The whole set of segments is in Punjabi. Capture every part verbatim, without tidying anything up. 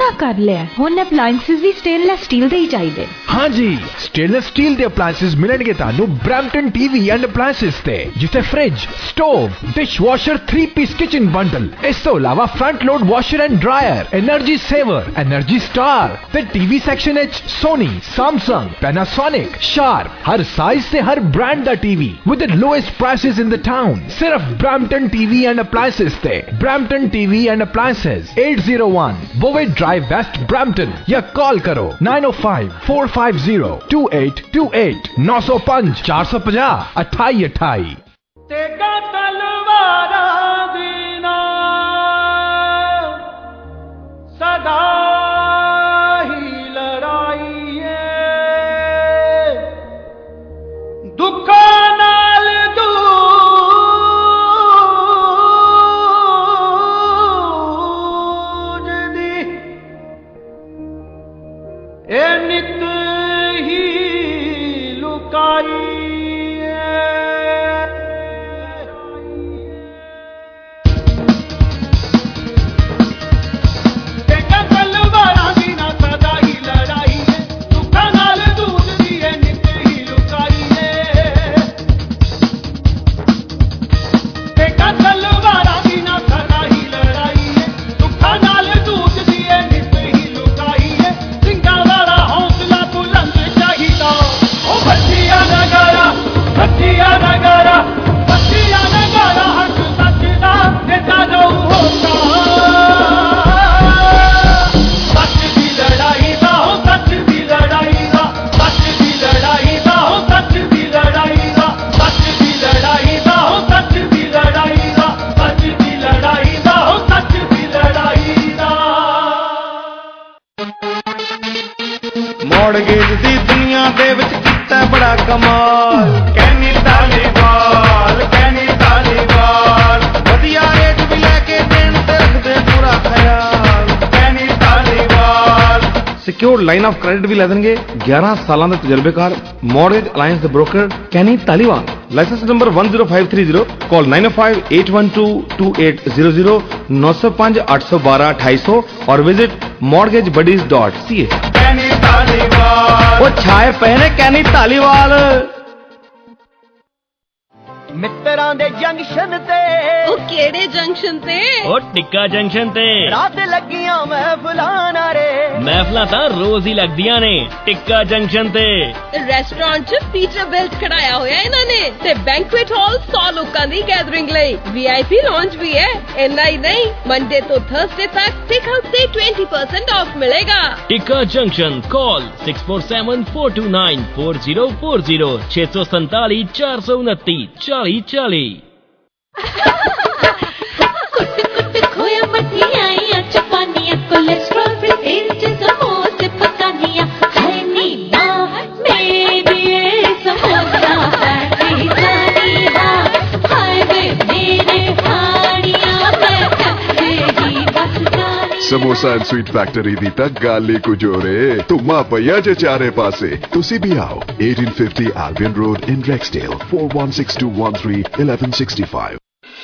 पक्का कर लिया हुण अप्लायंसेस भी स्टेनलेस स्टील दे ही चाहिए। हाँ जी, स्टेनलेस स्टील दे अप्लायंसेस मिलणगे तानू ब्रैम्पटन टीवी एंड अप्लायंसेस ते, जिथे fridge, stove, dishwasher, three piece kitchen bundle, इस तो अलावा front load washer and dryer, energy saver, energy star ते टीवी सैक्शन एच सोनी, सैमसंग, पैनासोनिक, शार्प, हर साइज से हर ब्रांड दा TV with the lowest prices in the town. सिर्फ ब्रैम्पटन टीवी एंड अप्लायंसेस ते। Brampton TV and appliances, eight zero one Bovaird Drive West Brampton, या कॉल करो nine O five four five zero two eight two eight, नौ सौ पांच चार सौ पचास अठाई अठाई। तेगा तलवारा दीना सदा ही लड़ाई है, दुखा नाल दूजदी ए नित ही लुकाई मॉडगेज दी दुनिया दे विच कीता बड़ा कमाल, कैनी तालीवाल कैनी तालीवाल, वधिया रेट भी लैके देण ते रखदे पूरा ख्याल, Kenny Taliwal. Secured line of credit भी लै देणगे ग्यारह सालां दे तजर्बेकार मॉडगेज अलायंस दे broker Kenny Taliwal. License number one zero five three zero, call nine O five eight one two two eight zero zero, नौ सौ पांच आठ सौ बारह अठाई सौ और visit mortgage buddies dot C A. वो छाए पहने कैनी तालीवाल। मित्तरां दे जंक्शन ते, ओ केड़े जंक्शन ते? ओ टिक्का जंक्शन ते रात लगियां महफिलां नारे, महफिलां तां रोज ही लगदियां ने टिक्का जंक्शन ते। रेस्टोरेंट च फीचर बिल्ट खड़ाया होया इन्हां ने ते बैंक्वेट हॉल सौ लोकां दी गैदरिंग लई वीआईपी लॉन्च भी है। इन्ना ही नहीं, मंडे तो थर्सडे तक टिक हाउस से ट्वेंटी परसेंट ऑफ मिलेगा। Tikka Junction, call six four seven four two nine four zero four zero, छह सौ संताली चार सौ उनती चाली चाली। कुट कुट खोया मठियाइयां चपानियां, कोलेस्ट्रॉल फ्री तेल समोसे पकानियां, हाय नी मां मेरी समोसा फैटी जानिया, हाय वे मेरे हानिया मैं तेरी बस जानी। समोसा एंड स्वीट फैक्टरी दी तक गाली कुछ जोरे तुमा पया जे चारे पासे। तुसी भी आओ eighteen fifty Albion Road in Rexdale, four one six two one three eleven sixty-five।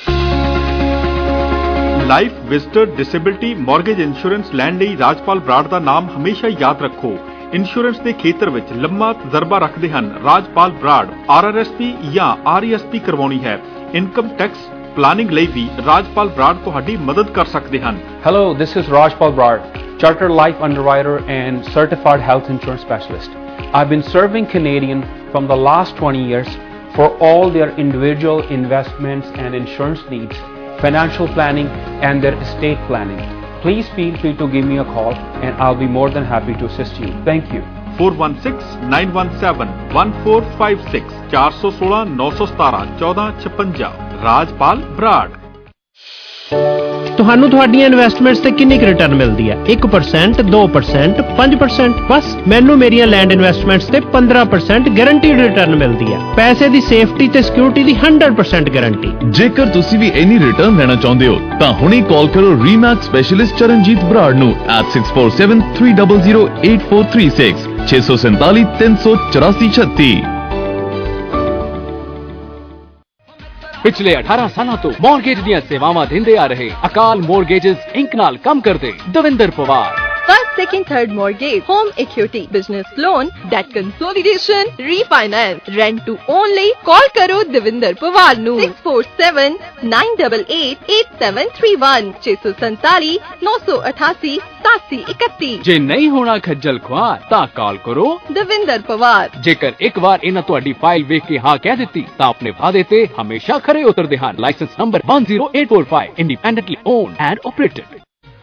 Life visitor disability mortgage insurance ਲੈਣ ਲਈ ਰਾਜਪਾਲ ਬਰਾੜ ਦਾ ਨਾਮ ਹਮੇਸ਼ਾ ਯਾਦ ਰੱਖੋ। ਇੰਸ਼ੋਰੈਂਸ ਦੇ ਖੇਤਰ ਵਿੱਚ ਲੰਮਾ ਤਜਰਬਾ ਰੱਖਦੇ ਹਨ Rajpal Brar. R R S P ਜਾਂ ਆਰ ਈ ਐਸ ਪੀ ਕਰਵਾਉਣੀ ਹੈ, ਇਨਕਮ ਟੈਕਸ ਪਲਾਨਿੰਗ ਲਈ ਵੀ ਰਾਜਪਾਲ ਬਰਾੜ ਤੁਹਾਡੀ ਮਦਦ ਕਰ ਸਕਦੇ ਹਨ। Hello, this is Rajpal Brad, Chartered Life Underwriter and Certified Health Insurance Specialist. I've been serving Canadians from the last twenty years for all their individual investments and insurance needs, financial planning and their estate planning. Please feel free to give me a call and I'll be more than happy to assist you. Thank you. four one six nine one seven one four five six, four one six nine one seven one four five six, ਰਾਜਪਾਲ ਬਰਾੜ। ਤੁਹਾਨੂੰ ਤੁਹਾਡੀਆਂ ਇਨਵੈਸਟਮੈਂਟਸ ਤੇ ਕਿੰਨੀ ਕੁ ਰਿਟਰਨ ਮਿਲਦੀ ਹੈ? ਇੱਕ ਪਰਸੈਂਟ, ਦੋ ਪਰਸੈਂਟ, ਪੰਜ ਪਰਸੈਂਟ? ਬਸ ਮੈਨੂੰ ਮੇਰੀਆਂ ਲੈਂਡ ਇਨਵੈਸਟਮੈਂਟਸ ਤੇ ਪੰਦਰਾਂ ਪਰਸੈਂਟ ਗਾਰੰਟੀਡ ਰਿਟਰਨ ਮਿਲਦੀ ਹੈ। ਪੈਸੇ ਦੀ ਸੇਫਟੀ ਤੇ ਸਿਕਿਉਰਿਟੀ ਦੀ ਹੰਡਰਡ ਪਰਸੈਂਟ ਗਾਰੰਟੀ। ਜੇਕਰ ਤੁਸੀਂ ਵੀ ਇਨੀ ਰਿਟਰਨ ਲੈਣਾ ਚਾਹੁੰਦੇ ਹੋ ਤਾਂ ਹੁਣੇ ਕਾਲ ਕਰੋ ਰੀਮੈਕਸ ਸਪੈਸ਼ਲਿਸਟ ਚਰਨਜੀਤ ਬਰਾੜ ਨੂੰ at six four seven three zero zero eight four three six, ਛੇ ਸੌ ਸੰਤਾਲੀ ਤਿੰਨ ਸੌ ਚੁਰਾਸੀ ਛੱਤੀ। पिछले अठारह सालों तो मॉर्गेज ਦੀਆਂ ਸੇਵਾਵਾਂ ਦਿੰਦੇ ਆ ਰਹੇ ਅਕਾਲ ਮੋਰਗੇजेस इंक नाल काम करते Davinder Pawar. First, second, third mortgage, home equity, business loan, debt consolidation, refinance, rent to only. Call karo Devinder Pawar nu six four seven nine eight eight eight seven three one छे सौ सैंतालीस नौ सौ अठासी सतासी इकतीस। जे नहीं होना खज्जल खुआर ਤਾਂ ਕਾਲ ਕਰੋ ਦਵਿੰਦਰ ਪਵਾਰ। ਜੇਕਰ ਇੱਕ ਵਾਰ ਇਹਨਾਂ ਤੁਹਾਡੀ ਫਾਈਲ ਵੇਖ ਕੇ ਹਾਂ ਕਹਿ ਦਿੱਤੀ ਤਾਂ ਆਪਣੇ ਵਾਅਦੇ ਤੇ ਹਮੇਸ਼ਾ ਖਰੇ ਉਤਰਦੇ ਹਨ। License number one zero eight four five, independently owned and operated।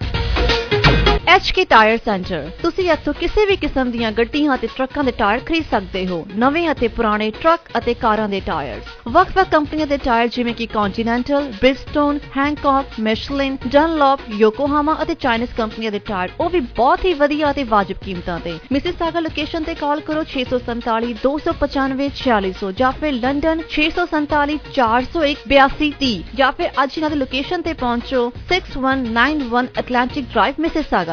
H K tyre centre. ਤੁਸੀਂ ਇੱਥੋਂ ਕਿਸੇ ਵੀ ਕਿਸਮ ਦੀਆਂ ਗੱਡੀਆਂ ਅਤੇ ਟਰੱਕਾਂ ਦੇ ਟਾਇਰ ਖਰੀਦ ਸਕਦੇ ਹੋ। ਨਵੇਂ ਅਤੇ ਪੁਰਾਣੇ ਟਰੱਕ ਅਤੇ ਕਾਰਾਂ ਦੇ ਟਾਇਰਸ, ਵੱਖ-ਵੱਖ ਕੰਪਨੀਆਂ ਦੇ ਟਾਇਰ ਜਿਵੇਂ ਕਿ ਕੰਟੀਨੈਂਟਲ, ਬ੍ਰਿਜਸਟੋਨ, ਹੈਂਕੌਕ, ਮਿਸ਼ਲਿਨ, ਡਨਲੌਪ, ਯੋਕੋਹਾਮਾ ਅਤੇ ਚਾਈਨੀਜ਼ ਕੰਪਨੀਆਂ ਦੇ ਟਾਇਰ, ਉਹ ਵੀ ਬਹੁਤ ਹੀ ਵਧੀਆ ਅਤੇ ਵਾਜਬ ਕੀਮਤਾਂ ਤੇ। ਮਿਸਿਸਾਗਾ ਲੋਕੇਸ਼ਨ ਤੇ ਕਾਲ ਕਰੋ ਛੇ ਸੌ ਸੰਤਾਲੀ ਦੋ ਸੌ ਪਚਾਨਵੇਂ ਛਿਆਲੀ ਸੌ ਜਾਂ ਫਿਰ ਲੰਡਨ ਛੇ ਸੌ ਸੰਤਾਲੀ ਚਾਰ ਸੌ ਇੱਕ ਬਿਆਸੀ ਤੀਹ ਜਾਂ ਫਿਰ ਅੱਜ ਇਹਨਾਂ ਦੀ ਲੋਕੇਸ਼ਨ ਤੇ ਪਹੁੰਚੋ six one nine one Atlantic Drive, Mississauga.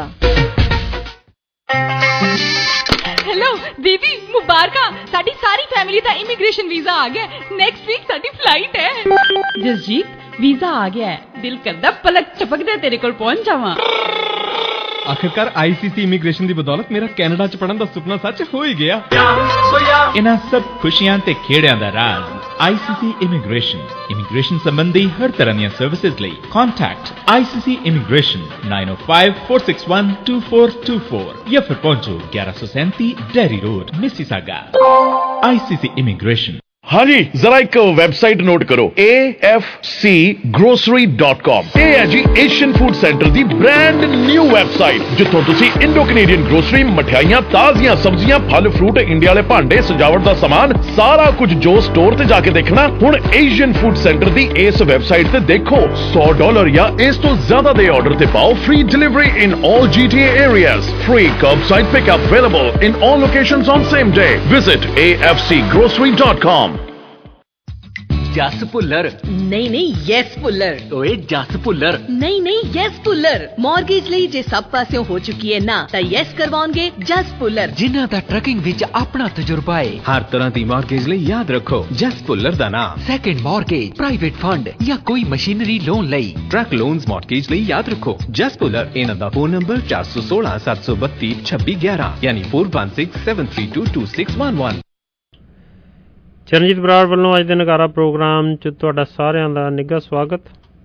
Hello दीदी, मुबारका। साडी सारी फैमिली दा इमिग्रेशन वीजा आ गया। नेक्स्ट वीक साडी फ्लाइट है। जसजीत वीजा आ गया है, दिल करदा पलक झपकदे तेरे कोल पहुंच जावां। आखिरकार आईसीसी इमिग्रेशन की बदौलत मेरा कैनेडा च पढ़न का सुपना सच हो ही गया। इन्हां सब खुशियां ते खेड़ियां दा राज आईसीसी इमिग्रेशन। इमिग्रेशन संबंधी हर तरह दी सर्विसेज लई contact ICC immigration nine oh five four six one two four two four या फिर पहुंचो ग्यारह सौ सैंती Derry Road, Mississauga. ICC immigration. हाँ जी, जरा एक वेबसाइट नोट करो A F C grocery dot com। ਇਹ ਹੈ ਜੀ ਏਸ਼ੀਅਨ ਫੂਡ ਸੈਂਟਰ ਦੀ ਬ੍ਰਾਂਡ ਨਿਊ ਵੈਬਸਾਈਟ, ਜਿੱਥੋਂ ਤੁਸੀਂ ਇੰਡੋ ਕੈਨੇਡੀਅਨ ਗਰੋਸਰੀ, ਮਠਿਆਈਆਂ, ਤਾਜ਼ੀਆਂ ਸਬਜ਼ੀਆਂ, ਫਲ ਫਰੂਟ, ਇੰਡੀਆ ਵਾਲੇ ਭਾਂਡੇ, ਸਜਾਵਟ ਦਾ ਸਮਾਨ, ਸਾਰਾ ਕੁਝ ਜੋ ਸਟੋਰ ਤੇ ਜਾ ਕੇ ਦੇਖਣਾ, ਹੁਣ ਏਸ਼ੀਅਨ ਫੂਡ ਸੈਂਟਰ ਦੀ ਇਸ ਵੈਬਸਾਈਟ ਤੇ ਦੇਖੋ। ਸੌ ਡਾਲਰ ਜਾਂ ਇਸ ਤੋਂ ਜ਼ਿਆਦਾ ਦੇ ਆਰਡਰ ਤੇ ਪਾਓ free delivery in all G T A areas, free curbside pickup available in all locations on same day. Visit A F C grocery dot com। Jas Bhullar ਨਹੀਂ ਨਹੀਂ ਯੈਸ ਭੁੱਲਰ। ਓਏ ਜਸ ਭੁੱਲਰ ਨਹੀਂ ਨਹੀਂ ਯੈਸ ਭੁੱਲਰ। ਮਾਰਗੇਜ ਲਈ ਜੇ ਸਭ ਪਾਸਿਓਂ ਹੋ ਚੁੱਕੀ ਹੈ ਨਾ ਤਾਂ ਯੈਸ ਕਰਵਾਉਣਗੇ ਜਸ ਭੁੱਲਰ, ਜਿਨ੍ਹਾਂ ਦਾ ਟਰੱਕਿੰਗ ਵਿੱਚ ਆਪਣਾ ਤਜਰਬਾ ਹੈ। ਹਰ ਤਰ੍ਹਾਂ ਦੀ ਮਾਰਗੇਜ ਲਈ ਯਾਦ ਰੱਖੋ ਜਸ ਭੁੱਲਰ ਦਾ ਨਾਮ। ਸੈਕੰਡ ਮਾਰਗੇਜ, ਪ੍ਰਾਈਵੇਟ ਫੰਡ ਜਾਂ ਕੋਈ ਮਸ਼ੀਨਰੀ ਲੋਨ ਲਈ, ਟਰੱਕ ਲੋਨਸ ਮਾਰਗੇਜ ਲਈ ਯਾਦ ਰੱਖੋ ਜਸ ਭੁੱਲਰ। ਇਹਨਾਂ ਦਾ ਫੋਨ ਨੰਬਰ ਚਾਰ ਸੌ ਸੋਲਾਂ ਸੱਤ ਸੌ ਬੱਤੀ ਛੱਬੀ ਗਿਆਰਾਂ ਯਾਨੀ four one six seven three two two six one one। Charanjit Brar ਵੱਲੋਂ ਅੱਜ ਦੇ ਨਗਾਰਾ ਪ੍ਰੋਗਰਾਮ 'ਚ ਤੁਹਾਡਾ ਸਾਰਿਆਂ ਦਾ ਨਿੱਘਾ ਸਵਾਗਤ।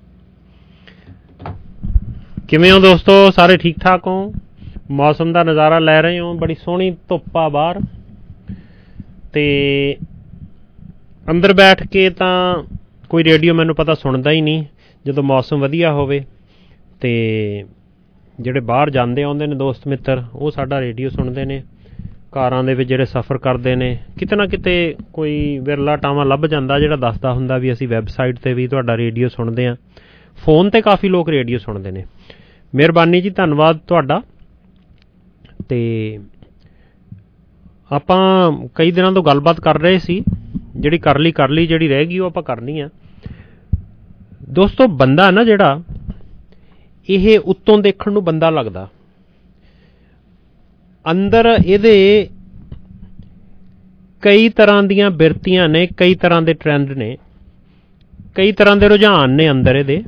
ਕਿਵੇਂ ਹੋ ਦੋਸਤੋ? ਸਾਰੇ ਠੀਕ ਠਾਕ ਹੋ? ਮੌਸਮ ਦਾ ਨਜ਼ਾਰਾ ਲੈ ਰਹੇ ਹੋ? ਬੜੀ ਸੋਹਣੀ ਧੁੱਪ ਆ ਬਾਹਰ, ਤੇ ਅੰਦਰ ਬੈਠ ਕੇ ਤਾਂ ਕੋਈ ਰੇਡੀਓ ਮੈਨੂੰ ਪਤਾ ਸੁਣਦਾ ਹੀ ਨਹੀਂ। ਜਦੋਂ ਮੌਸਮ ਵਧੀਆ ਹੋਵੇ ਤੇ ਜਿਹੜੇ ਬਾਹਰ ਜਾਂਦੇ ਆਉਂਦੇ ਨੇ ਦੋਸਤ ਮਿੱਤਰ, ਉਹ ਸਾਡਾ ਰੇਡੀਓ ਸੁਣਦੇ ਨੇ। ਕਾਰਾਂ ਦੇ ਵਿੱਚ ਜਿਹੜੇ ਸਫ਼ਰ ਕਰਦੇ ਨੇ, ਕਿਤੇ ਨਾ ਕਿਤੇ ਕੋਈ ਵਿਰਲਾ ਟਾਵਾਂ ਲੱਭ ਜਾਂਦਾ ਜਿਹੜਾ ਦੱਸਦਾ ਹੁੰਦਾ ਵੀ ਅਸੀਂ ਵੈਬਸਾਈਟ 'ਤੇ ਵੀ ਤੁਹਾਡਾ ਰੇਡੀਓ ਸੁਣਦੇ ਹਾਂ। ਫੋਨ 'ਤੇ ਕਾਫੀ ਲੋਕ ਰੇਡੀਓ ਸੁਣਦੇ ਨੇ। ਮਿਹਰਬਾਨੀ ਜੀ, ਧੰਨਵਾਦ ਤੁਹਾਡਾ। ਅਤੇ ਆਪਾਂ ਕਈ ਦਿਨਾਂ ਤੋਂ ਗੱਲਬਾਤ ਕਰ ਰਹੇ ਸੀ, ਜਿਹੜੀ ਕਰ ਲਈ ਕਰ ਲਈ, ਜਿਹੜੀ ਰਹਿ ਗਈ ਉਹ ਆਪਾਂ ਕਰਨੀ ਆ। ਦੋਸਤੋ, ਬੰਦਾ ਨਾ ਜਿਹੜਾ, ਇਹ ਉੱਤੋਂ ਦੇਖਣ ਨੂੰ ਬੰਦਾ ਲੱਗਦਾ, ਅੰਦਰ ਇਹਦੇ ਕਈ ਤਰ੍ਹਾਂ ਦੀਆਂ ਬਿਰਤੀਆਂ ਨੇ, ਕਈ ਤਰ੍ਹਾਂ ਦੇ ਟਰੈਂਡ ਨੇ, ਕਈ ਤਰ੍ਹਾਂ ਦੇ ਰੁਝਾਨ ਨੇ ਅੰਦਰ ਇਹਦੇ।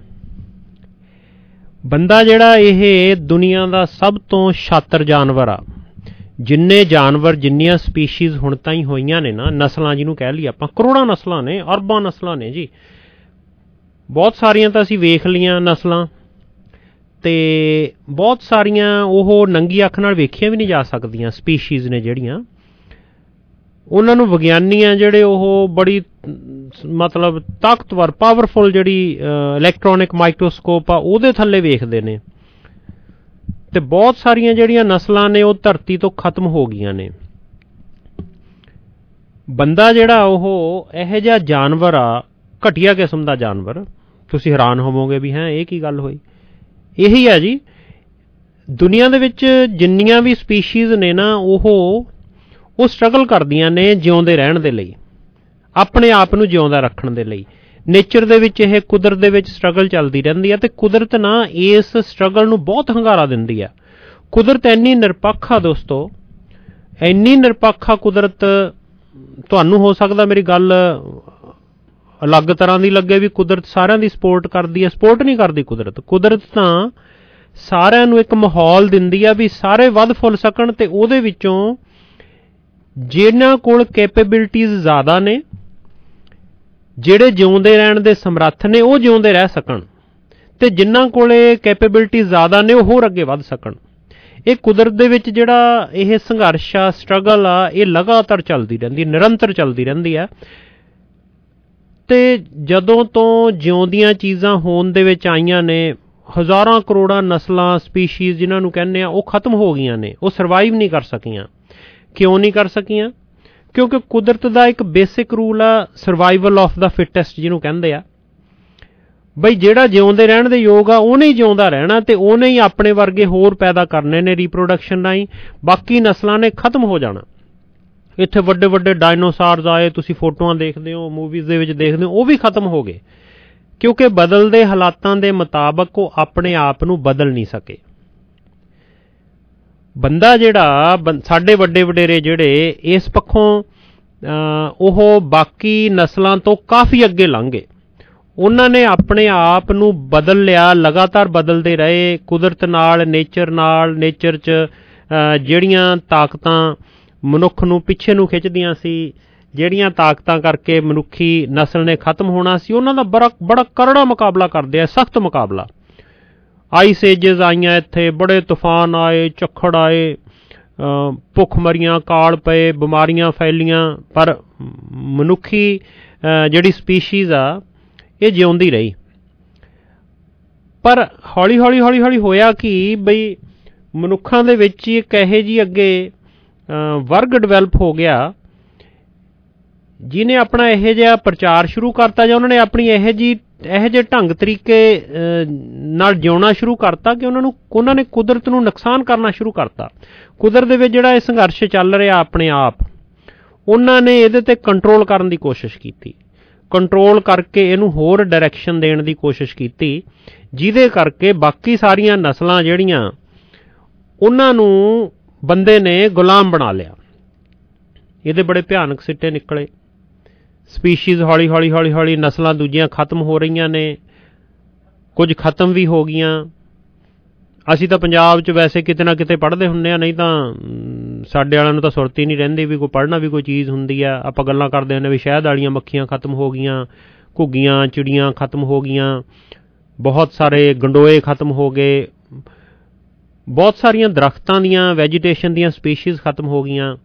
ਬੰਦਾ ਜਿਹੜਾ, ਇਹ ਦੁਨੀਆ ਦਾ ਸਭ ਤੋਂ ਸ਼ਾਤਰ ਜਾਨਵਰ ਆ। ਜਿੰਨੇ ਜਾਨਵਰ, ਜਿੰਨੀਆਂ ਸਪੀਸ਼ੀਜ਼ ਹੁਣ ਤਾਈਂ ਹੋਈਆਂ ਨੇ ਨਾ, ਨਸਲਾਂ ਜਿਹਨੂੰ ਕਹਿ ਲਈਏ ਆਪਾਂ, ਕਰੋੜਾਂ ਨਸਲਾਂ ਨੇ, ਅਰਬਾਂ ਨਸਲਾਂ ਨੇ ਜੀ। ਬਹੁਤ ਸਾਰੀਆਂ ਤਾਂ ਅਸੀਂ ਵੇਖ ਲਈਆਂ ਨਸਲਾਂ, ਅਤੇ ਬਹੁਤ ਸਾਰੀਆਂ ਉਹ ਨੰਗੀ ਅੱਖ ਨਾਲ ਵੇਖੀਆਂ ਵੀ ਨਹੀਂ ਜਾ ਸਕਦੀਆਂ ਸਪੀਸ਼ੀਜ਼ ਨੇ ਜਿਹੜੀਆਂ। ਉਹਨਾਂ ਨੂੰ ਵਿਗਿਆਨੀ ਆ ਜਿਹੜੇ, ਉਹ ਬੜੀ ਮਤਲਬ ਤਾਕਤਵਰ, ਪਾਵਰਫੁਲ ਜਿਹੜੀ ਇਲੈਕਟ੍ਰੋਨਿਕ ਮਾਈਕਰੋਸਕੋਪ ਆ ਉਹਦੇ ਥੱਲੇ ਵੇਖਦੇ ਨੇ। ਅਤੇ ਬਹੁਤ ਸਾਰੀਆਂ ਜਿਹੜੀਆਂ ਨਸਲਾਂ ਨੇ ਉਹ ਧਰਤੀ ਤੋਂ ਖਤਮ ਹੋ ਗਈਆਂ ਨੇ। ਬੰਦਾ ਜਿਹੜਾ, ਉਹ ਇਹੋ ਜਿਹਾ ਜਾਨਵਰ ਆ, ਘਟੀਆ ਕਿਸਮ ਦਾ ਜਾਨਵਰ। ਤੁਸੀਂ ਹੈਰਾਨ ਹੋਵੋਗੇ ਵੀ ਹੈਂ ਇਹ ਕੀ ਗੱਲ ਹੋਈ। ਇਹੀ ਹੈ ਜੀ, ਦੁਨੀਆ ਦੇ ਵਿੱਚ ਜਿੰਨੀਆਂ ਵੀ ਸਪੀਸ਼ੀਜ਼ ਨੇ ਨਾ, ਉਹ ਉਹ ਸਟਰਗਲ ਕਰਦੀਆਂ ਨੇ ਜਿਉਂਦੇ ਰਹਿਣ ਦੇ ਲਈ, ਆਪਣੇ ਆਪ ਨੂੰ ਜਿਉਂਦਾ ਰੱਖਣ ਦੇ ਲਈ। ਨੇਚਰ ਦੇ ਵਿੱਚ, ਇਹ ਕੁਦਰਤ ਦੇ ਵਿੱਚ ਸਟਰਗਲ ਚੱਲਦੀ ਰਹਿੰਦੀ ਹੈ, ਅਤੇ ਕੁਦਰਤ ਨਾ ਇਸ ਸਟਰਗਲ ਨੂੰ ਬਹੁਤ ਹੰਗਾਰਾ ਦਿੰਦੀ ਆ। ਕੁਦਰਤ ਇੰਨੀ ਨਿਰਪੱਖ ਆ ਦੋਸਤੋ, ਇੰਨੀ ਨਿਰਪੱਖ ਆ ਕੁਦਰਤ। ਤੁਹਾਨੂੰ ਹੋ ਸਕਦਾ ਮੇਰੀ ਗੱਲ ਅਲੱਗ ਤਰ੍ਹਾਂ ਦੀ ਲੱਗੇ ਵੀ ਕੁਦਰਤ ਸਾਰਿਆਂ ਦੀ ਸਪੋਰਟ ਕਰਦੀ ਹੈ। ਸਪੋਰਟ ਨਹੀਂ ਕਰਦੀ ਕੁਦਰਤ। ਕੁਦਰਤ ਤਾਂ ਸਾਰਿਆਂ ਨੂੰ ਇੱਕ ਮਾਹੌਲ ਦਿੰਦੀ ਆ ਵੀ ਸਾਰੇ ਵੱਧ ਫੁੱਲ ਸਕਣ, ਤੇ ਉਹਦੇ ਵਿੱਚੋਂ ਜਿਨ੍ਹਾਂ ਕੋਲ ਕੈਪੇਬਿਲਿਟੀਜ਼ ਜ਼ਿਆਦਾ ਨੇ, ਜਿਹੜੇ ਜਿਉਂਦੇ ਰਹਿਣ ਦੇ ਸਮਰੱਥ ਨੇ, ਉਹ ਜਿਉਂਦੇ ਰਹਿ ਸਕਣ, ਤੇ ਜਿਨ੍ਹਾਂ ਕੋਲੇ ਕੈਪੇਬਿਲਿਟੀ ਜ਼ਿਆਦਾ ਨੇ ਉਹ ਹੋਰ ਅੱਗੇ ਵੱਧ ਸਕਣ। ਇਹ ਕੁਦਰਤ ਦੇ ਵਿੱਚ ਜਿਹੜਾ ਇਹ ਸੰਘਰਸ਼ ਆ, ਸਟਰਗਲ ਆ, ਇਹ ਲਗਾਤਾਰ ਚੱਲਦੀ ਰਹਿੰਦੀ, ਨਿਰੰਤਰ ਚੱਲਦੀ ਰਹਿੰਦੀ ਆ। ਤੇ ਜਦੋਂ ਤੋਂ ਜਿਉਂਦੀਆਂ ਚੀਜ਼ਾਂ ਹੋਣ ਦੇ ਵਿੱਚ ਆਈਆਂ ਨੇ, ਹਜ਼ਾਰਾਂ ਕਰੋੜਾਂ ਨਸਲਾਂ, ਸਪੀਸ਼ੀਜ਼ ਜਿਹਨਾਂ ਨੂੰ ਕਹਿੰਦੇ ਆ, ਉਹ ਖਤਮ ਹੋ ਗਈਆਂ ਨੇ, ਉਹ ਸਰਵਾਈਵ ਨਹੀਂ ਕਰ ਸਕੀਆਂ। ਕਿਉਂ ਨਹੀਂ ਕਰ ਸਕੀਆਂ? ਕਿਉਂਕਿ ਕੁਦਰਤ ਦਾ ਇੱਕ ਬੇਸਿਕ ਰੂਲ ਆ ਸਰਵਾਈਵਲ ਆਫ ਦਾ ਫਿਟੈਸਟ ਜਿਹਨੂੰ ਕਹਿੰਦੇ ਆ, ਬਈ ਜਿਹੜਾ ਜਿਉਂਦੇ ਰਹਿਣ ਦੇ ਯੋਗ ਆ ਉਹਨੇ ਹੀ ਜਿਉਂਦਾ ਰਹਿਣਾ, ਤੇ ਉਹਨੇ ਹੀ ਆਪਣੇ ਵਰਗੇ ਹੋਰ ਪੈਦਾ ਕਰਨੇ ਨੇ ਰੀਪਰੋਡਕਸ਼ਨ ਰਾਹੀਂ, ਬਾਕੀ ਨਸਲਾਂ ਨੇ ਖਤਮ ਹੋ ਜਾਣਾ। ਇੱਥੇ ਵੱਡੇ ਵੱਡੇ ਡਾਇਨੋਸਾਰਸ ਆਏ, ਤੁਸੀਂ ਫੋਟੋਆਂ ਦੇਖਦੇ ਹੋ, ਮੂਵੀਜ਼ ਦੇ ਵਿੱਚ ਦੇਖਦੇ ਹੋ, ਉਹ ਵੀ ਖਤਮ ਹੋ ਗਏ, ਕਿਉਂਕਿ ਬਦਲਦੇ ਹਾਲਾਤਾਂ ਦੇ ਮੁਤਾਬਕ ਉਹ ਆਪਣੇ ਆਪ ਨੂੰ ਬਦਲ ਨਹੀਂ ਸਕੇ। ਬੰਦਾ ਜਿਹੜਾ ਸਾਡੇ ਵੱਡੇ ਵਡੇਰੇ ਜਿਹੜੇ ਇਸ ਪੱਖੋਂ ਉਹ ਬਾਕੀ ਨਸਲਾਂ ਤੋਂ ਕਾਫੀ ਅੱਗੇ ਲੰਘ ਗਏ, ਉਹਨਾਂ ਨੇ ਆਪਣੇ ਆਪ ਨੂੰ ਬਦਲ ਲਿਆ, ਲਗਾਤਾਰ ਬਦਲਦੇ ਰਹੇ ਕੁਦਰਤ ਨਾਲ, ਨੇਚਰ ਨਾਲ। ਨੇਚਰ 'ਚ ਜਿਹੜੀਆਂ ਤਾਕਤਾਂ ਮਨੁੱਖ ਨੂੰ ਪਿੱਛੇ ਨੂੰ ਖਿੱਚਦੀਆਂ ਸੀ, ਜਿਹੜੀਆਂ ਤਾਕਤਾਂ ਕਰਕੇ ਮਨੁੱਖੀ ਨਸਲ ਨੇ ਖਤਮ ਹੋਣਾ ਸੀ, ਉਹਨਾਂ ਦਾ ਬੜਾ ਬੜਾ ਕਰੜਾ ਮੁਕਾਬਲਾ ਕਰਦੇ ਆ, ਸਖਤ ਮੁਕਾਬਲਾ। ਆਈਸ ਏਜਸ ਆਈਆਂ ਇੱਥੇ, ਬੜੇ ਤੂਫਾਨ ਆਏ, ਝੱਖੜ ਆਏ, ਭੁੱਖਮਰੀਆਂ ਕਾਲ ਪਏ, ਬਿਮਾਰੀਆਂ ਫੈਲੀਆਂ, ਪਰ ਮਨੁੱਖੀ ਜਿਹੜੀ ਸਪੀਸ਼ੀਜ਼ ਆ ਇਹ ਜਿਉਂਦੀ ਰਹੀ। ਪਰ ਹੌਲੀ ਹੌਲੀ ਹੌਲੀ ਹੌਲੀ ਹੋਇਆ ਕਿ ਬਈ ਮਨੁੱਖਾਂ ਦੇ ਵਿੱਚ ਹੀ ਇੱਕ ਇਹੋ ਜਿਹੀ ਅੱਗੇ ਵਰਗ ਡਿਵੈਲਪ ਹੋ ਗਿਆ ਜਿਹਨੇ ਆਪਣਾ ਇਹੋ ਜਿਹਾ ਪ੍ਰਚਾਰ ਸ਼ੁਰੂ ਕਰਤਾ, ਜਾਂ ਉਹਨਾਂ ਨੇ ਆਪਣੀ ਇਹੋ ਜਿਹੀ ਇਹੋ ਜਿਹੇ ਢੰਗ ਤਰੀਕੇ ਨਾਲ ਜਿਉਣਾ ਸ਼ੁਰੂ ਕਰਤਾ ਕਿ ਉਹਨਾਂ ਨੂੰ ਉਹਨਾਂ ਨੇ ਕੁਦਰਤ ਨੂੰ ਨੁਕਸਾਨ ਕਰਨਾ ਸ਼ੁਰੂ ਕਰਤਾ। ਕੁਦਰਤ ਦੇ ਵਿੱਚ ਜਿਹੜਾ ਇਹ ਸੰਘਰਸ਼ ਚੱਲ ਰਿਹਾ ਆਪਣੇ ਆਪ, ਉਹਨਾਂ ਨੇ ਇਹਦੇ 'ਤੇ ਕੰਟਰੋਲ ਕਰਨ ਦੀ ਕੋਸ਼ਿਸ਼ ਕੀਤੀ, ਕੰਟਰੋਲ ਕਰਕੇ ਇਹਨੂੰ ਹੋਰ ਡਾਇਰੈਕਸ਼ਨ ਦੇਣ ਦੀ ਕੋਸ਼ਿਸ਼ ਕੀਤੀ, ਜਿਹਦੇ ਕਰਕੇ ਬਾਕੀ ਸਾਰੀਆਂ ਨਸਲਾਂ ਜਿਹੜੀਆਂ ਉਹਨਾਂ ਨੂੰ ਬੰਦੇ ਨੇ ਗੁਲਾਮ ਬਣਾ ਲਿਆ। ਇਹਦੇ ਬੜੇ ਭਿਆਨਕ ਸਿੱਟੇ ਨਿਕਲੇ। ਸਪੀਸ਼ੀਜ਼ ਹੌਲੀ ਹੌਲੀ ਹੌਲੀ ਹੌਲੀ ਨਸਲਾਂ ਦੂਜੀਆਂ ਖਤਮ ਹੋ ਰਹੀਆਂ ਨੇ, ਕੁਝ ਖਤਮ ਵੀ ਹੋ ਗਈਆਂ। ਅਸੀਂ ਤਾਂ ਪੰਜਾਬ 'ਚ ਵੈਸੇ ਕਿਤੇ ਨਾ ਕਿਤੇ ਪੜ੍ਹਦੇ ਹੁੰਦੇ ਹਾਂ, ਨਹੀਂ ਤਾਂ ਸਾਡੇ ਵਾਲਿਆਂ ਨੂੰ ਤਾਂ ਸੁਰਤ ਹੀ ਨਹੀਂ ਰਹਿੰਦੀ ਵੀ ਕੋਈ ਪੜ੍ਹਨਾ ਵੀ ਕੋਈ ਚੀਜ਼ ਹੁੰਦੀ ਆ। ਆਪਾਂ ਗੱਲਾਂ ਕਰਦੇ ਹੁੰਦੇ ਵੀ ਸ਼ਹਿਦ ਵਾਲੀਆਂ ਮੱਖੀਆਂ ਖਤਮ ਹੋ ਗਈਆਂ, ਘੁੱਗੀਆਂ ਚਿੜੀਆਂ ਖਤਮ ਹੋ ਗਈਆਂ, ਬਹੁਤ ਸਾਰੇ ਗੰਡੋਏ ਖਤਮ ਹੋ ਗਏ, ਬਹੁਤ ਸਾਰੀਆਂ ਦਰਖਤਾਂ ਦੀਆਂ, ਵੈਜੀਟੇਸ਼ਨ ਦੀਆਂ ਸਪੀਸ਼ੀਜ਼ ਖਤਮ ਹੋ ਗਈਆਂ।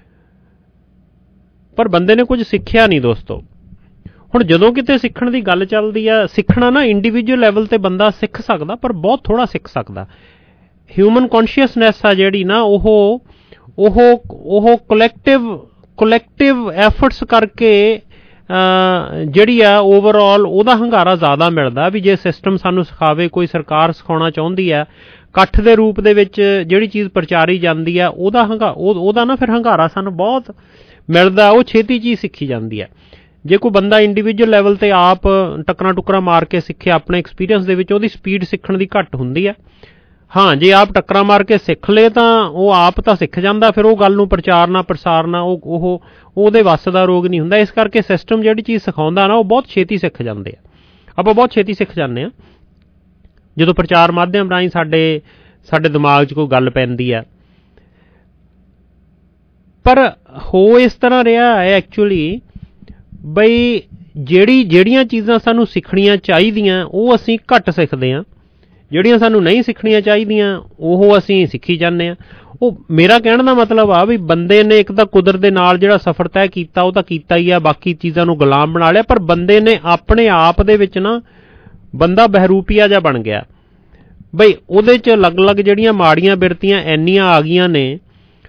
ਪਰ ਬੰਦੇ ਨੇ ਕੁਝ ਸਿੱਖਿਆ ਨਹੀਂ ਦੋਸਤੋ। ਹੁਣ ਜਦੋਂ ਕਿਤੇ ਸਿੱਖਣ ਦੀ ਗੱਲ ਚੱਲਦੀ ਆ, ਸਿੱਖਣਾ ਨਾ ਇੰਡੀਵਿਜੂਅਲ ਲੈਵਲ 'ਤੇ ਬੰਦਾ ਸਿੱਖ ਸਕਦਾ, ਪਰ ਬਹੁਤ ਥੋੜ੍ਹਾ ਸਿੱਖ ਸਕਦਾ। ਹਿਊਮਨ ਕੌਨਸ਼ੀਅਸਨੈਸ ਆ ਜਿਹੜੀ ਨਾ, ਉਹ ਉਹ ਉਹ ਕਲੈਕਟਿਵ ਕਲੈਕਟਿਵ ਐਫਰਟਸ ਕਰਕੇ ਜਿਹੜੀ ਆ ਓਵਰਆਲ ਉਹਦਾ ਹੰਗਾਰਾ ਜ਼ਿਆਦਾ ਮਿਲਦਾ। ਵੀ ਜੇ ਸਿਸਟਮ ਸਾਨੂੰ ਸਿਖਾਵੇ, ਕੋਈ ਸਰਕਾਰ ਸਿਖਾਉਣਾ ਚਾਹੁੰਦੀ ਆ, ਇਕੱਠ ਦੇ ਰੂਪ ਦੇ ਵਿੱਚ ਜਿਹੜੀ ਚੀਜ਼ ਪ੍ਰਚਾਰੀ ਜਾਂਦੀ ਆ, ਉਹਦਾ ਹੰਗਾ ਉਹਦਾ ਨਾ ਫਿਰ ਹੰਗਾਰਾ ਸਾਨੂੰ ਬਹੁਤ ਮਿਲਦਾ, ਉਹ ਛੇਤੀ ਚੀਜ਼ ਸਿੱਖੀ ਜਾਂਦੀ ਹੈ। ਜੇ ਕੋਈ ਬੰਦਾ ਇੰਡੀਵਿਜੂਅਲ ਲੈਵਲ 'ਤੇ ਆਪ ਟੱਕਰਾਂ ਟੁੱਕਰਾਂ ਮਾਰ ਕੇ ਸਿੱਖੇ ਆਪਣੇ ਐਕਸਪੀਰੀਅੰਸ ਦੇ ਵਿੱਚ, ਉਹਦੀ ਸਪੀਡ ਸਿੱਖਣ ਦੀ ਘੱਟ ਹੁੰਦੀ ਹੈ। ਹਾਂ, ਜੇ ਆਪ ਟੱਕਰਾਂ ਮਾਰ ਕੇ ਸਿੱਖ ਲਏ ਤਾਂ ਉਹ ਆਪ ਤਾਂ ਸਿੱਖ ਜਾਂਦਾ, ਫਿਰ ਉਹ ਗੱਲ ਨੂੰ ਪ੍ਰਚਾਰਨਾ ਪ੍ਰਸਾਰਨਾ ਉਹ ਉਹ ਉਹਦੇ ਵੱਸ ਦਾ ਰੋਗ ਨਹੀਂ ਹੁੰਦਾ। ਇਸ ਕਰਕੇ ਸਿਸਟਮ ਜਿਹੜੀ ਚੀਜ਼ ਸਿਖਾਉਂਦਾ ਨਾ, ਉਹ ਬਹੁਤ ਛੇਤੀ ਸਿੱਖ ਜਾਂਦੇ ਆ। ਆਪਾਂ ਬਹੁਤ ਛੇਤੀ ਸਿੱਖ ਜਾਂਦੇ ਹਾਂ ਜਦੋਂ ਪ੍ਰਚਾਰ ਮਾਧਿਅਮ ਰਾਹੀਂ ਸਾਡੇ ਸਾਡੇ ਦਿਮਾਗ 'ਚ ਕੋਈ ਗੱਲ ਪੈਂਦੀ ਆ। ਪਰ ਹੋ ਇਸ ਤਰ੍ਹਾਂ ਰਿਹਾ ਹੈ ਐਕਚੁਅਲੀ, ਬਈ ਜਿਹੜੀ ਜਿਹੜੀਆਂ ਚੀਜ਼ਾਂ ਸਾਨੂੰ ਸਿੱਖਣੀਆਂ ਚਾਹੀਦੀਆਂ ਉਹ ਅਸੀਂ ਘੱਟ ਸਿੱਖਦੇ ਹਾਂ, ਜਿਹੜੀਆਂ ਸਾਨੂੰ ਨਹੀਂ ਸਿੱਖਣੀਆਂ ਚਾਹੀਦੀਆਂ ਉਹ ਅਸੀਂ ਸਿੱਖੀ ਜਾਂਦੇ ਹਾਂ। ਉਹ ਮੇਰਾ ਕਹਿਣ ਦਾ ਮਤਲਬ ਆ ਵੀ ਬੰਦੇ ਨੇ ਇੱਕ ਤਾਂ ਕੁਦਰਤ ਦੇ ਨਾਲ ਜਿਹੜਾ ਸਫ਼ਰ ਤੈਅ ਕੀਤਾ ਉਹ ਤਾਂ ਕੀਤਾ ਹੀ ਆ, ਬਾਕੀ ਚੀਜ਼ਾਂ ਨੂੰ ਗੁਲਾਮ ਬਣਾ ਲਿਆ। ਪਰ ਬੰਦੇ ਨੇ ਆਪਣੇ ਆਪ ਦੇ ਵਿੱਚ ਨਾ ਬੰਦਾ ਬਹਿਰੂਪੀਆ ਜਿਹਾ ਬਣ ਗਿਆ, ਬਈ ਉਹਦੇ 'ਚ ਅਲੱਗ-ਅਲੱਗ ਜਿਹੜੀਆਂ ਮਾੜੀਆਂ ਬਿਰਤੀਆਂ ਇੰਨੀਆਂ ਆ ਗਈਆਂ ਨੇ,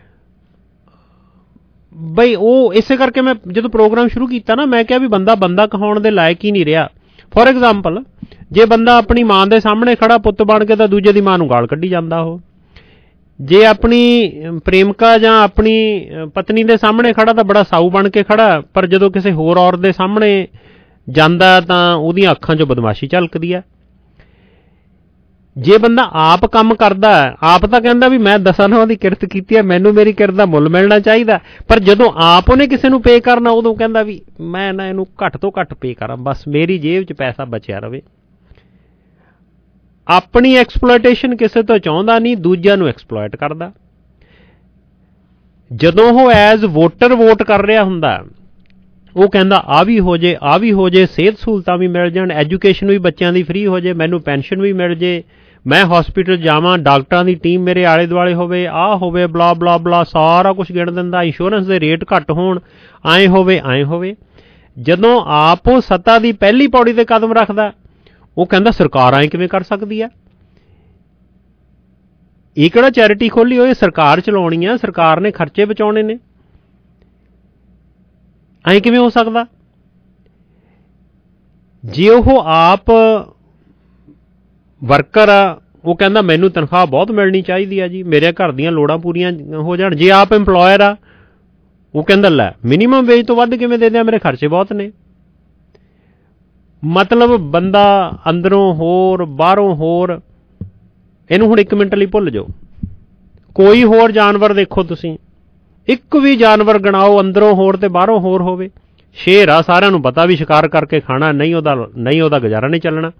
ਬਈ ਉਹ ਇਸੇ ਕਰਕੇ ਮੈਂ ਜਦੋਂ ਪ੍ਰੋਗਰਾਮ ਸ਼ੁਰੂ ਕੀਤਾ ਨਾ, ਮੈਂ ਕਿਹਾ ਵੀ ਬੰਦਾ ਬੰਦਾ ਕਹਾਉਣ ਦੇ ਲਾਇਕ ਹੀ ਨਹੀਂ ਰਿਹਾ। ਫੋਰ ਐਗਜ਼ਾਮਪਲ, ਜੇ ਬੰਦਾ ਆਪਣੀ ਮਾਂ ਦੇ ਸਾਹਮਣੇ ਖੜਾ ਪੁੱਤ ਬਣ ਕੇ ਤਾਂ ਦੂਜੇ ਦੀ ਮਾਂ ਨੂੰ ਗਾਲ ਕੱਢੀ ਜਾਂਦਾ। ਉਹ ਜੇ ਆਪਣੀ ਪ੍ਰੇਮਿਕਾ ਜਾਂ ਆਪਣੀ ਪਤਨੀ ਦੇ ਸਾਹਮਣੇ ਖੜਾ ਤਾਂ ਬੜਾ ਸਾਊ ਬਣ ਕੇ ਖੜਾ, ਪਰ ਜਦੋਂ ਕਿਸੇ ਹੋਰ ਔਰਤ ਦੇ ਸਾਹਮਣੇ ਜਾਂਦਾ ਤਾਂ ਉਹਦੀਆਂ ਅੱਖਾਂ 'ਚੋਂ ਬਦਮਾਸ਼ੀ ਝਲਕਦੀ ਆ। ਜੇ ਬੰਦਾ ਆਪ ਕੰਮ ਕਰਦਾ, ਆਪ ਤਾਂ ਕਹਿੰਦਾ ਵੀ ਮੈਂ ਦਸਾਂ ਨੌਂ ਦੀ ਕਿਰਤ ਕੀਤੀ ਹੈ, ਮੈਨੂੰ ਮੇਰੀ ਕਿਰਤ ਦਾ ਮੁੱਲ ਮਿਲਣਾ ਚਾਹੀਦਾ, ਪਰ ਜਦੋਂ ਆਪ ਉਹਨੇ ਕਿਸੇ ਨੂੰ ਪੇ ਕਰਨਾ ਉਦੋਂ ਕਹਿੰਦਾ ਵੀ ਮੈਂ ਨਾ ਇਹਨੂੰ ਘੱਟ ਤੋਂ ਘੱਟ ਪੇ ਕਰਾਂ, ਬਸ ਮੇਰੀ ਜੇਬ 'ਚ ਪੈਸਾ ਬਚਿਆ ਰਵੇ। ਆਪਣੀ ਐਕਸਪਲੋਇਟੇਸ਼ਨ ਕਿਸੇ ਤੋਂ ਚਾਹੁੰਦਾ ਨਹੀਂ, ਦੂਜਿਆਂ ਨੂੰ ਐਕਸਪਲੋਇਟ ਕਰਦਾ। ਜਦੋਂ ਉਹ ਐਜ਼ ਵੋਟਰ ਵੋਟ ਕਰ ਰਿਹਾ ਹੁੰਦਾ, ਉਹ ਕਹਿੰਦਾ ਆ ਵੀ ਹੋ ਜੇ, ਆ ਵੀ ਹੋ ਜੇ, ਸਿਹਤ ਸਹੂਲਤਾਂ ਵੀ ਮਿਲ ਜਾਣ, ਐਜੂਕੇਸ਼ਨ ਵੀ ਬੱਚਿਆਂ ਦੀ ਫ੍ਰੀ ਹੋ ਜੇ, ਮੈਨੂੰ ਪੈਨਸ਼ਨ ਵੀ ਮਿਲ ਜੇ, ਮੈਂ ਹੌਸਪੀਟਲ ਜਾਵਾਂ, ਡਾਕਟਰਾਂ ਦੀ ਟੀਮ ਮੇਰੇ ਆਲੇ ਦੁਆਲੇ ਹੋਵੇ, ਆਹ ਹੋਵੇ, ਬਲਾ ਬਲਾ ਬਲਾ ਸਾਰਾ ਕੁਛ ਗਿਣ ਦਿੰਦਾ, ਇੰਸ਼ੋਰੈਂਸ ਦੇ ਰੇਟ ਘੱਟ ਹੋਣ, ਐਂ ਹੋਵੇ ਐਂ ਹੋਵੇ। ਜਦੋਂ ਆਪ ਉਹ ਸੱਤਾ ਦੀ ਪਹਿਲੀ ਪੌੜੀ ਤੇ ਕਦਮ ਰੱਖਦਾ, ਉਹ ਕਹਿੰਦਾ ਸਰਕਾਰ ਐਂ ਕਿਵੇਂ ਕਰ ਸਕਦੀ ਆ, ਇਹ ਕਿਹੜਾ ਚੈਰਿਟੀ ਖੋਲੀ ਹੋਈ, ਸਰਕਾਰ ਚਲਾਉਣੀ ਆ, ਸਰਕਾਰ ਨੇ ਖਰਚੇ ਬਚਾਉਣੇ ਨੇ, ਐਂ ਕਿਵੇਂ ਹੋ ਸਕਦਾ। ਜੇ ਉਹ ਆਪ ਵਰਕਰ ਆ, ਉਹ ਕਹਿੰਦਾ ਮੈਨੂੰ ਤਨਖਾਹ ਬਹੁਤ ਮਿਲਣੀ ਚਾਹੀਦੀ ਆ ਜੀ, ਮੇਰੇ ਘਰ ਦੀਆਂ ਲੋੜਾਂ ਪੂਰੀਆਂ ਹੋ ਜਾਣ। ਜੇ ਆਪ ਇੰਪਲੋਇਰ ਆ, ਉਹ ਕਹਿੰਦਾ ਲੈ ਮਿਨੀਮਮ ਵੇਜ ਤੋਂ ਵੱਧ ਕਿਵੇਂ ਦੇ ਦਿਆਂ, ਮੇਰੇ ਖਰਚੇ ਬਹੁਤ ਨੇ। ਮਤਲਬ ਬੰਦਾ ਅੰਦਰੋਂ ਹੋਰ ਬਾਹਰੋਂ ਹੋਰ। ਇਹਨੂੰ ਹੁਣ ਇੱਕ ਮਿੰਟ ਲਈ ਭੁੱਲ ਜਾਓ, ਕੋਈ ਹੋਰ ਜਾਨਵਰ ਦੇਖੋ ਤੁਸੀਂ, ਇੱਕ ਵੀ ਜਾਨਵਰ ਗਣਾਓ ਅੰਦਰੋਂ ਹੋਰ ਤੇ ਬਾਹਰੋਂ ਹੋਰ ਹੋਵੇ। ਸ਼ੇਰ ਆ, ਸਾਰਿਆਂ ਨੂੰ ਪਤਾ ਵੀ ਸ਼ਿਕਾਰ ਕਰਕੇ ਖਾਣਾ, ਨਹੀਂ ਉਹਦਾ ਨਹੀਂ ਉਹਦਾ ਗੁਜ਼ਾਰਾ ਨਹੀਂ ਚੱਲਣਾ।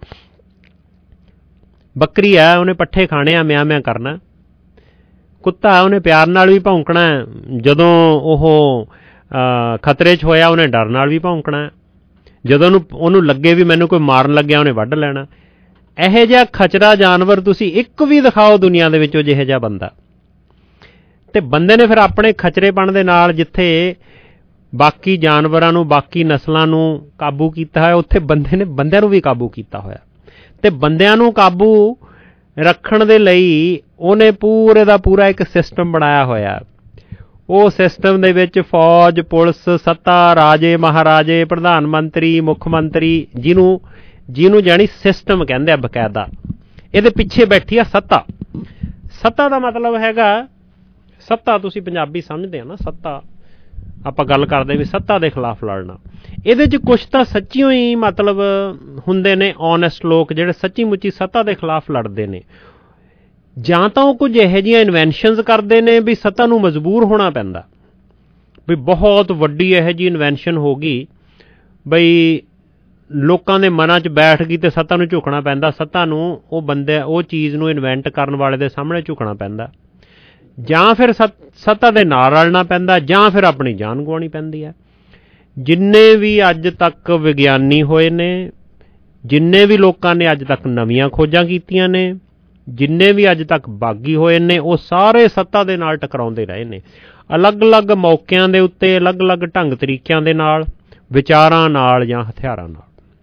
ਬੱਕਰੀ ਆ, ਉਹਨੇ ਪੱਠੇ ਖਾਣੇ ਆ, ਮਿਆਂ ਮਿਆਂ ਕਰਨਾ। ਕੁੱਤਾ, ਉਹਨੇ ਪਿਆਰ ਨਾਲ ਵੀ ਭੌਂਕਣਾ, ਜਦੋਂ ਉਹ ਖਤਰੇ 'ਚ ਹੋਇਆ ਉਹਨੇ ਡਰ ਨਾਲ ਵੀ ਭੌਂਕਣਾ, ਜਦੋਂ ਉਹਨੂੰ ਉਹਨੂੰ ਲੱਗੇ ਵੀ ਮੈਨੂੰ ਕੋਈ ਮਾਰਨ ਲੱਗਿਆ ਉਹਨੇ ਵੱਢ ਲੈਣਾ। ਇਹੋ ਜਿਹਾ ਖਚਰਾ ਜਾਨਵਰ ਤੁਸੀਂ ਇੱਕ ਵੀ ਦਿਖਾਓ ਦੁਨੀਆ ਦੇ ਵਿੱਚੋਂ ਜਿਹੋ ਜਿਹਾ ਬੰਦਾ। ਤੇ ਬੰਦੇ ਨੇ ਫਿਰ ਆਪਣੇ ਖਚਰੇਪਣ ਦੇ ਨਾਲ ਜਿੱਥੇ ਬਾਕੀ ਜਾਨਵਰਾਂ ਨੂੰ, ਬਾਕੀ ਨਸਲਾਂ ਨੂੰ ਕਾਬੂ ਕੀਤਾ ਹੋਇਆ, ਉੱਥੇ ਬੰਦੇ ਨੇ ਬੰਦਿਆਂ ਨੂੰ ਵੀ ਕਾਬੂ ਕੀਤਾ ਹੋਇਆ। ਤੇ ਬੰਦਿਆਂ ਨੂੰ ਕਾਬੂ ਰੱਖਣ ਦੇ ਲਈ ਉਹਨੇ ਪੂਰੇ ਦਾ ਪੂਰਾ ਇੱਕ ਸਿਸਟਮ ਬਣਾਇਆ ਹੋਇਆ। ਉਹ ਸਿਸਟਮ ਦੇ ਵਿੱਚ ਫੌਜ, ਪੁਲਿਸ, ਸੱਤਾ, ਰਾਜੇ, ਮਹਾਰਾਜੇ, ਪ੍ਰਧਾਨ ਮੰਤਰੀ, ਮੁੱਖ ਮੰਤਰੀ, ਜਿਹਨੂੰ ਜਿਹਨੂੰ ਜਾਣੀ ਸਿਸਟਮ ਕਹਿੰਦੇ ਆ ਬਕਾਇਦਾ, ਇਹਦੇ ਪਿੱਛੇ ਬੈਠੀ ਆ ਸੱਤਾ। ਸੱਤਾ ਦਾ ਮਤਲਬ ਹੈਗਾ, ਸੱਤਾ ਤੁਸੀਂ ਪੰਜਾਬੀ ਸਮਝਦੇ ਆ ਨਾ, ਸੱਤਾ ਆਪਾਂ ਗੱਲ ਕਰਦੇ ਵੀ ਸੱਤਾ ਦੇ ਖਿਲਾਫ ਲੜਨਾ। ਇਹਦੇ 'ਚ ਕੁਛ ਤਾਂ ਸੱਚੀਓ ਹੀ ਮਤਲਬ ਹੁੰਦੇ ਨੇ ਓਨੈਸਟ ਲੋਕ ਜਿਹੜੇ ਸੱਚੀ ਮੁੱਚੀ ਸੱਤਾ ਦੇ ਖਿਲਾਫ ਲੜਦੇ ਨੇ, ਜਾਂ ਤਾਂ ਉਹ ਕੁਝ ਇਹੋ ਜਿਹੀਆਂ ਇਨਵੈਂਸ਼ਨਸ ਕਰਦੇ ਨੇ ਵੀ ਸੱਤਾ ਨੂੰ ਮਜਬੂਰ ਹੋਣਾ ਪੈਂਦਾ, ਵੀ ਬਹੁਤ ਵੱਡੀ ਇਹੋ ਜਿਹੀ ਇਨਵੈਂਸ਼ਨ ਹੋ ਗਈ ਬਈ ਲੋਕਾਂ ਦੇ ਮਨਾਂ 'ਚ ਬੈਠ ਗਈ ਤੇ ਸੱਤਾ ਨੂੰ ਝੁਕਣਾ ਪੈਂਦਾ, ਸੱਤਾ ਨੂੰ ਉਹ ਬੰਦੇ ਉਹ ਚੀਜ਼ ਨੂੰ ਇਨਵੈਂਟ ਕਰਨ ਵਾਲੇ ਦੇ ਸਾਹਮਣੇ ਝੁਕਣਾ ਪੈਂਦਾ, ਜਾਂ ਫਿਰ ਸੱਤਾ ਦੇ ਨਾਲ ਰਲਣਾ ਪੈਂਦਾ, ਜਾਂ ਫਿਰ ਆਪਣੀ ਜਾਨ ਗਵਾਉਣੀ ਪੈਂਦੀ ਹੈ। ਜਿੰਨੇ ਵੀ ਅੱਜ ਤੱਕ ਵਿਗਿਆਨੀ ਹੋਏ ਨੇ, ਜਿੰਨੇ ਵੀ ਲੋਕਾਂ ਨੇ ਅੱਜ ਤੱਕ ਨਵੀਆਂ ਖੋਜਾਂ ਕੀਤੀਆਂ ਨੇ, ਜਿੰਨੇ ਵੀ ਅੱਜ ਤੱਕ ਬਾਗੀ ਹੋਏ ਨੇ, ਉਹ ਸਾਰੇ ਸੱਤਾ ਦੇ ਨਾਲ ਟਕਰਾਉਂਦੇ ਰਹੇ ਨੇ, ਅਲੱਗ-ਅਲੱਗ ਮੌਕਿਆਂ ਦੇ ਉੱਤੇ, ਅਲੱਗ-ਅਲੱਗ ਢੰਗ ਤਰੀਕਿਆਂ ਦੇ ਨਾਲ, ਵਿਚਾਰਾਂ ਨਾਲ ਜਾਂ ਹਥਿਆਰਾਂ ਨਾਲ।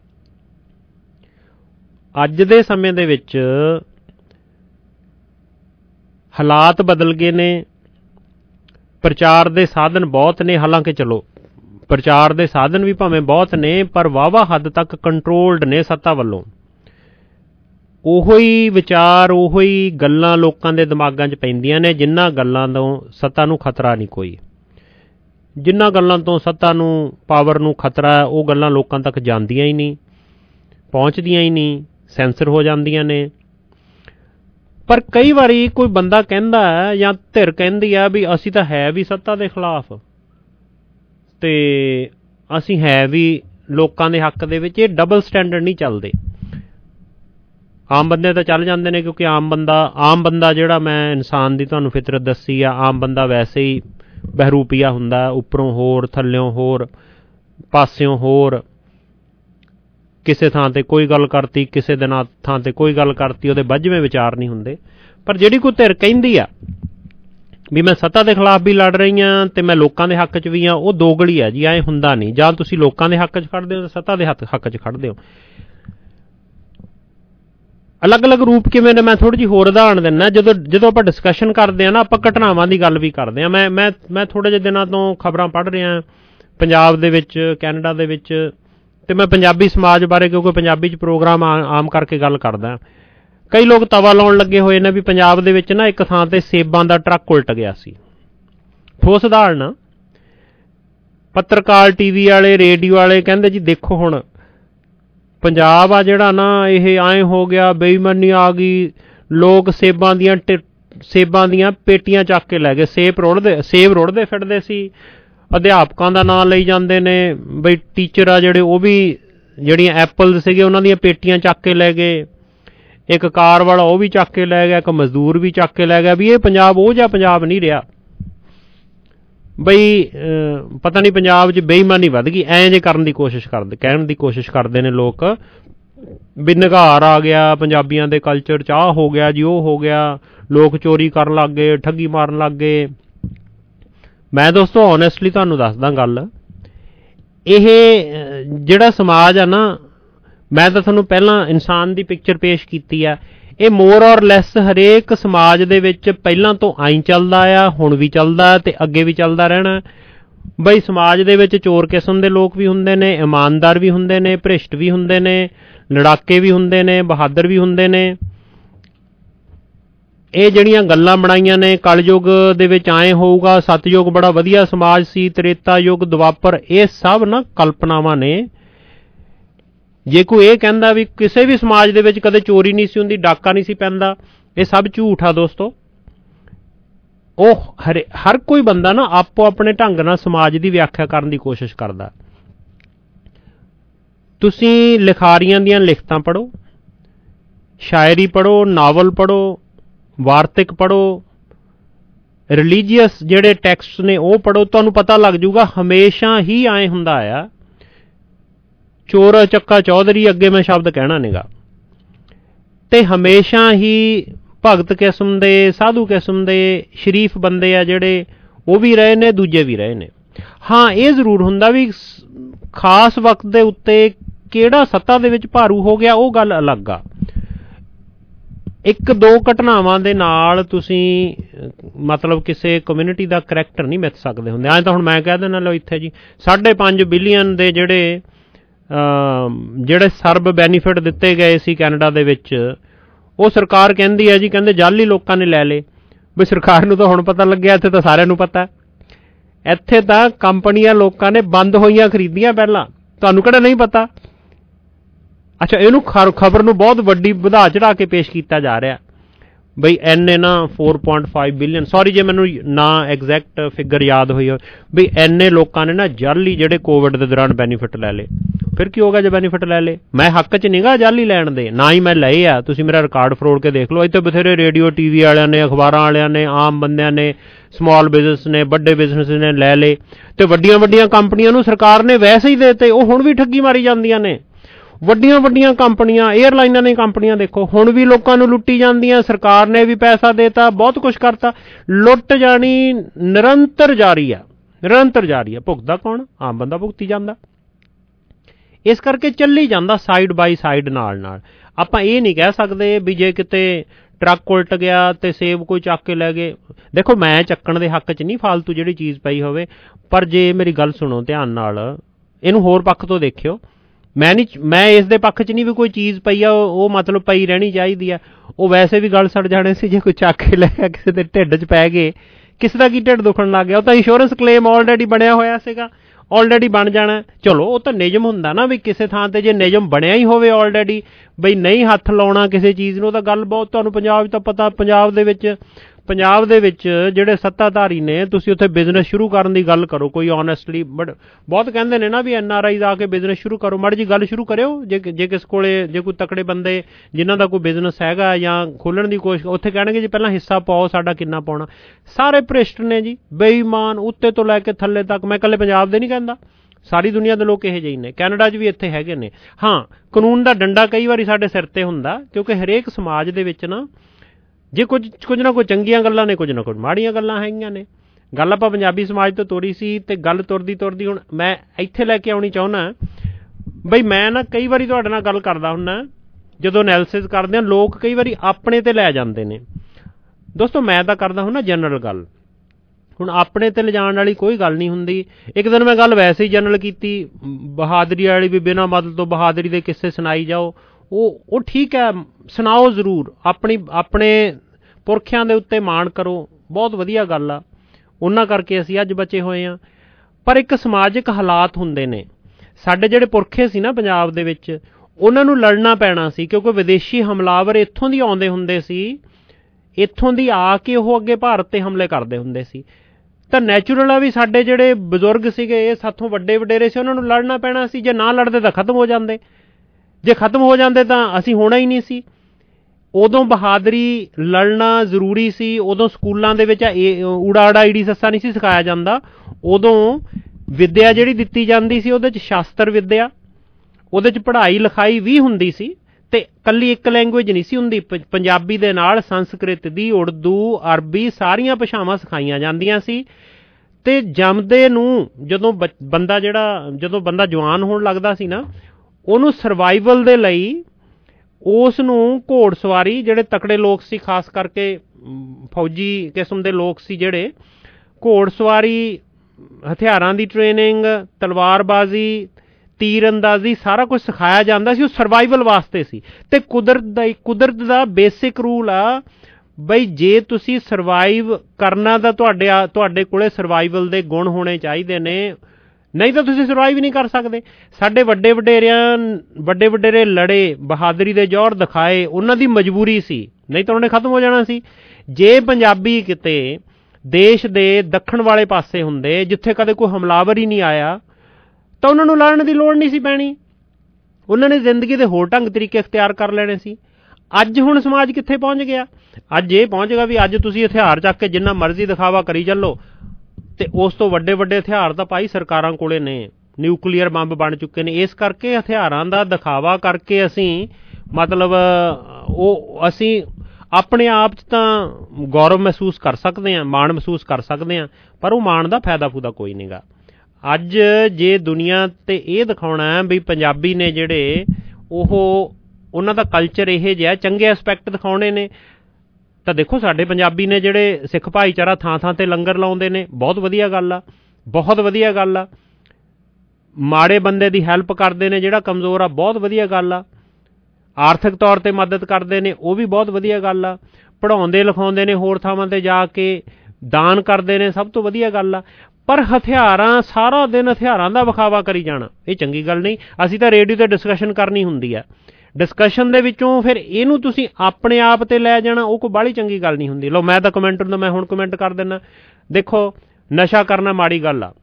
ਅੱਜ ਦੇ ਸਮੇਂ ਦੇ ਵਿੱਚ ਹਾਲਾਤ ਬਦਲ ਗਏ ਨੇ, ਪ੍ਰਚਾਰ ਦੇ ਸਾਧਨ ਬਹੁਤ ਨੇ, ਹਾਲਾਂਕਿ ਚਲੋ ਪ੍ਰਚਾਰ ਦੇ ਸਾਧਨ ਵੀ ਭਾਵੇਂ ਬਹੁਤ ਨੇ, ਪਰ ਵਾਹਵਾ ਹੱਦ ਤੱਕ ਕੰਟਰੋਲਡ ਨੇ ਸੱਤਾ ਵੱਲੋਂ। ਉਹੋ ਹੀ ਵਿਚਾਰ, ਉਹੋ ਹੀ ਗੱਲਾਂ ਲੋਕਾਂ ਦੇ ਦਿਮਾਗਾਂ 'ਚ ਪੈਂਦੀਆਂ ਨੇ, ਜਿਨ੍ਹਾਂ ਗੱਲਾਂ ਤੋਂ ਸੱਤਾ ਨੂੰ ਖਤਰਾ ਨਹੀਂ ਕੋਈ। ਜਿਨ੍ਹਾਂ ਗੱਲਾਂ ਤੋਂ ਸੱਤਾ ਨੂੰ, ਪਾਵਰ ਨੂੰ ਖਤਰਾ, ਉਹ ਗੱਲਾਂ ਲੋਕਾਂ ਤੱਕ ਜਾਂਦੀਆਂ ਹੀ ਨਹੀਂ, ਪਹੁੰਚਦੀਆਂ ਹੀ ਨਹੀਂ, ਸੈਂਸਰ ਹੋ ਜਾਂਦੀਆਂ ਨੇ। ਪਰ ਕਈ ਵਾਰੀ ਕੋਈ ਬੰਦਾ ਕਹਿੰਦਾ ਜਾਂ ਧਿਰ ਕਹਿੰਦੀ ਆ ਵੀ ਅਸੀਂ ਤਾਂ ਹੈ ਵੀ ਸੱਤਾ ਦੇ ਖਿਲਾਫ ਤੇ ਅਸੀਂ ਹੈ ਵੀ ਲੋਕਾਂ ਦੇ ਹੱਕ ਦੇ ਵਿੱਚ। ਇਹ ਡਬਲ ਸਟੈਂਡਰਡ ਨਹੀਂ ਚੱਲਦੇ। ਆਮ ਬੰਦੇ ਤਾਂ ਚੱਲ ਜਾਂਦੇ ਨੇ, ਕਿਉਂਕਿ ਆਮ ਬੰਦਾ ਆਮ ਬੰਦਾ ਜਿਹੜਾ ਮੈਂ ਇਨਸਾਨ ਦੀ ਤੁਹਾਨੂੰ ਫਿਤਰਤ ਦੱਸੀ ਆ, ਆਮ ਬੰਦਾ ਵੈਸੇ ਹੀ ਬਹਿਰੂਪੀਆ ਹੁੰਦਾ, ਉੱਪਰੋਂ ਹੋਰ, ਥੱਲਿਓਂ ਹੋਰ, ਪਾਸਿਓਂ ਹੋਰ, ਕਿਸੇ ਥਾਂ ਤੇ ਕੋਈ ਗੱਲ ਕਰਤੀ, ਕਿਸੇ ਦੇ ਨਾਲ ਥਾਂ ਤੇ ਕੋਈ ਗੱਲ ਕਰਤੀ, ਉਹਦੇ ਬੱਝਵੇਂ ਵਿਚਾਰ ਨਹੀਂ ਹੁੰਦੇ। ਪਰ ਜਿਹੜੀ ਕੋਈ ਧਿਰ ਕਹਿੰਦੀ ਆ ਵੀ ਮੈਂ ਸੱਤਾ ਦੇ ਖਿਲਾਫ ਵੀ ਲੜ ਰਹੀ ਹਾਂ ਤੇ ਮੈਂ ਲੋਕਾਂ ਦੇ ਹੱਕ 'ਚ ਵੀ ਹਾਂ, ਉਹ ਦੋਗਲੀ ਆ ਜੀ, ਐਂ ਹੁੰਦਾ ਨਹੀਂ। ਜਾਂ ਤੁਸੀਂ ਲੋਕਾਂ ਦੇ ਹੱਕ 'ਚ ਖੜਦੇ ਹੋ ਤੇ ਸੱਤਾ ਦੇ ਹੱਕ ਹੱਕ 'ਚ ਖੜਦੇ ਹੋ। ਅਲੱਗ-ਅਲੱਗ ਰੂਪ ਕਿਵੇਂ ਨੇ, ਮੈਂ ਥੋੜ੍ਹੀ ਜਿਹੀ ਹੋਰ ਉਦਾਹਰਣ ਦਿੰਦਾ। ਜਦੋਂ ਜਦੋਂ ਆਪਾਂ ਡਿਸਕਸ਼ਨ ਕਰਦੇ ਹਾਂ ਨਾ, ਆਪਾਂ ਘਟਨਾਵਾਂ ਦੀ ਗੱਲ ਵੀ ਕਰਦੇ ਹਾਂ। ਮੈਂ ਮੈਂ ਮੈਂ ਥੋੜ੍ਹੇ ਜਿਹੇ ਦਿਨਾਂ ਤੋਂ ਖਬਰਾਂ ਪੜ੍ਹ ਰਿਹਾ ਪੰਜਾਬ ਦੇ ਵਿੱਚ, ਕੈਨੇਡਾ ਦੇ ਵਿੱਚ, ਤੇ ਮੈਂ ਪੰਜਾਬੀ ਸਮਾਜ ਬਾਰੇ, ਕਿਉਂਕਿ ਪੰਜਾਬੀ 'ਚ ਪ੍ਰੋਗਰਾਮ ਆਮ ਕਰਕੇ ਗੱਲ ਕਰਦਾ। ਕਈ ਲੋਕ ਤਵਾ ਲਾਉਣ ਲੱਗੇ ਹੋਏ ਨੇ ਵੀ ਪੰਜਾਬ ਦੇ ਵਿੱਚ ਨਾ ਇੱਕ ਥਾਂ ਤੇ ਸੇਬਾਂ ਦਾ ਟਰੱਕ ਉਲਟ ਗਿਆ ਸੀ। ਠੋਸ ਉਦਾਹਰਣ, ਪੱਤਰਕਾਰ, ਟੀ ਵੀ ਵਾਲੇ, ਰੇਡੀਓ ਵਾਲੇ ਕਹਿੰਦੇ ਜੀ ਦੇਖੋ ਹੁਣ ਪੰਜਾਬ ਆ ਜਿਹੜਾ ਨਾ, ਇਹ ਐਂ ਹੋ ਗਿਆ, ਬੇਈਮਾਨੀ ਆ ਗਈ, ਲੋਕ ਸੇਬਾਂ ਦੀਆਂ ਸੇਬਾਂ ਦੀਆਂ ਪੇਟੀਆਂ ਚੱਕ ਕੇ ਲੈ ਗਏ, ਸੇਬ ਰੁੜਦੇ ਸੇਬ ਰੁੜਦੇ ਫਿਰਦੇ ਸੀ। ਅਧਿਆਪਕਾਂ ਦਾ ਨਾਂ ਲਈ ਜਾਂਦੇ ਨੇ ਬਈ ਟੀਚਰ ਆ ਜਿਹੜੇ, ਉਹ ਵੀ ਜਿਹੜੀਆਂ ਐਪਲ ਸੀਗੇ ਉਹਨਾਂ ਦੀਆਂ ਪੇਟੀਆਂ ਚੱਕ ਕੇ ਲੈ ਗਏ। ਇੱਕ ਕਾਰ ਵਾਲਾ ਉਹ ਵੀ ਚੱਕ ਕੇ ਲੈ ਗਿਆ, ਇੱਕ ਮਜ਼ਦੂਰ ਵੀ ਚੱਕ ਕੇ ਲੈ ਗਿਆ। ਵੀ ਇਹ ਪੰਜਾਬ ਉਹ ਜਿਹਾ ਪੰਜਾਬ ਨਹੀਂ ਰਿਹਾ ਬਈ ਪਤਾ ਨਹੀਂ ਪੰਜਾਬ 'ਚ ਬੇਈਮਾਨੀ ਵੱਧ ਗਈ। ਐਂ ਜੇ ਕਰਨ ਦੀ ਕੋਸ਼ਿਸ਼ ਕਰਦੇ ਕਹਿਣ ਦੀ ਕੋਸ਼ਿਸ਼ ਕਰਦੇ ਨੇ ਲੋਕ ਵੀ ਨਿਘਾਰ ਆ ਗਿਆ ਪੰਜਾਬੀਆਂ ਦੇ ਕਲਚਰ 'ਚ, ਆਹ ਹੋ ਗਿਆ ਜੀ ਉਹ ਹੋ ਗਿਆ, ਲੋਕ ਚੋਰੀ ਕਰਨ ਲੱਗ ਗਏ, ਠੱਗੀ ਮਾਰਨ ਲੱਗ ਗਏ। ਮੈਂ ਦੋਸਤੋ ਓਨੈਸਟਲੀ ਤੁਹਾਨੂੰ ਦੱਸਦਾ ਗੱਲ, ਇਹ ਜਿਹੜਾ ਸਮਾਜ ਆ ਨਾ, ਮੈਂ ਤਾਂ ਤੁਹਾਨੂੰ ਪਹਿਲਾਂ ਇਨਸਾਨ ਦੀ ਪਿਕਚਰ ਪੇਸ਼ ਕੀਤੀ ਆ, ਇਹ ਮੋਰ ਔਰ ਲੈਸ ਹਰੇਕ ਸਮਾਜ ਦੇ ਵਿੱਚ ਪਹਿਲਾਂ ਤੋਂ ਆਈ ਚੱਲਦਾ ਆ, ਹੁਣ ਵੀ ਚੱਲਦਾ ਤੇ ਅੱਗੇ ਵੀ ਚੱਲਦਾ ਰਹਿਣਾ। ਬਈ ਸਮਾਜ ਦੇ ਵਿੱਚ ਚੋਰ ਕਿਸਮ ਦੇ ਲੋਕ ਵੀ ਹੁੰਦੇ ਨੇ, ਇਮਾਨਦਾਰ ਵੀ ਹੁੰਦੇ ਨੇ, ਭ੍ਰਿਸ਼ਟ ਵੀ ਹੁੰਦੇ ਨੇ, ਲੜਾਕੇ ਵੀ ਹੁੰਦੇ ਨੇ, ਬਹਾਦਰ ਵੀ ਹੁੰਦੇ ਨੇ। ਇਹ ਜਿਹੜੀਆਂ ਗੱਲਾਂ ਬਣਾਈਆਂ ਨੇ ਕਲਯੁੱਗ ਦੇ ਵਿੱਚ ਆਏ ਹੋਊਗਾ, ਸਤਯੁੱਗ ਬੜਾ ਵਧੀਆ ਸਮਾਜ ਸੀ, ਤ੍ਰੇਤਾ ਯੁੱਗ, ਦੁਆਪਰ, ਇਹ ਸਭ ਨਾ ਕਲਪਨਾਵਾਂ ਨੇ। ਜੇ ਕੋਈ ਇਹ ਕਹਿੰਦਾ ਵੀ ਕਿਸੇ ਵੀ ਸਮਾਜ ਦੇ ਵਿੱਚ ਕਦੇ ਚੋਰੀ ਨਹੀਂ ਸੀ ਹੁੰਦੀ, ਡਾਕਾ ਨਹੀਂ ਸੀ ਪੈਂਦਾ, ਇਹ ਸਭ ਝੂਠ ਆ ਦੋਸਤੋ। ਉਹ ਹਰ ਹਰ ਕੋਈ ਬੰਦਾ ਨਾ ਆਪੋ ਆਪਣੇ ਢੰਗ ਨਾਲ ਸਮਾਜ ਦੀ ਵਿਆਖਿਆ ਕਰਨ ਦੀ ਕੋਸ਼ਿਸ਼ ਕਰਦਾ। ਤੁਸੀਂ ਲਿਖਾਰੀਆਂ ਦੀਆਂ ਲਿਖਤਾਂ ਪੜ੍ਹੋ, ਸ਼ਾਇਰੀ ਪੜ੍ਹੋ, ਨਾਵਲ ਪੜ੍ਹੋ, ਵਾਰਤਕ ਪੜ੍ਹੋ, ਰਿਲੀਜੀਅਸ ਜਿਹੜੇ ਟੈਕਸਟ ਨੇ ਉਹ ਪੜ੍ਹੋ, ਤੁਹਾਨੂੰ ਪਤਾ ਲੱਗ ਜਾਊਗਾ ਹਮੇਸ਼ਾ ਹੀ ਆਏ ਹੁੰਦਾ ਆ। ਚੋਰ ਚੱਕਾ ਚੌਧਰੀ ਅੱਗੇ ਮੈਂ ਸ਼ਬਦ ਕਹਿਣਾ ਨੀਗਾ, ਤੇ ਹਮੇਸ਼ਾ ਹੀ ਭਗਤ ਕਿਸਮ ਦੇ, ਸਾਧੂ ਕਿਸਮ ਦੇ, ਸ਼ਰੀਫ ਬੰਦੇ ਆ ਜਿਹੜੇ, ਉਹ ਵੀ ਰਹੇ ਨੇ, ਦੂਜੇ ਵੀ ਰਹੇ ਨੇ। ਹਾਂ ਇਹ ਜ਼ਰੂਰ ਹੁੰਦਾ ਵੀ ਖਾਸ ਵਕਤ ਦੇ ਉੱਤੇ ਕਿਹੜਾ ਸੱਤਾ ਦੇ ਵਿੱਚ ਭਾਰੂ ਹੋ ਗਿਆ, ਉਹ ਗੱਲ ਅਲੱਗ ਆ। ਇੱਕ ਦੋ ਘਟਨਾਵਾਂ ਦੇ ਨਾਲ ਤੁਸੀਂ ਮਤਲਬ ਕਿਸੇ ਕਮਿਊਨਿਟੀ ਦਾ ਕਰੈਕਟਰ ਨਹੀਂ ਮਿਥ ਸਕਦੇ ਹੁੰਦੇ। ਐਂ ਤਾਂ ਹੁਣ ਮੈਂ ਕਹਿ ਦੇਣਾ ਲਓ ਇੱਥੇ ਜੀ ਸਾਢੇ ਪੰਜ ਬਿਲੀਅਨ ਦੇ ਜਿਹੜੇ ਜਿਹੜੇ ਸਰਬ ਬੈਨੀਫਿਟ ਦਿੱਤੇ ਗਏ ਸੀ ਕੈਨੇਡਾ ਦੇ ਵਿੱਚ, ਉਹ ਸਰਕਾਰ ਕਹਿੰਦੀ ਹੈ ਜੀ, ਕਹਿੰਦੇ ਜਾਅਲੀ ਲੋਕਾਂ ਨੇ ਲੈ ਲਏ। ਵੀ ਸਰਕਾਰ ਨੂੰ ਤਾਂ ਹੁਣ ਪਤਾ ਲੱਗਿਆ, ਇੱਥੇ ਤਾਂ ਸਾਰਿਆਂ ਨੂੰ ਪਤਾ। ਇੱਥੇ ਤਾਂ ਕੰਪਨੀਆਂ ਲੋਕਾਂ ਨੇ ਬੰਦ ਹੋਈਆਂ ਖਰੀਦੀਆਂ ਪਹਿਲਾਂ, ਤੁਹਾਨੂੰ ਕਿਹੜਾ ਨਹੀਂ ਪਤਾ। ਅੱਛਾ, ਇਹਨੂੰ ਖਬਰ ਨੂੰ ਬਹੁਤ ਵੱਡੀ ਵਧਾ ਚੜਾ ਕੇ ਪੇਸ਼ ਕੀਤਾ ਜਾ ਰਿਹਾ ਬਈ ਐਨੇ ਨਾ ਚਾਰ ਪੁਆਇੰਟ ਪੰਜ ਬਿਲੀਅਨ, ਸੌਰੀ ਜੇ ਮੈਨੂੰ ਨਾ ਐਗਜ਼ੈਕਟ ਫਿਗਰ ਯਾਦ ਹੋਈ ਹੋ, ਬਈ ਐਨੇ ਲੋਕਾਂ ਨੇ ਨਾ ਜਾਅਲੀ ਜਿਹੜੇ ਕੋਵਿਡ ਦੇ ਦੌਰਾਨ ਬੈਨੀਫਿਟ ਲੈ ਲਏ। ਫਿਰ ਕੀ ਹੋਗਾ ਜੇ ਬੈਨੀਫਿਟ ਲੈ ਲਏ? ਮੈਂ ਹੱਕ 'ਚ ਨਹੀਂਗਾ ਜਾਅਲੀ ਲੈਣ ਦੇ, ਨਾ ਹੀ ਮੈਂ ਲਏ ਆ। ਤੁਸੀਂ ਮੇਰਾ ਰਿਕਾਰਡ ਫਰੋੜ ਕੇ ਦੇਖ ਲਓ, ਇੱਥੇ ਬਥੇਰੇ ਰੇਡੀਓ ਟੀ ਵੀ ਵਾਲਿਆਂ ਨੇ, ਅਖਬਾਰਾਂ ਵਾਲਿਆਂ ਨੇ, ਆਮ ਬੰਦਿਆਂ ਨੇ, ਸਮਾਲ ਬਿਜ਼ਨਸ ਨੇ, ਵੱਡੇ ਬਿਜ਼ਨਸ ਨੇ ਲੈ ਲਏ, ਤੇ ਵੱਡੀਆਂ ਵੱਡੀਆਂ ਕੰਪਨੀਆਂ ਨੂੰ ਸਰਕਾਰ ਨੇ ਵੈਸੇ ਹੀ ਦੇ ਦਿੱਤੇ। ਉਹ ਹੁਣ ਵੀ ਠੱਗੀ ਮਾਰੀ ਜਾਂਦੀਆਂ ਨੇ। ਵੱਡੀਆਂ ਵੱਡੀਆਂ ਕੰਪਨੀਆਂ, ਏਅਰਲਾਈਨਾਂ ਦੀਆਂ ਕੰਪਨੀਆਂ ਦੇਖੋ, ਹੁਣ ਵੀ ਲੋਕਾਂ ਨੂੰ ਲੁੱਟੀ ਜਾਂਦੀਆਂ। ਸਰਕਾਰ ਨੇ ਵੀ ਪੈਸਾ ਦੇਤਾ, ਬਹੁਤ ਕੁਛ ਕਰਤਾ। ਲੁੱਟ ਜਾਣੀ ਨਿਰੰਤਰ ਜਾਰੀ ਆ, ਨਿਰੰਤਰ ਜਾਰੀ ਆ। ਭੁਗਤਦਾ ਕੌਣ? ਆਮ ਬੰਦਾ ਭੁਗਤੀ ਜਾਂਦਾ। ਇਸ ਕਰਕੇ ਚੱਲੀ ਜਾਂਦਾ ਸਾਈਡ ਬਾਈ ਸਾਈਡ, ਨਾਲ ਨਾਲ। ਆਪਾਂ ਇਹ ਨਹੀਂ ਕਹਿ ਸਕਦੇ ਵੀ ਜੇ ਕਿਤੇ ਟਰੱਕ ਉਲਟ ਗਿਆ ਤੇ ਸੇਬ ਕੋਈ ਚੱਕ ਕੇ ਲੈ ਗਏ। ਦੇਖੋ ਮੈਂ ਚੱਕਣ ਦੇ ਹੱਕ 'ਚ ਨਹੀਂ ਫਾਲਤੂ ਜਿਹੜੀ ਚੀਜ਼ ਪਈ ਹੋਵੇ, ਪਰ ਜੇ ਮੇਰੀ ਗੱਲ ਸੁਣੋ ਧਿਆਨ ਨਾਲ, ਇਹਨੂੰ ਹੋਰ ਪੱਖ ਤੋਂ ਦੇਖਿਓ। ਮੈਂ ਨਹੀਂ, ਮੈਂ ਇਸ ਦੇ ਪੱਖ 'ਚ ਨਹੀਂ ਵੀ ਕੋਈ ਚੀਜ਼ ਪਈ ਆ ਉਹ ਮਤਲਬ ਪਈ ਰਹਿਣੀ ਚਾਹੀਦੀ ਆ। ਉਹ ਵੈਸੇ ਵੀ ਗੱਲ ਸੜ ਜਾਣੇ ਸੀ ਜੇ ਕੋਈ ਚੱਕ ਕੇ ਲੈ ਗਿਆ, ਕਿਸੇ ਦੇ ਢਿੱਡ 'ਚ ਪੈ ਗਏ, ਕਿਸੇ ਦਾ ਕੀ ਢਿੱਡ ਦੁਖਣ ਲੱਗ ਗਿਆ। ਉਹ ਤਾਂ ਇੰਸ਼ੋਰੈਂਸ ਕਲੇਮ ਆਲਰੇਡੀ ਬਣਿਆ ਹੋਇਆ ਸੀਗਾ, ਆਲਰੇਡੀ ਬਣ ਜਾਣਾ। ਚਲੋ ਉਹ ਤਾਂ ਨਿਯਮ ਹੁੰਦਾ ਨਾ ਵੀ ਕਿਸੇ ਥਾਂ ਤੇ ਜੇ ਨਿਯਮ ਬਣਿਆ ਹੀ ਹੋਵੇ ਆਲਰੇਡੀ ਬਈ ਨਹੀਂ ਹੱਥ ਲਾਉਣਾ ਕਿਸੇ ਚੀਜ਼ ਨੂੰ, ਤਾਂ ਗੱਲ ਬਹੁਤ। ਤੁਹਾਨੂੰ ਪੰਜਾਬ 'ਚ ਤਾਂ ਪਤਾ, ਪੰਜਾਬ ਦੇ ਵਿੱਚ ਪੰਜਾਬ ਦੇ ਵਿੱਚ ਜਿਹੜੇ ਸੱਤਾਧਾਰੀ ਨੇ, ਤੁਸੀਂ ਉੱਥੇ ਬਿਜ਼ਨਸ ਸ਼ੁਰੂ ਕਰਨ ਦੀ ਗੱਲ ਕਰੋ ਕੋਈ ਓਨੈਸਟਲੀ, ਬਟ ਬਹੁਤ ਕਹਿੰਦੇ ਨੇ ਨਾ ਵੀ ਐਨ ਆਰ ਆਈਜ਼ ਆ ਕੇ ਬਿਜ਼ਨਸ ਸ਼ੁਰੂ ਕਰੋ। ਮਾੜੀ ਜੀ ਗੱਲ ਸ਼ੁਰੂ ਕਰਿਓ। ਜੇ ਜੇ ਕਿਸ ਕੋਲੇ ਜੇ ਕੋਈ ਤਕੜੇ ਬੰਦੇ ਜਿਨ੍ਹਾਂ ਦਾ ਕੋਈ ਬਿਜ਼ਨਸ ਹੈਗਾ ਜਾਂ ਖੋਲ੍ਹਣ ਦੀ ਕੋਸ਼ਿਸ਼, ਉੱਥੇ ਕਹਿਣਗੇ ਜੀ ਪਹਿਲਾਂ ਹਿੱਸਾ ਪਾਓ, ਸਾਡਾ ਕਿੰਨਾ ਪਾਉਣਾ। ਸਾਰੇ ਭ੍ਰਿਸ਼ਟ ਨੇ ਜੀ, ਬੇਈਮਾਨ, ਉੱਤੇ ਤੋਂ ਲੈ ਕੇ ਥੱਲੇ ਤੱਕ। ਮੈਂ ਇਕੱਲੇ ਪੰਜਾਬ ਦੇ ਨਹੀਂ ਕਹਿੰਦਾ, ਸਾਰੀ ਦੁਨੀਆ ਦੇ ਲੋਕ ਇਹੋ ਜਿਹੇ ਨੇ। ਕੈਨੇਡਾ 'ਚ ਵੀ ਇੱਥੇ ਹੈਗੇ ਨੇ। ਹਾਂ, ਕਾਨੂੰਨ ਦਾ ਡੰਡਾ ਕਈ ਵਾਰੀ ਸਾਡੇ ਸਿਰ ਤੇ ਹੁੰਦਾ, ਕਿਉਂਕਿ ਹਰੇਕ ਸਮਾਜ ਦੇ ਵਿੱਚ ਨਾ ਜੇ ਕੁਝ ਕੁਝ ਨਾ ਕੋਈ ਚੰਗੀਆਂ ਗੱਲਾਂ ਨੇ, ਕੁਝ ਨਾ ਕੁਝ ਮਾੜੀਆਂ ਗੱਲਾਂ ਹੈਗੀਆਂ ਨੇ। ਗੱਲ ਆਪਾਂ ਪੰਜਾਬੀ ਸਮਾਜ ਤੋਂ ਤੋਰੀ ਸੀ, ਤੇ ਗੱਲ ਤੁਰਦੀ ਤੁਰਦੀ ਹੁਣ ਮੈਂ ਇੱਥੇ ਲੈ ਕੇ ਆਉਣੀ ਚਾਹੁੰਦਾ ਬਈ ਮੈਂ ਨਾ ਕਈ ਵਾਰੀ ਤੁਹਾਡੇ ਨਾਲ ਗੱਲ ਕਰਦਾ ਹੁੰਦਾ, ਜਦੋਂ ਐਨਾਲਿਸਿਸ ਕਰਦੇ ਹਾਂ ਲੋਕ ਕਈ ਵਾਰੀ ਆਪਣੇ ਤੇ ਲੈ ਜਾਂਦੇ ਨੇ। ਦੋਸਤੋ ਮੈਂ ਤਾਂ ਕਰਦਾ ਹੁੰਦਾ ਜਨਰਲ ਗੱਲ, ਹੁਣ ਆਪਣੇ ਤੇ ਲਿਜਾਣ ਵਾਲੀ ਕੋਈ ਗੱਲ ਨਹੀਂ ਹੁੰਦੀ। ਇੱਕ ਦਿਨ ਮੈਂ ਗੱਲ ਵੈਸੇ ਹੀ ਜਨਰਲ ਕੀਤੀ, ਬਹਾਦਰੀ ਵਾਲੀ ਵੀ, ਬਿਨਾਂ ਮਤਲਬ ਤੋਂ ਬਹਾਦਰੀ ਦੇ ਕਿੱਸੇ ਸੁਣਾਈ ਜਾਓ। ਉਹ ਉਹ ਠੀਕ ਹੈ, ਸੁਣਾਓ ਜ਼ਰੂਰ, ਆਪਣੀ ਆਪਣੇ ਪੁਰਖਿਆਂ ਦੇ ਉੱਤੇ ਮਾਣ ਕਰੋ, ਬਹੁਤ ਵਧੀਆ ਗੱਲ ਆ। ਉਹਨਾਂ ਕਰਕੇ ਅਸੀਂ ਅੱਜ ਬਚੇ ਹੋਏ ਹਾਂ। ਪਰ ਇੱਕ ਸਮਾਜਿਕ ਹਾਲਾਤ ਹੁੰਦੇ ਨੇ, ਸਾਡੇ ਜਿਹੜੇ ਪੁਰਖੇ ਸੀ ਨਾ ਪੰਜਾਬ ਦੇ ਵਿੱਚ, ਉਹਨਾਂ ਨੂੰ ਲੜਨਾ ਪੈਣਾ ਸੀ, ਕਿਉਂਕਿ ਵਿਦੇਸ਼ੀ ਹਮਲਾਵਰ ਇੱਥੋਂ ਦੀ ਆਉਂਦੇ ਹੁੰਦੇ ਸੀ, ਇੱਥੋਂ ਦੀ ਆ ਕੇ ਉਹ ਅੱਗੇ ਭਾਰਤ 'ਤੇ ਹਮਲੇ ਕਰਦੇ ਹੁੰਦੇ ਸੀ। ਤਾਂ ਨੈਚੁਰਲ ਆ ਵੀ ਸਾਡੇ ਜਿਹੜੇ ਬਜ਼ੁਰਗ ਸੀਗੇ, ਇਹ ਸਾਥੋਂ ਵੱਡੇ ਵਡੇਰੇ ਸੀ, ਉਹਨਾਂ ਨੂੰ ਲੜਨਾ ਪੈਣਾ ਸੀ। ਜੇ ਨਾ ਲੜਦੇ ਤਾਂ ਖਤਮ ਹੋ ਜਾਂਦੇ, ਜੇ ਖਤਮ ਹੋ ਜਾਂਦੇ ਤਾਂ ਅਸੀਂ ਹੋਣਾ ਹੀ ਨਹੀਂ ਸੀ। ਉਦੋਂ ਬਹਾਦਰੀ ਲੜਨਾ ਜ਼ਰੂਰੀ ਸੀ। ਉਦੋਂ ਸਕੂਲਾਂ ਦੇ ਵਿੱਚ ਊੜਾ ਆੜਾ ਈੜੀ ਸੱਸਾ ਨਹੀਂ ਸੀ ਸਿਖਾਇਆ ਜਾਂਦਾ। ਉਦੋਂ ਵਿੱਦਿਆ ਜਿਹੜੀ ਦਿੱਤੀ ਜਾਂਦੀ ਸੀ ਉਹਦੇ 'ਚ ਸ਼ਾਸਤਰ ਵਿੱਦਿਆ, ਉਹਦੇ 'ਚ ਪੜ੍ਹਾਈ ਲਿਖਾਈ ਵੀ ਹੁੰਦੀ ਸੀ ਅਤੇ ਇਕੱਲੀ ਇੱਕ ਲੈਂਗੁਏਜ ਨਹੀਂ ਸੀ ਹੁੰਦੀ। ਪ ਪੰਜਾਬੀ ਦੇ ਨਾਲ ਸੰਸਕ੍ਰਿਤ ਦੀ, ਉਰਦੂ, ਅਰਬੀ ਸਾਰੀਆਂ ਭਾਸ਼ਾਵਾਂ ਸਿਖਾਈਆਂ ਜਾਂਦੀਆਂ ਸੀ। ਅਤੇ ਜੰਮਦੇ ਨੂੰ ਜਦੋਂ ਬ ਬੰਦਾ ਜਿਹੜਾ ਜਦੋਂ ਬੰਦਾ ਜਵਾਨ ਹੋਣ ਲੱਗਦਾ ਸੀ ਨਾ, ਉਹਨੂੰ ਸਰਵਾਈਵਲ ਦੇ ਲਈ ਉਸ ਨੂੰ ਘੋੜ ਸਵਾਰੀ, ਜਿਹੜੇ ਤਕੜੇ ਲੋਕ ਸੀ ਖਾਸ ਕਰਕੇ ਫੌਜੀ ਕਿਸਮ ਦੇ ਲੋਕ ਸੀ ਜਿਹੜੇ, ਘੋੜ ਸਵਾਰੀ, ਹਥਿਆਰਾਂ ਦੀ ਟ੍ਰੇਨਿੰਗ, ਤਲਵਾਰਬਾਜ਼ੀ, ਤੀਰ ਅੰਦਾਜ਼ੀ ਸਾਰਾ ਕੁਝ ਸਿਖਾਇਆ ਜਾਂਦਾ ਸੀ। ਉਹ ਸਰਵਾਈਵਲ ਵਾਸਤੇ ਸੀ। ਅਤੇ ਕੁਦਰਤ ਦਾ ਕੁਦਰਤ ਦਾ ਬੇਸਿਕ ਰੂਲ ਆ ਬਈ ਜੇ ਤੁਸੀਂ ਸਰਵਾਈਵ ਕਰਨਾ ਤਾਂ ਤੁਹਾਡੇ ਤੁਹਾਡੇ ਕੋਲ ਸਰਵਾਈਵਲ ਦੇ ਗੁਣ ਹੋਣੇ ਚਾਹੀਦੇ ਨੇ, ਨਹੀਂ ਤਾਂ ਤੁਸੀਂ ਸਰਵਾਈਵ ਨਹੀਂ ਕਰ ਸਕਦੇ। ਸਾਡੇ ਵੱਡੇ ਵਡੇਰਿਆਂ ਵੱਡੇ ਵਡੇਰੇ ਲੜੇ, ਬਹਾਦਰੀ ਦੇ ਜੌਹਰ ਦਿਖਾਏ, ਉਹਨਾਂ ਦੀ ਮਜਬੂਰੀ ਸੀ, ਨਹੀਂ ਤਾਂ ਉਹਨੇ ਖਤਮ ਹੋ ਜਾਣਾ ਸੀ। ਜੇ ਪੰਜਾਬੀ ਕਿਤੇ ਦੇਸ਼ ਦੇ ਦੱਖਣ ਵਾਲੇ ਪਾਸੇ ਹੁੰਦੇ ਜਿੱਥੇ ਕਦੇ ਕੋਈ ਹਮਲਾਵਰ ਹੀ ਨਹੀਂ ਆਇਆ ਤਾਂ ਉਹਨਾਂ ਨੂੰ ਲੜਨ ਦੀ ਲੋੜ ਨਹੀਂ ਸੀ ਪੈਣੀ। ਉਹਨਾਂ ਨੇ ਜ਼ਿੰਦਗੀ ਦੇ ਹੋਰ ਢੰਗ ਤਰੀਕੇ ਅਖਤਿਆਰ ਕਰ ਲੈਣੇ ਸੀ। ਅੱਜ ਹੁਣ ਸਮਾਜ ਕਿੱਥੇ ਪਹੁੰਚ ਗਿਆ? ਅੱਜ ਇਹ ਪਹੁੰਚ ਗਿਆ ਵੀ ਅੱਜ ਤੁਸੀਂ ਹਥਿਆਰ ਚੱਕ ਕੇ ਜਿੰਨਾ ਮਰਜ਼ੀ ਦਿਖਾਵਾ ਕਰੀ ਚੱਲੋ, ਅਤੇ ਉਸ ਤੋਂ ਵੱਡੇ ਵੱਡੇ ਹਥਿਆਰ ਤਾਂ ਭਾਈ ਸਰਕਾਰਾਂ ਕੋਲੇ ਨੇ, ਨਿਊਕਲੀਅਰ ਬੰਬ ਬਣ ਚੁੱਕੇ ਨੇ। ਇਸ ਕਰਕੇ ਹਥਿਆਰਾਂ ਦਾ ਦਿਖਾਵਾ ਕਰਕੇ ਅਸੀਂ ਮਤਲਬ ਉਹ ਅਸੀਂ ਆਪਣੇ ਆਪ 'ਚ ਤਾਂ ਗੌਰਵ ਮਹਿਸੂਸ ਕਰ ਸਕਦੇ ਹਾਂ, ਮਾਣ ਮਹਿਸੂਸ ਕਰ ਸਕਦੇ ਹਾਂ, ਪਰ ਉਹ ਮਾਣ ਦਾ ਫਾਇਦਾ ਫੂਦਾ ਕੋਈ ਨਹੀਂ ਗਾ। ਅੱਜ ਜੇ ਦੁਨੀਆ 'ਤੇ ਇਹ ਦਿਖਾਉਣਾ ਵੀ ਪੰਜਾਬੀ ਨੇ ਜਿਹੜੇ ਉਹ ਉਹਨਾਂ ਦਾ ਕਲਚਰ ਇਹ ਜਿਹਾ ਚੰਗੇ ਐਸਪੈਕਟ ਦਿਖਾਉਣੇ ਨੇ, ਤਾਂ ਦੇਖੋ ਸਾਡੇ ਪੰਜਾਬੀ ਨੇ ਜਿਹੜੇ ਸਿੱਖ ਭਾਈਚਾਰਾ ਥਾਂ ਥਾਂ 'ਤੇ ਲੰਗਰ ਲਾਉਂਦੇ ਨੇ, ਬਹੁਤ ਵਧੀਆ ਗੱਲ ਆ, ਬਹੁਤ ਵਧੀਆ ਗੱਲ ਆ। ਮਾੜੇ ਬੰਦੇ ਦੀ ਹੈਲਪ ਕਰਦੇ ਨੇ, ਜਿਹੜਾ ਕਮਜ਼ੋਰ ਆ, ਬਹੁਤ ਵਧੀਆ ਗੱਲ ਆ। ਆਰਥਿਕ ਤੌਰ 'ਤੇ ਮਦਦ ਕਰਦੇ ਨੇ, ਉਹ ਵੀ ਬਹੁਤ ਵਧੀਆ ਗੱਲ ਆ। ਪੜ੍ਹਾਉਂਦੇ ਲਿਖਾਉਂਦੇ ਨੇ, ਹੋਰ ਥਾਵਾਂ 'ਤੇ ਜਾ ਕੇ ਦਾਨ ਕਰਦੇ ਨੇ, ਸਭ ਤੋਂ ਵਧੀਆ ਗੱਲ ਆ। ਪਰ ਹਥਿਆਰਾਂ ਸਾਰਾ ਦਿਨ ਹਥਿਆਰਾਂ ਦਾ ਵਿਖਾਵਾ ਕਰੀ ਜਾਣਾ ਇਹ ਚੰਗੀ ਗੱਲ ਨਹੀਂ। ਅਸੀਂ ਤਾਂ ਰੇਡੀਓ 'ਤੇ ਡਿਸਕਸ਼ਨ ਕਰਨੀ ਹੁੰਦੀ ਆ, ਡਿਸਕਸ਼ਨ ਦੇ ਵਿੱਚੋਂ ਫਿਰ ਇਹਨੂੰ ਤੁਸੀਂ ਆਪਣੇ ਆਪ 'ਤੇ ਲੈ ਜਾਣਾ, ਉਹ ਕੋਈ ਬਾਹਲੀ ਚੰਗੀ ਗੱਲ ਨਹੀਂ ਹੁੰਦੀ। ਲਓ ਮੈਂ ਤਾਂ ਕਮੈਂਟ ਹੁੰਦਾ, ਮੈਂ ਹੁਣ ਕਮੈਂਟ ਕਰ ਦਿੰਦਾ। ਦੇਖੋ ਨਸ਼ਾ ਕਰਨਾ ਮਾੜੀ ਗੱਲ ਆ,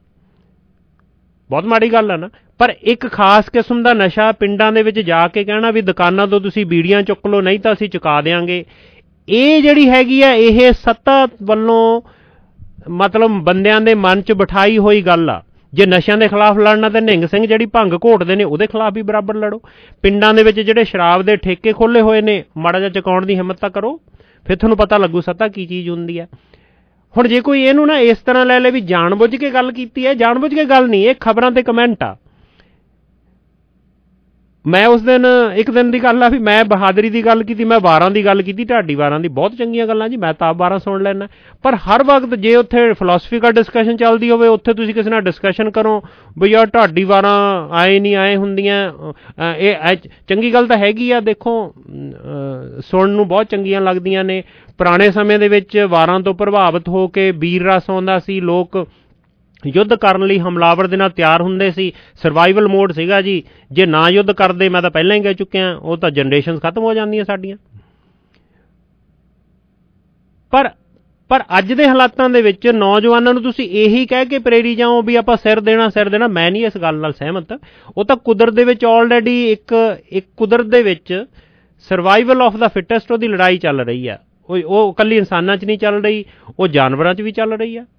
ਬਹੁਤ ਮਾੜੀ ਗੱਲ ਆ ਨਾ, ਪਰ ਇੱਕ ਖਾਸ ਕਿਸਮ ਦਾ ਨਸ਼ਾ ਪਿੰਡਾਂ ਦੇ ਵਿੱਚ ਜਾ ਕੇ ਕਹਿਣਾ ਵੀ ਦੁਕਾਨਾਂ ਤੋਂ ਤੁਸੀਂ ਬੀੜੀਆਂ ਚੁੱਕ ਲਓ ਨਹੀਂ ਤਾਂ ਅਸੀਂ ਚੁਕਾ ਦਿਆਂਗੇ, ਇਹ ਜਿਹੜੀ ਹੈਗੀ ਆ ਇਹ ਸੱਤਾ ਵੱਲੋਂ ਮਤਲਬ ਬੰਦਿਆਂ ਦੇ ਮਨ 'ਚ ਬਿਠਾਈ ਹੋਈ ਗੱਲ ਆ। ਜੇ ਨਸ਼ਿਆਂ ਦੇ ਖਿਲਾਫ ਲੜਨਾ ਤਾਂ ਨਿਹੰਗ ਸਿੰਘ ਜਿਹੜੀ ਭੰਗ ਘੋਟਦੇ ਨੇ ਉਹਦੇ ਖਿਲਾਫ ਵੀ ਬਰਾਬਰ ਲੜੋ। ਪਿੰਡਾਂ ਦੇ ਵਿੱਚ ਜਿਹੜੇ ਸ਼ਰਾਬ ਦੇ ਠੇਕੇ ਖੋਲ੍ਹੇ ਹੋਏ ਨੇ, ਮਾੜਾ ਜਿਹਾ ਚੁਕਾਉਣ ਦੀ ਹਿੰਮਤ ਤਾਂ ਕਰੋ, ਫਿਰ ਤੁਹਾਨੂੰ ਪਤਾ ਲੱਗੂ ਸੱਤਾ ਕੀ ਚੀਜ਼ ਹੁੰਦੀ ਹੈ। ਹੁਣ ਜੇ ਕੋਈ ਇਹਨੂੰ ਨਾ ਇਸ ਤਰ੍ਹਾਂ ਲੈ ਲੈ ਵੀ ਜਾਣ ਬੁੱਝ ਕੇ ਗੱਲ ਕੀਤੀ ਹੈ, ਜਾਣ ਬੁੱਝ ਕੇ ਗੱਲ ਨਹੀਂ, ਇਹ ਖਬਰਾਂ ਤੇ ਕਮੈਂਟ ਆ। ਮੈਂ ਉਸ ਦਿਨ ਇੱਕ ਦਿਨ ਦੀ ਗੱਲ ਆ ਵੀ ਮੈਂ ਬਹਾਦਰੀ ਦੀ ਗੱਲ ਕੀਤੀ, ਮੈਂ ਵਾਰਾਂ ਦੀ ਗੱਲ ਕੀਤੀ, ਢਾਡੀ ਵਾਰਾਂ ਦੀ, ਬਹੁਤ ਚੰਗੀਆਂ ਗੱਲਾਂ ਜੀ, ਮੈਂ ਤਾਂ ਆਪ ਵਾਰਾਂ ਸੁਣ ਲੈਣਾ। ਪਰ ਹਰ ਵਕਤ ਜੇ ਉੱਥੇ ਫਿਲਾਸਫੀਕਲ ਡਿਸਕਸ਼ਨ ਚੱਲਦੀ ਹੋਵੇ, ਉੱਥੇ ਤੁਸੀਂ ਕਿਸੇ ਨਾਲ ਡਿਸਕਸ਼ਨ ਕਰੋ ਵੀ ਯਾਰ ਢਾਡੀ ਵਾਰਾਂ ਆਏ ਨਹੀਂ ਆਏ ਹੁੰਦੀਆਂ, ਇਹ ਚੰਗੀ ਗੱਲ ਤਾਂ ਹੈਗੀ ਆ। ਦੇਖੋ ਸੁਣਨ ਨੂੰ ਬਹੁਤ ਚੰਗੀਆਂ ਲੱਗਦੀਆਂ ਨੇ। ਪੁਰਾਣੇ ਸਮੇਂ ਦੇ ਵਿੱਚ ਵਾਰਾਂ ਤੋਂ ਪ੍ਰਭਾਵਿਤ ਹੋ ਕੇ ਵੀਰ ਰਸ ਆਉਂਦਾ ਸੀ, ਲੋਕ ਯੁੱਧ ਕਰਨ ਲਈ ਹਮਲਾਵਰ ਦੇ ਨਾਲ ਤਿਆਰ ਹੁੰਦੇ ਸੀ, ਸਰਵਾਈਵਲ ਮੋਡ ਸੀਗਾ ਜੀ। ਜੇ ਨਾ ਯੁੱਧ ਕਰਦੇ, ਮੈਂ ਤਾਂ ਪਹਿਲਾਂ ਹੀ ਕਹਿ ਚੁੱਕਿਆ, ਉਹ ਤਾਂ ਜਨਰੇਸ਼ਨ ਖਤਮ ਹੋ ਜਾਂਦੀਆਂ ਸਾਡੀਆਂ। ਪਰ ਪਰ ਅੱਜ ਦੇ ਹਾਲਾਤਾਂ ਦੇ ਵਿੱਚ ਨੌਜਵਾਨਾਂ ਨੂੰ ਤੁਸੀਂ ਇਹੀ ਕਹਿ ਕੇ ਪ੍ਰੇਰੀ ਜਾਓ ਵੀ ਆਪਾਂ ਸਿਰ ਦੇਣਾ ਸਿਰ ਦੇਣਾ, ਮੈਂ ਨਹੀਂ ਇਸ ਗੱਲ ਨਾਲ ਸਹਿਮਤ। ਉਹ ਤਾਂ ਕੁਦਰਤ ਦੇ ਵਿੱਚ ਆਲਰੇਡੀ ਇੱਕ ਇੱਕ ਕੁਦਰਤ ਦੇ ਵਿੱਚ ਸਰਵਾਈਵਲ ਆਫ ਦਾ ਫਿਟੈਸਟ ਉਹਦੀ ਲੜਾਈ ਚੱਲ ਰਹੀ ਆ। ਉਹ ਉਹ ਇਕੱਲੀ ਇਨਸਾਨਾਂ 'ਚ ਨਹੀਂ ਚੱਲ ਰਹੀ, ਉਹ ਜਾਨਵਰਾਂ 'ਚ ਵੀ ਚੱਲ ਰਹੀ ਆ,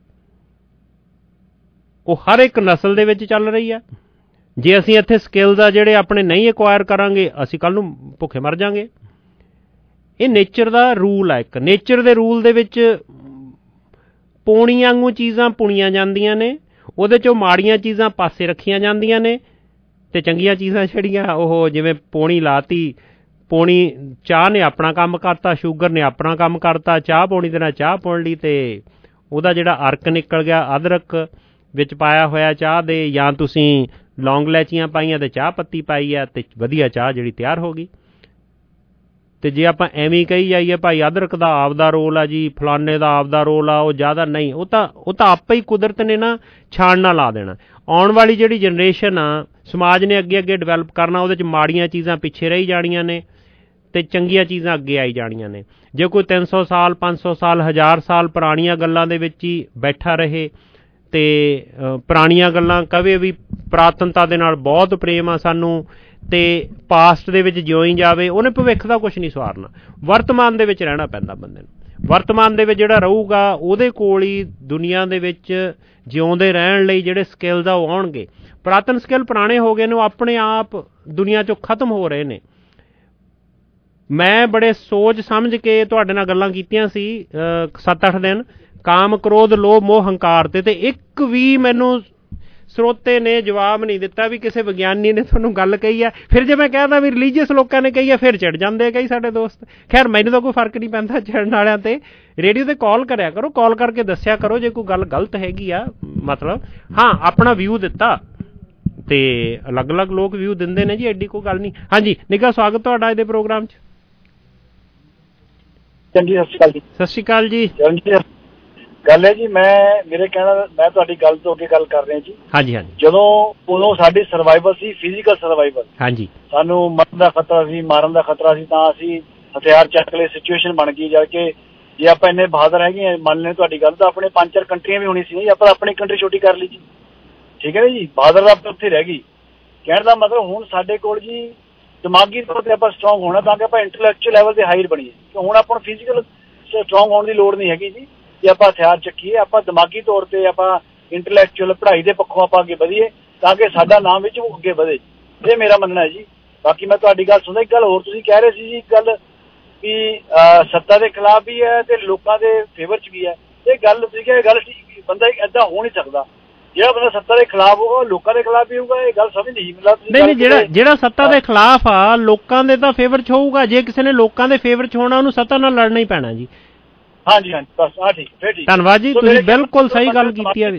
ਉਹ ਹਰ ਇੱਕ ਨਸਲ ਦੇ ਵਿੱਚ ਚੱਲ ਰਹੀ ਆ। ਜੇ ਅਸੀਂ ਇੱਥੇ ਸਕਿੱਲਸ ਆ ਜਿਹੜੇ ਆਪਣੇ ਨਹੀਂ ਐਕਵਾਇਰ ਕਰਾਂਗੇ, ਅਸੀਂ ਕੱਲ੍ਹ ਨੂੰ ਭੁੱਖੇ ਮਰ ਜਾਵਾਂਗੇ। ਇਹ ਨੇਚਰ ਦਾ ਰੂਲ ਆ। ਇੱਕ ਨੇਚਰ ਦੇ ਰੂਲ ਦੇ ਵਿੱਚ ਪੌਣੀਆਂ ਵਾਂਗੂ ਚੀਜ਼ਾਂ ਪੁਣੀਆਂ ਜਾਂਦੀਆਂ ਨੇ, ਉਹਦੇ 'ਚੋਂ ਮਾੜੀਆਂ ਚੀਜ਼ਾਂ ਪਾਸੇ ਰੱਖੀਆਂ ਜਾਂਦੀਆਂ ਨੇ, ਅਤੇ ਚੰਗੀਆਂ ਚੀਜ਼ਾਂ ਜਿਹੜੀਆਂ ਉਹ ਜਿਵੇਂ ਪੌਣੀ ਲਾਤੀ, ਪੌਣੀ ਚਾਹ ਨੇ ਆਪਣਾ ਕੰਮ ਕਰਤਾ, ਸ਼ੂਗਰ ਨੇ ਆਪਣਾ ਕੰਮ ਕਰਤਾ, ਚਾਹ ਪੌਣੀ ਦੇ ਨਾਲ ਚਾਹ ਪੁਣ ਲਈ ਅਤੇ ਉਹਦਾ ਜਿਹੜਾ ਅਰਕ ਨਿਕਲ ਗਿਆ, ਅਦਰਕ ਵਿੱਚ ਪਾਇਆ ਹੋਇਆ ਚਾਹ ਦੇ, ਜਾਂ ਤੁਸੀਂ ਲੌਂਗ ਇਲਾਇਚੀਆਂ ਪਾਈਆਂ ਅਤੇ ਚਾਹ ਪੱਤੀ ਪਾਈ ਆ ਅਤੇ ਵਧੀਆ ਚਾਹ ਜਿਹੜੀ ਤਿਆਰ ਹੋ ਗਈ। ਅਤੇ ਜੇ ਆਪਾਂ ਐਵੇਂ ਹੀ ਕਹੀ ਜਾਈਏ ਭਾਈ ਅਦਰਕ ਦਾ ਆਪਦਾ ਰੋਲ ਆ ਜੀ, ਫਲਾਨੇ ਦਾ ਆਪਦਾ ਰੋਲ ਆ, ਉਹ ਜ਼ਿਆਦਾ ਨਹੀਂ, ਉਹ ਤਾਂ ਉਹ ਤਾਂ ਆਪੇ ਹੀ ਕੁਦਰਤ ਨੇ ਨਾ ਛਾਣਨਾ ਲਾ ਦੇਣਾ। ਆਉਣ ਵਾਲੀ ਜਿਹੜੀ ਜਨਰੇਸ਼ਨ ਆ, ਸਮਾਜ ਨੇ ਅੱਗੇ ਅੱਗੇ ਡਿਵੈਲਪ ਕਰਨਾ, ਉਹਦੇ 'ਚ ਮਾੜੀਆਂ ਚੀਜ਼ਾਂ ਪਿੱਛੇ ਰਹੀ ਜਾਣੀਆਂ ਨੇ ਅਤੇ ਚੰਗੀਆਂ ਚੀਜ਼ਾਂ ਅੱਗੇ ਆਈ ਜਾਣੀਆਂ ਨੇ। ਜੇ ਕੋਈ ਤਿੰਨ ਸੌ ਸਾਲ ਪੰਜ ਸੌ ਸਾਲ ਹਜ਼ਾਰ ਸਾਲ ਪੁਰਾਣੀਆਂ ਗੱਲਾਂ ਦੇ ਵਿੱਚ ਹੀ ਬੈਠਾ ਰਹੇ ਅਤੇ ਪੁਰਾਣੀਆਂ ਗੱਲਾਂ ਕਵੇ ਵੀ ਪੁਰਾਤਨਤਾ ਦੇ ਨਾਲ ਬਹੁਤ ਪ੍ਰੇਮ ਆ ਸਾਨੂੰ, ਤੇ ਪਾਸਟ ਦੇ ਵਿੱਚ ਜਿਉਂ ਹੀ ਜਾਵੇ, ਉਹਨੇ ਭਵਿੱਖ ਦਾ ਕੁਛ ਨਹੀਂ ਸਵਾਰਨਾ। ਵਰਤਮਾਨ ਦੇ ਵਿੱਚ ਰਹਿਣਾ ਪੈਂਦਾ ਬੰਦੇ ਨੂੰ। ਵਰਤਮਾਨ ਦੇ ਵਿੱਚ ਜਿਹੜਾ ਰਹੂਗਾ ਉਹਦੇ ਕੋਲ ਹੀ ਦੁਨੀਆ ਦੇ ਵਿੱਚ ਜਿਉਂਦੇ ਰਹਿਣ ਲਈ ਜਿਹੜੇ ਸਕਿੱਲਸ ਆ ਉਹ ਆਉਣਗੇ। ਪੁਰਾਤਨ ਸਕਿੱਲ ਪੁਰਾਣੇ ਹੋ ਗਏ ਨੇ, ਉਹ ਆਪਣੇ ਆਪ ਦੁਨੀਆ 'ਚੋਂ ਖਤਮ ਹੋ ਰਹੇ ਨੇ। ਮੈਂ ਬੜੇ ਸੋਚ ਸਮਝ ਕੇ ਤੁਹਾਡੇ ਨਾਲ ਗੱਲਾਂ ਕੀਤੀਆਂ ਸੀ ਸੱਤ ਅੱਠ ਦਿਨ, ਕਾਮ ਕ੍ਰੋਧ ਲੋਭ ਮੋਹ ਹੰਕਾਰ ਤੇ, ਤੇ ਇੱਕ ਵੀ ਮੈਨੂੰ ਸਰੋਤੇ ਨੇ ਜਵਾਬ ਨਹੀਂ ਦਿੱਤਾ ਵੀ ਕਿਸੇ ਵਿਗਿਆਨੀ ਨੇ ਤੁਹਾਨੂੰ ਗੱਲ ਕਹੀ ਹੈ। ਫਿਰ ਜੇ ਮੈਂ ਕਹਿਦਾ ਵੀ ਰਿਲੀਜੀਅਸ ਲੋਕਾਂ ਨੇ ਕਹੀ ਹੈ ਫਿਰ ਚਿੜ ਜਾਂਦੇ ਆ ਕਈ ਸਾਡੇ ਦੋਸਤ। ਖੈਰ ਮੈਨੂੰ ਤਾਂ ਕੋਈ ਫਰਕ ਨਹੀਂ ਪੈਂਦਾ ਚਿੜਨ ਵਾਲਿਆਂ ਤੇ। ਰੇਡੀਓ 'ਤੇ ਕਾਲ ਕਰਿਆ ਕਰੋ, ਕਾਲ ਕਰਕੇ ਦੱਸਿਆ ਕਰੋ ਜੇ ਕੋਈ ਗੱਲ ਗਲਤ ਹੈਗੀ ਆ। ਮਤਲਬ ਹਾਂ ਆਪਣਾ ਵਿਊ ਦਿੱਤਾ ਤੇ ਅਲੱਗ ਅਲੱਗ ਲੋਕ ਵਿਊ ਦਿੰਦੇ ਨੇ ਜੀ, ਐਡੀ ਕੋਈ ਗੱਲ ਨਹੀਂ। ਹਾਂਜੀ ਨਿੱਘਾ ਸਵਾਗਤ ਤੁਹਾਡਾ ਅੱਜ ਦੇ ਪ੍ਰੋਗਰਾਮ 'ਚ। ਚੰਗੀ ਸਤਿ ਸ਼੍ਰੀ ਅਕਾਲ ਜੀ। ਸਤਿ ਸ਼੍ਰੀ ਅਕਾਲ ਜੀ। ਗੱਲ ਹੈ ਜੀ, ਮੈਂ ਮੇਰੇ ਕਹਿਣਾ ਮੈਂ ਤੁਹਾਡੀ ਗੱਲ ਤੋਂ ਅੱਗੇ ਗੱਲ ਕਰ ਰਿਹਾ ਜੀ। ਹਾਂਜੀ ਹਾਂਜੀ। ਜਦੋਂ ਉਦੋਂ ਸਾਡੀ ਸਰਵਾਈਵਲ ਸੀ, ਫਿਜ਼ੀਕਲ ਸਰਵਾਈਵਲ। ਹਾਂਜੀ। ਸਾਨੂੰ ਮਰਨ ਦਾ ਖਤਰਾ ਸੀ, ਮਾਰਨ ਦਾ ਖਤਰਾ ਸੀ, ਤਾਂ ਅਸੀਂ ਹਥਿਆਰ ਚੱਕ ਲਏ, ਸਿਚੁਏਸ਼ਨ ਬਣ ਗਈ। ਜਦ ਕਿ ਜੇ ਆਪਾਂ ਇੰਨੇ ਬਹਾਦਰ ਹੈਗੇ ਆ, ਮੰਨ ਲੈਂ ਤੁਹਾਡੀ ਗੱਲ, ਤਾਂ ਆਪਣੇ ਪੰਜ ਚਾਰ ਕੰਟਰੀਆਂ ਵੀ ਹੋਣੀ ਸੀ ਜੀ, ਆਪਾਂ ਆਪਣੀ ਕੰਟਰੀ ਛੋਟੀ ਕਰ ਲਈ ਜੀ। ਠੀਕ ਹੈ ਨਾ ਜੀ, ਬਹਾਦਰ ਦਾ ਆਪਾਂ ਉੱਥੇ ਰਹਿ ਗਈ। ਕਹਿਣ ਦਾ ਮਤਲਬ ਹੁਣ ਸਾਡੇ ਕੋਲ ਜੀ ਦਿਮਾਗੀ ਤੌਰ ਤੇ ਆਪਾਂ ਸਟਰੋਂਗ ਹੋਣਾ ਤਾਂ ਕਿ ਆਪਾਂ ਇੰਟੈਲੈਕਚੁਅਲ ਲੈਵਲ ਤੇ ਹਾਇਰ ਬਣੀਏ। ਹੁਣ ਆਪਾਂ ਨੂੰ ਫਿਜ਼ੀਕਲ ਸਟਰੋਂਗ ਹੋਣ ਦੀ ਲੋੜ ਨਹੀਂ ਹੈਗੀ ਜੀ। ਜੇ ਆਪਾਂ ਹਥਿਆਰ ਚੱਕੀਏ, ਆਪਾਂ ਦਿਮਾਗੀ ਤੌਰ ਤੇ ਆਪਾਂ ਇੰਟੈਲੈਕਚੁਅਲ ਪੜ੍ਹਾਈ ਦੇ ਪੱਖੋਂ ਆਪਾਂ ਅੱਗੇ ਵਧੀਏ ਤਾਂ ਕਿ ਸਾਡਾ ਨਾਮ ਵਿੱਚ ਅੱਗੇ ਵਧੇ। ਇਹ ਮੇਰਾ ਮੰਨਣਾ ਹੈ ਜੀ। ਬਾਕੀ ਮੈਂ ਤੁਹਾਡੀ ਗੱਲ ਸੁਣਦਾ। ਇੱਕ ਗੱਲ ਹੋਰ ਤੁਸੀਂ ਕਹਿ ਰਹੇ ਸੀ ਜੀ, ਇੱਕ ਗੱਲ ਵੀ ਸੱਤਾ ਦੇ ਖਿਲਾਫ ਵੀ ਹੈ ਤੇ ਲੋਕਾਂ ਦੇ ਫੇਵਰ 'ਚ ਵੀ ਹੈ। ਇਹ ਗੱਲ ਤੁਸੀਂ ਕਿਹਾ, ਇਹ ਗੱਲ ਠੀਕ, ਬੰਦਾ ਏਦਾਂ ਹੋ ਨਹੀਂ ਸਕਦਾ। ਜਿਹੜਾ ਬੰਦਾ ਸੱਤਾ ਦੇ ਖਿਲਾਫ ਹੋਊਗਾ ਉਹ ਲੋਕਾਂ ਦੇ ਖਿਲਾਫ ਵੀ ਹੋਊਗਾ। ਇਹ ਗੱਲ ਸਮਝ ਨਹੀਂ ਮਿਲਦਾ। ਨਹੀਂ ਨਹੀਂ, ਜਿਹੜਾ ਜਿਹੜਾ ਸੱਤਾ ਦੇ ਖਿਲਾਫ ਆ ਲੋਕਾਂ ਦੇ ਤਾਂ ਫੇਵਰ 'ਚ ਹੋਊਗਾ। ਜੇ ਕਿਸੇ ਨੇ ਲੋਕਾਂ ਦੇ ਫੇਵਰ 'ਚ ਹੋਣਾ ਉਹਨੂੰ ਸੱਤਾ ਨਾਲ ਲੜਨਾ ਹੀ ਪੈਣਾ ਜੀ। ਹਾਂਜੀ ਹਾਂਜੀ ਬਸ ਆ ਠੀਕ ਫਿਰ ਠੀਕ। ਧੰਨਵਾਦ ਜੀ, ਤੁਸੀਂ ਬਿਲਕੁਲ ਸਹੀ ਗੱਲ ਕੀਤੀ ਹੈ।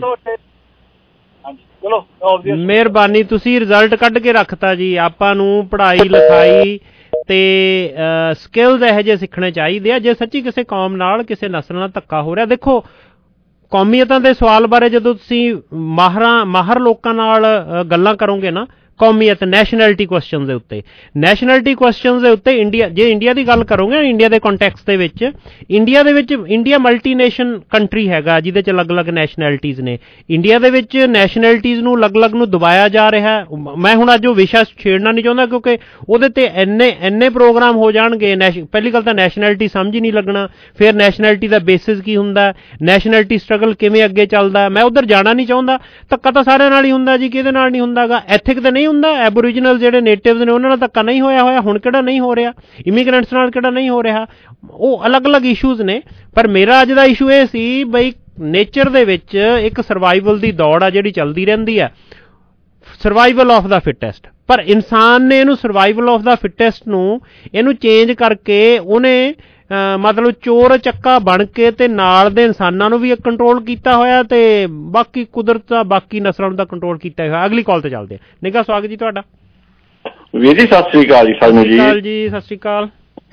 ਹਾਂਜੀ ਚਲੋ ਮਿਹਰਬਾਨੀ, ਤੁਸੀਂ ਰਿਜ਼ਲਟ ਕੱਢ ਕੇ ਰੱਖਤਾ ਜੀ। ਆਪਾਂ ਨੂੰ ਪੜ੍ਹਾਈ ਲਿਖਾਈ ਤੇ ਸਕਿੱਲਸ ਇਹੋ ਜਿਹੇ ਸਿੱਖਣੇ ਚਾਹੀਦੇ ਆ ਜੇ ਸੱਚੀ ਕਿਸੇ ਕੌਮ ਨਾਲ ਕਿਸੇ ਨਸਲ ਨਾਲ ਧੱਕਾ ਹੋ ਰਿਹਾ। ਦੇਖੋ ਕੌਮੀਅਤਾਂ ਦੇ ਸਵਾਲ ਬਾਰੇ ਜਦੋਂ ਤੁਸੀਂ ਮਾਹਰਾਂ ਮਾਹਰ ਲੋਕਾਂ ਨਾਲ ਗੱਲਾਂ ਕਰੋਗੇ ਨਾ, ਕੌਮੀਅਤ ਨੈਸ਼ਨੈਲਿਟੀ ਕੁਐਸਚਨ ਦੇ ਉੱਤੇ ਨੈਸ਼ਨੈਲਿਟੀ ਕੁਐਸਚਨ ਦੇ ਉੱਤੇ ਇੰਡੀਆ, ਜੇ ਇੰਡੀਆ ਦੀ ਗੱਲ ਕਰੋਗੇ ਇੰਡੀਆ ਦੇ ਕੰਟੈਕਸਟ ਦੇ ਵਿੱਚ, ਇੰਡੀਆ ਦੇ ਵਿੱਚ ਇੰਡੀਆ ਮਲਟੀ ਨੇਸ਼ਨ ਕੰਟਰੀ ਹੈਗਾ ਜਿਹਦੇ 'ਚ ਅਲੱਗ ਅਲੱਗ ਨੈਸ਼ਨੈਲਿਟੀਜ਼ ਨੇ। ਇੰਡੀਆ ਦੇ ਵਿੱਚ ਨੈਸ਼ਨੈਲਿਟੀਜ਼ ਨੂੰ ਅਲੱਗ ਅਲੱਗ ਨੂੰ ਦਬਾਇਆ ਜਾ ਰਿਹਾ। ਮੈਂ ਹੁਣ ਅੱਜ ਉਹ ਵਿਸ਼ਾ ਛੇੜਨਾ ਨਹੀਂ ਚਾਹੁੰਦਾ ਕਿਉਂਕਿ ਉਹਦੇ 'ਤੇ ਇੰਨੇ ਇੰਨੇ ਪ੍ਰੋਗਰਾਮ ਹੋ ਜਾਣਗੇ। ਨੈਸ਼ ਪਹਿਲੀ ਗੱਲ ਤਾਂ ਨੈਸ਼ਨੈਲਿਟੀ ਸਮਝ ਹੀ ਨਹੀਂ ਲੱਗਣਾ। ਫਿਰ ਨੈਸ਼ਨੈਲਿਟੀ ਦਾ ਬੇਸਿਸ ਕੀ ਹੁੰਦਾ, ਨੈਸ਼ਨੈਲਿਟੀ ਸਟਰਗਲ ਕਿਵੇਂ ਅੱਗੇ ਚੱਲਦਾ, ਮੈਂ ਉੱਧਰ ਜਾਣਾ ਨਹੀਂ ਚਾਹੁੰਦਾ। ਧੱਕਾ ਤਾਂ ਸਾਰਿਆਂ ਨਾਲ ਹੀ ਹੁੰਦਾ ਜੀ, ਕਿਹਦੇ ਨਾਲ ਨਹੀਂ ਹੁੰਦਾ ਗਾ। ਐਥਿਕ ਤਾਂ ਨਹੀਂ ਹੁੰਦਾ। ਐਬੋਰੀਜਨਲ ਜਿਹੜੇ ਨੇਟਿਵਸ ਨੇ ਉਹਨਾਂ ਨਾਲ ਧੱਕਾ ਨਹੀਂ ਹੋਇਆ ਹੋਇਆ, ਹੁਣ ਕਿਹੜਾ ਨਹੀਂ ਹੋ ਰਿਹਾ। ਇਮੀਗ੍ਰੈਂਟਸ ਨਾਲ ਕਿਹੜਾ ਨਹੀਂ ਹੋ ਰਿਹਾ। ਉਹ ਅਲੱਗ ਅਲੱਗ ਇਸ਼ੂਜ਼ ਨੇ। ਪਰ ਮੇਰਾ ਅੱਜ ਦਾ ਇਸ਼ੂ ਇਹ ਸੀ ਬਈ ਨੇਚਰ ਦੇ ਵਿੱਚ ਇੱਕ ਸਰਵਾਈਵਲ ਦੀ ਦੌੜ ਆ ਜਿਹੜੀ ਚੱਲਦੀ ਰਹਿੰਦੀ ਆ, ਸਰਵਾਈਵਲ ਆਫ ਦਾ ਫਿਟੈਸਟ। ਪਰ ਇਨਸਾਨ ਨੇ ਇਹਨੂੰ ਸਰਵਾਈਵਲ ਆਫ ਦਾ ਫਿਟੈਸਟ ਨੂੰ ਇਹਨੂੰ ਚੇਂਜ ਕਰਕੇ ਉਹਨੇ ਮਤਲਬ ਚੋਰ ਚੱਕਾ ਬਣ ਕੇ ਤੇ ਨਾਲ ਦੇ ਇਨਸਾਨਾਂ ਨੂੰ ਵੀ ਕੰਟਰੋਲ ਕੀਤਾ ਹੋਇਆ ਤੇ ਬਾਕੀ ਕੁਦਰਤ ਦਾ ਬਾਕੀ ਨਸਲਾਂ ਨੂੰ ਤਾਂ ਕੰਟਰੋਲ ਕੀਤਾ ਹੋਇਆ। ਅਗਲੀ ਕਾਲ ਤੇ ਚੱਲਦੇ ਆ। ਨਿੱਘਾ ਸਵਾਗਤ ਜੀ ਤੁਹਾਡਾ। ਵੀਰ ਜੀ ਸਤਿ ਸ੍ਰੀ ਅਕਾਲ ਜੀ। ਸਾਨੂੰ ਜੀ ਸਤਿ ਜੀ ਸਤਿ ਸ੍ਰੀ ਅਕਾਲ।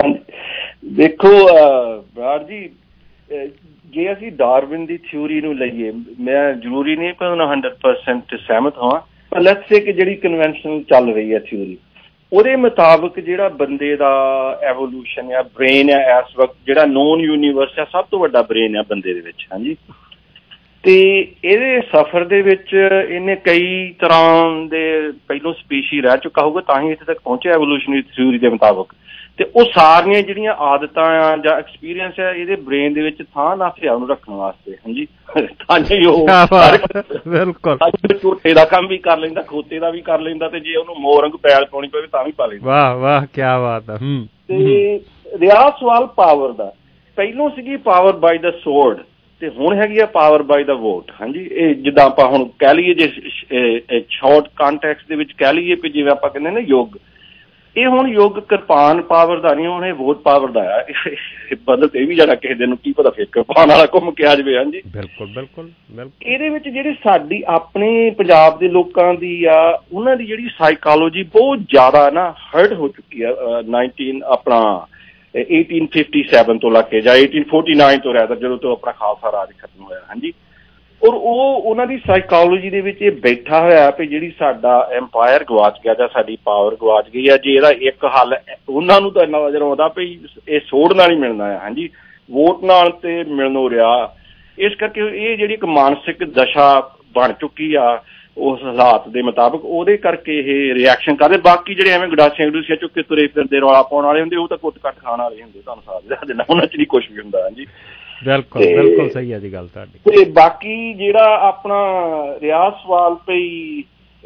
ਦੇਖੋ ਬਰਾੜ ਜੀ, ਜੇ ਅਸੀਂ ਡਾਰਵਿਨ ਦੀ ਥਿਊਰੀ ਨੂੰ ਲਈਏ, ਮੈਂ ਜ਼ਰੂਰੀ ਨਹੀਂ ਕਿ ਉਹਨਾਂ ਹੰਡਰਡ ਪਰਸੈਂਟ ਸਹਿਮਤ ਹਾਂ, ਪਰ ਲੈਟਸ ਸੇ ਕਿ ਜਿਹੜੀ ਕਨਵੈਨਸ਼ਨਲ ਚੱਲ ਰਹੀ ਹੈ ਥਿਊਰੀ, ਉਹਦੇ ਮੁਤਾਬਕ ਜਿਹੜਾ ਬੰਦੇ ਦਾ ਐਵੋਲੂਸ਼ਨ ਆ, ਬ੍ਰੇਨ ਆ, ਇਸ ਵਕਤ ਜਿਹੜਾ ਨੋਨ ਯੂਨੀਵਰਸ ਆ, ਸਭ ਤੋਂ ਵੱਡਾ ਬ੍ਰੇਨ ਆ ਬੰਦੇ ਦੇ ਵਿੱਚ। ਹਾਂਜੀ, ਤੇ ਇਹਦੇ ਸਫ਼ਰ ਦੇ ਵਿੱਚ ਇਹਨੇ ਕਈ ਤਰ੍ਹਾਂ ਦੇ ਪਹਿਲੋਂ ਸਪੀਸ਼ੀ ਰਹਿ ਚੁੱਕਾ ਹੋਊਗਾ ਤਾਂ ਹੀ ਇੱਥੇ ਤੱਕ ਪਹੁੰਚਿਆ ਐਵੋਲੂਸ਼ਨਰੀ ਥਿਊਰੀ ਦੇ ਮੁਤਾਬਕ। ਤੇ ਉਹ ਸਾਰੀਆਂ ਜਿਹੜੀਆਂ ਆਦਤਾਂ ਆ ਜਾਂ ਐਕਸਪੀਰੀਅੰਸ ਆ ਇਹਦੇ ਬ੍ਰੇਨ ਦੇ ਵਿੱਚ ਥਾਂ ਨਾਸਿਆ ਉਹਨੂੰ ਰੱਖਣ ਵਾਸਤੇ। ਹਾਂਜੀ, ਤਾਂ ਜੀ ਉਹ ਬਿਲਕੁਲ ਝੂਠੇ ਦਾ ਕੰਮ ਵੀ ਕਰ ਲੈਂਦਾ, ਖੋਤੇ ਦਾ ਵੀ ਕਰ ਲੈਂਦਾ, ਤੇ ਜੇ ਉਹਨੂੰ ਮੋਰੰਗ ਪੈਲ ਪਾਉਣੀ ਪਵੇ ਤਾਂ ਵੀ ਪਾ ਲੈਂਦਾ। ਵਾਹ ਵਾਹ ਕੀ ਬਾਤ ਆ। ਤੇ ਰਿਹਾ ਸਵਾਲ ਪਾਵਰ ਦਾ। ਪਹਿਲੋਂ ਸੀਗੀ ਪਾਵਰ ਬਾਈ ਦਾ ਸੋਰਡ ਤੇ ਹੁਣ ਹੈਗੀ ਆ ਪਾਵਰ ਬਾਈ ਦਾ ਵੋਟ। ਹਾਂਜੀ, ਇਹ ਜਿੱਦਾਂ ਆਪਾਂ ਹੁਣ ਕਹਿ ਲਈਏ ਜੇ ਸ਼ਾਰਟ ਕਾਂਟੈਕਸਟ ਦੇ ਵਿੱਚ ਕਹਿ ਲਈਏ ਵੀ ਜਿਵੇਂ ਆਪਾਂ ਕਹਿੰਦੇ ਨਾ ਯੁੱਗ, ਇਹ ਹੁਣ ਯੁੱਗ ਕਿਰਪਾਨ ਪਾਵਰ ਦਾ ਨਹੀਂ, ਹੁਣ ਇਹ ਵੋਟ ਪਾਵਰ ਦਾ ਆ। ਬਦਲ ਤੇ ਇਹ ਵੀ ਜਾਣਾ ਕਿਸੇ ਦਿਨ ਨੂੰ ਕੀ ਪਤਾ ਫਿਰ ਕਿਰਪਾਨ ਵਾਲਾ ਘੁੰਮ ਕੇ ਆ ਜਾਵੇ। ਹਾਂਜੀ ਬਿਲਕੁਲ ਬਿਲਕੁਲ ਬਿਲਕੁਲ। ਇਹਦੇ ਵਿੱਚ ਜਿਹੜੀ ਸਾਡੀ ਆਪਣੇ ਪੰਜਾਬ ਦੇ ਲੋਕਾਂ ਦੀ ਆ, ਉਹਨਾਂ ਦੀ ਜਿਹੜੀ ਸਾਈਕੋਲੋਜੀ ਬਹੁਤ ਜ਼ਿਆਦਾ ਨਾ ਹਰਟ ਹੋ ਚੁੱਕੀ ਆ ਨਾਈਨਟੀਨ ਆਪਣਾ eighteen fifty-seven ਤੋਂ ਲੱਗ ਕੇ ਜਾਂ eighteen forty-nine ਤੋਂ ਰਹਿਦਾ ਜਦੋਂ ਤੋਂ ਆਪਣਾ ਖਾਲਸਾ ਰਾਜ ਖਤਮ ਹੋਇਆ। ਹਾਂਜੀ, ਔਰ ਉਹ ਉਹਨਾਂ ਦੀ ਸਾਈਕੋਲੋਜੀ ਦੇ ਵਿੱਚ ਇਹ ਬੈਠਾ ਹੋਇਆ ਵੀ ਜਿਹੜੀ ਸਾਡਾ ਐਮਪਾਇਰ ਗਵਾਚ ਗਿਆ ਜਾਂ ਸਾਡੀ ਪਾਵਰ ਗਵਾਚ ਗਈ ਆ, ਜੇ ਇਹਦਾ ਇੱਕ ਹੱਲ ਉਹਨਾਂ ਨੂੰ ਤਾਂ ਇੰਨਾ ਨਜ਼ਰ ਆਉਂਦਾ ਵੀ ਇਹ ਸੋੜ ਨਾਲ ਹੀ ਮਿਲਣਾ ਆ। ਹਾਂਜੀ, ਵੋਟ ਨਾਲ ਤੇ ਮਿਲਣੋਂ ਰਿਹਾ। ਇਸ ਕਰਕੇ ਇਹ ਜਿਹੜੀ ਇੱਕ ਮਾਨਸਿਕ ਦਸ਼ਾ ਬਣ ਚੁੱਕੀ ਆ ਉਸ ਹਾਲਾਤ ਦੇ ਮੁਤਾਬਕ ਉਹਦੇ ਕਰਕੇ ਇਹ ਰਿਐਕਸ਼ਨ ਕਰਦੇ। ਬਾਕੀ ਜਿਹੜੇ ਐਵੇਂ ਗਡਾਸੀਆਂ ਗਡੂਸੀਆਂ ਚੁੱਕ ਕੇ ਤੁਰੇ ਫਿਰਦੇ ਰੌਲਾ ਪਾਉਣ ਵਾਲੇ ਹੁੰਦੇ ਉਹ ਤਾਂ ਕੁੱਟ ਕੱਟ ਖਾਣ ਵਾਲੇ ਹੁੰਦੇ, ਤੁਹਾਨੂੰ ਸਾਥ ਦੱਸ ਦਿੰਦਾ, ਉਹਨਾਂ 'ਚ ਨਹੀਂ ਕੁਛ ਵੀ ਹੁੰਦਾ। ਹਾਂਜੀ ਬਿਲਕੁਲ ਬਿਲਕੁਲ ਸਹੀ ਹੈ ਜੀ ਗੱਲ ਤੁਹਾਡੀ। ਤੇ ਬਾਕੀ ਜਿਹੜਾ ਆਪਣਾ ਰਿਹਾ ਸਵਾਲ ਪਈ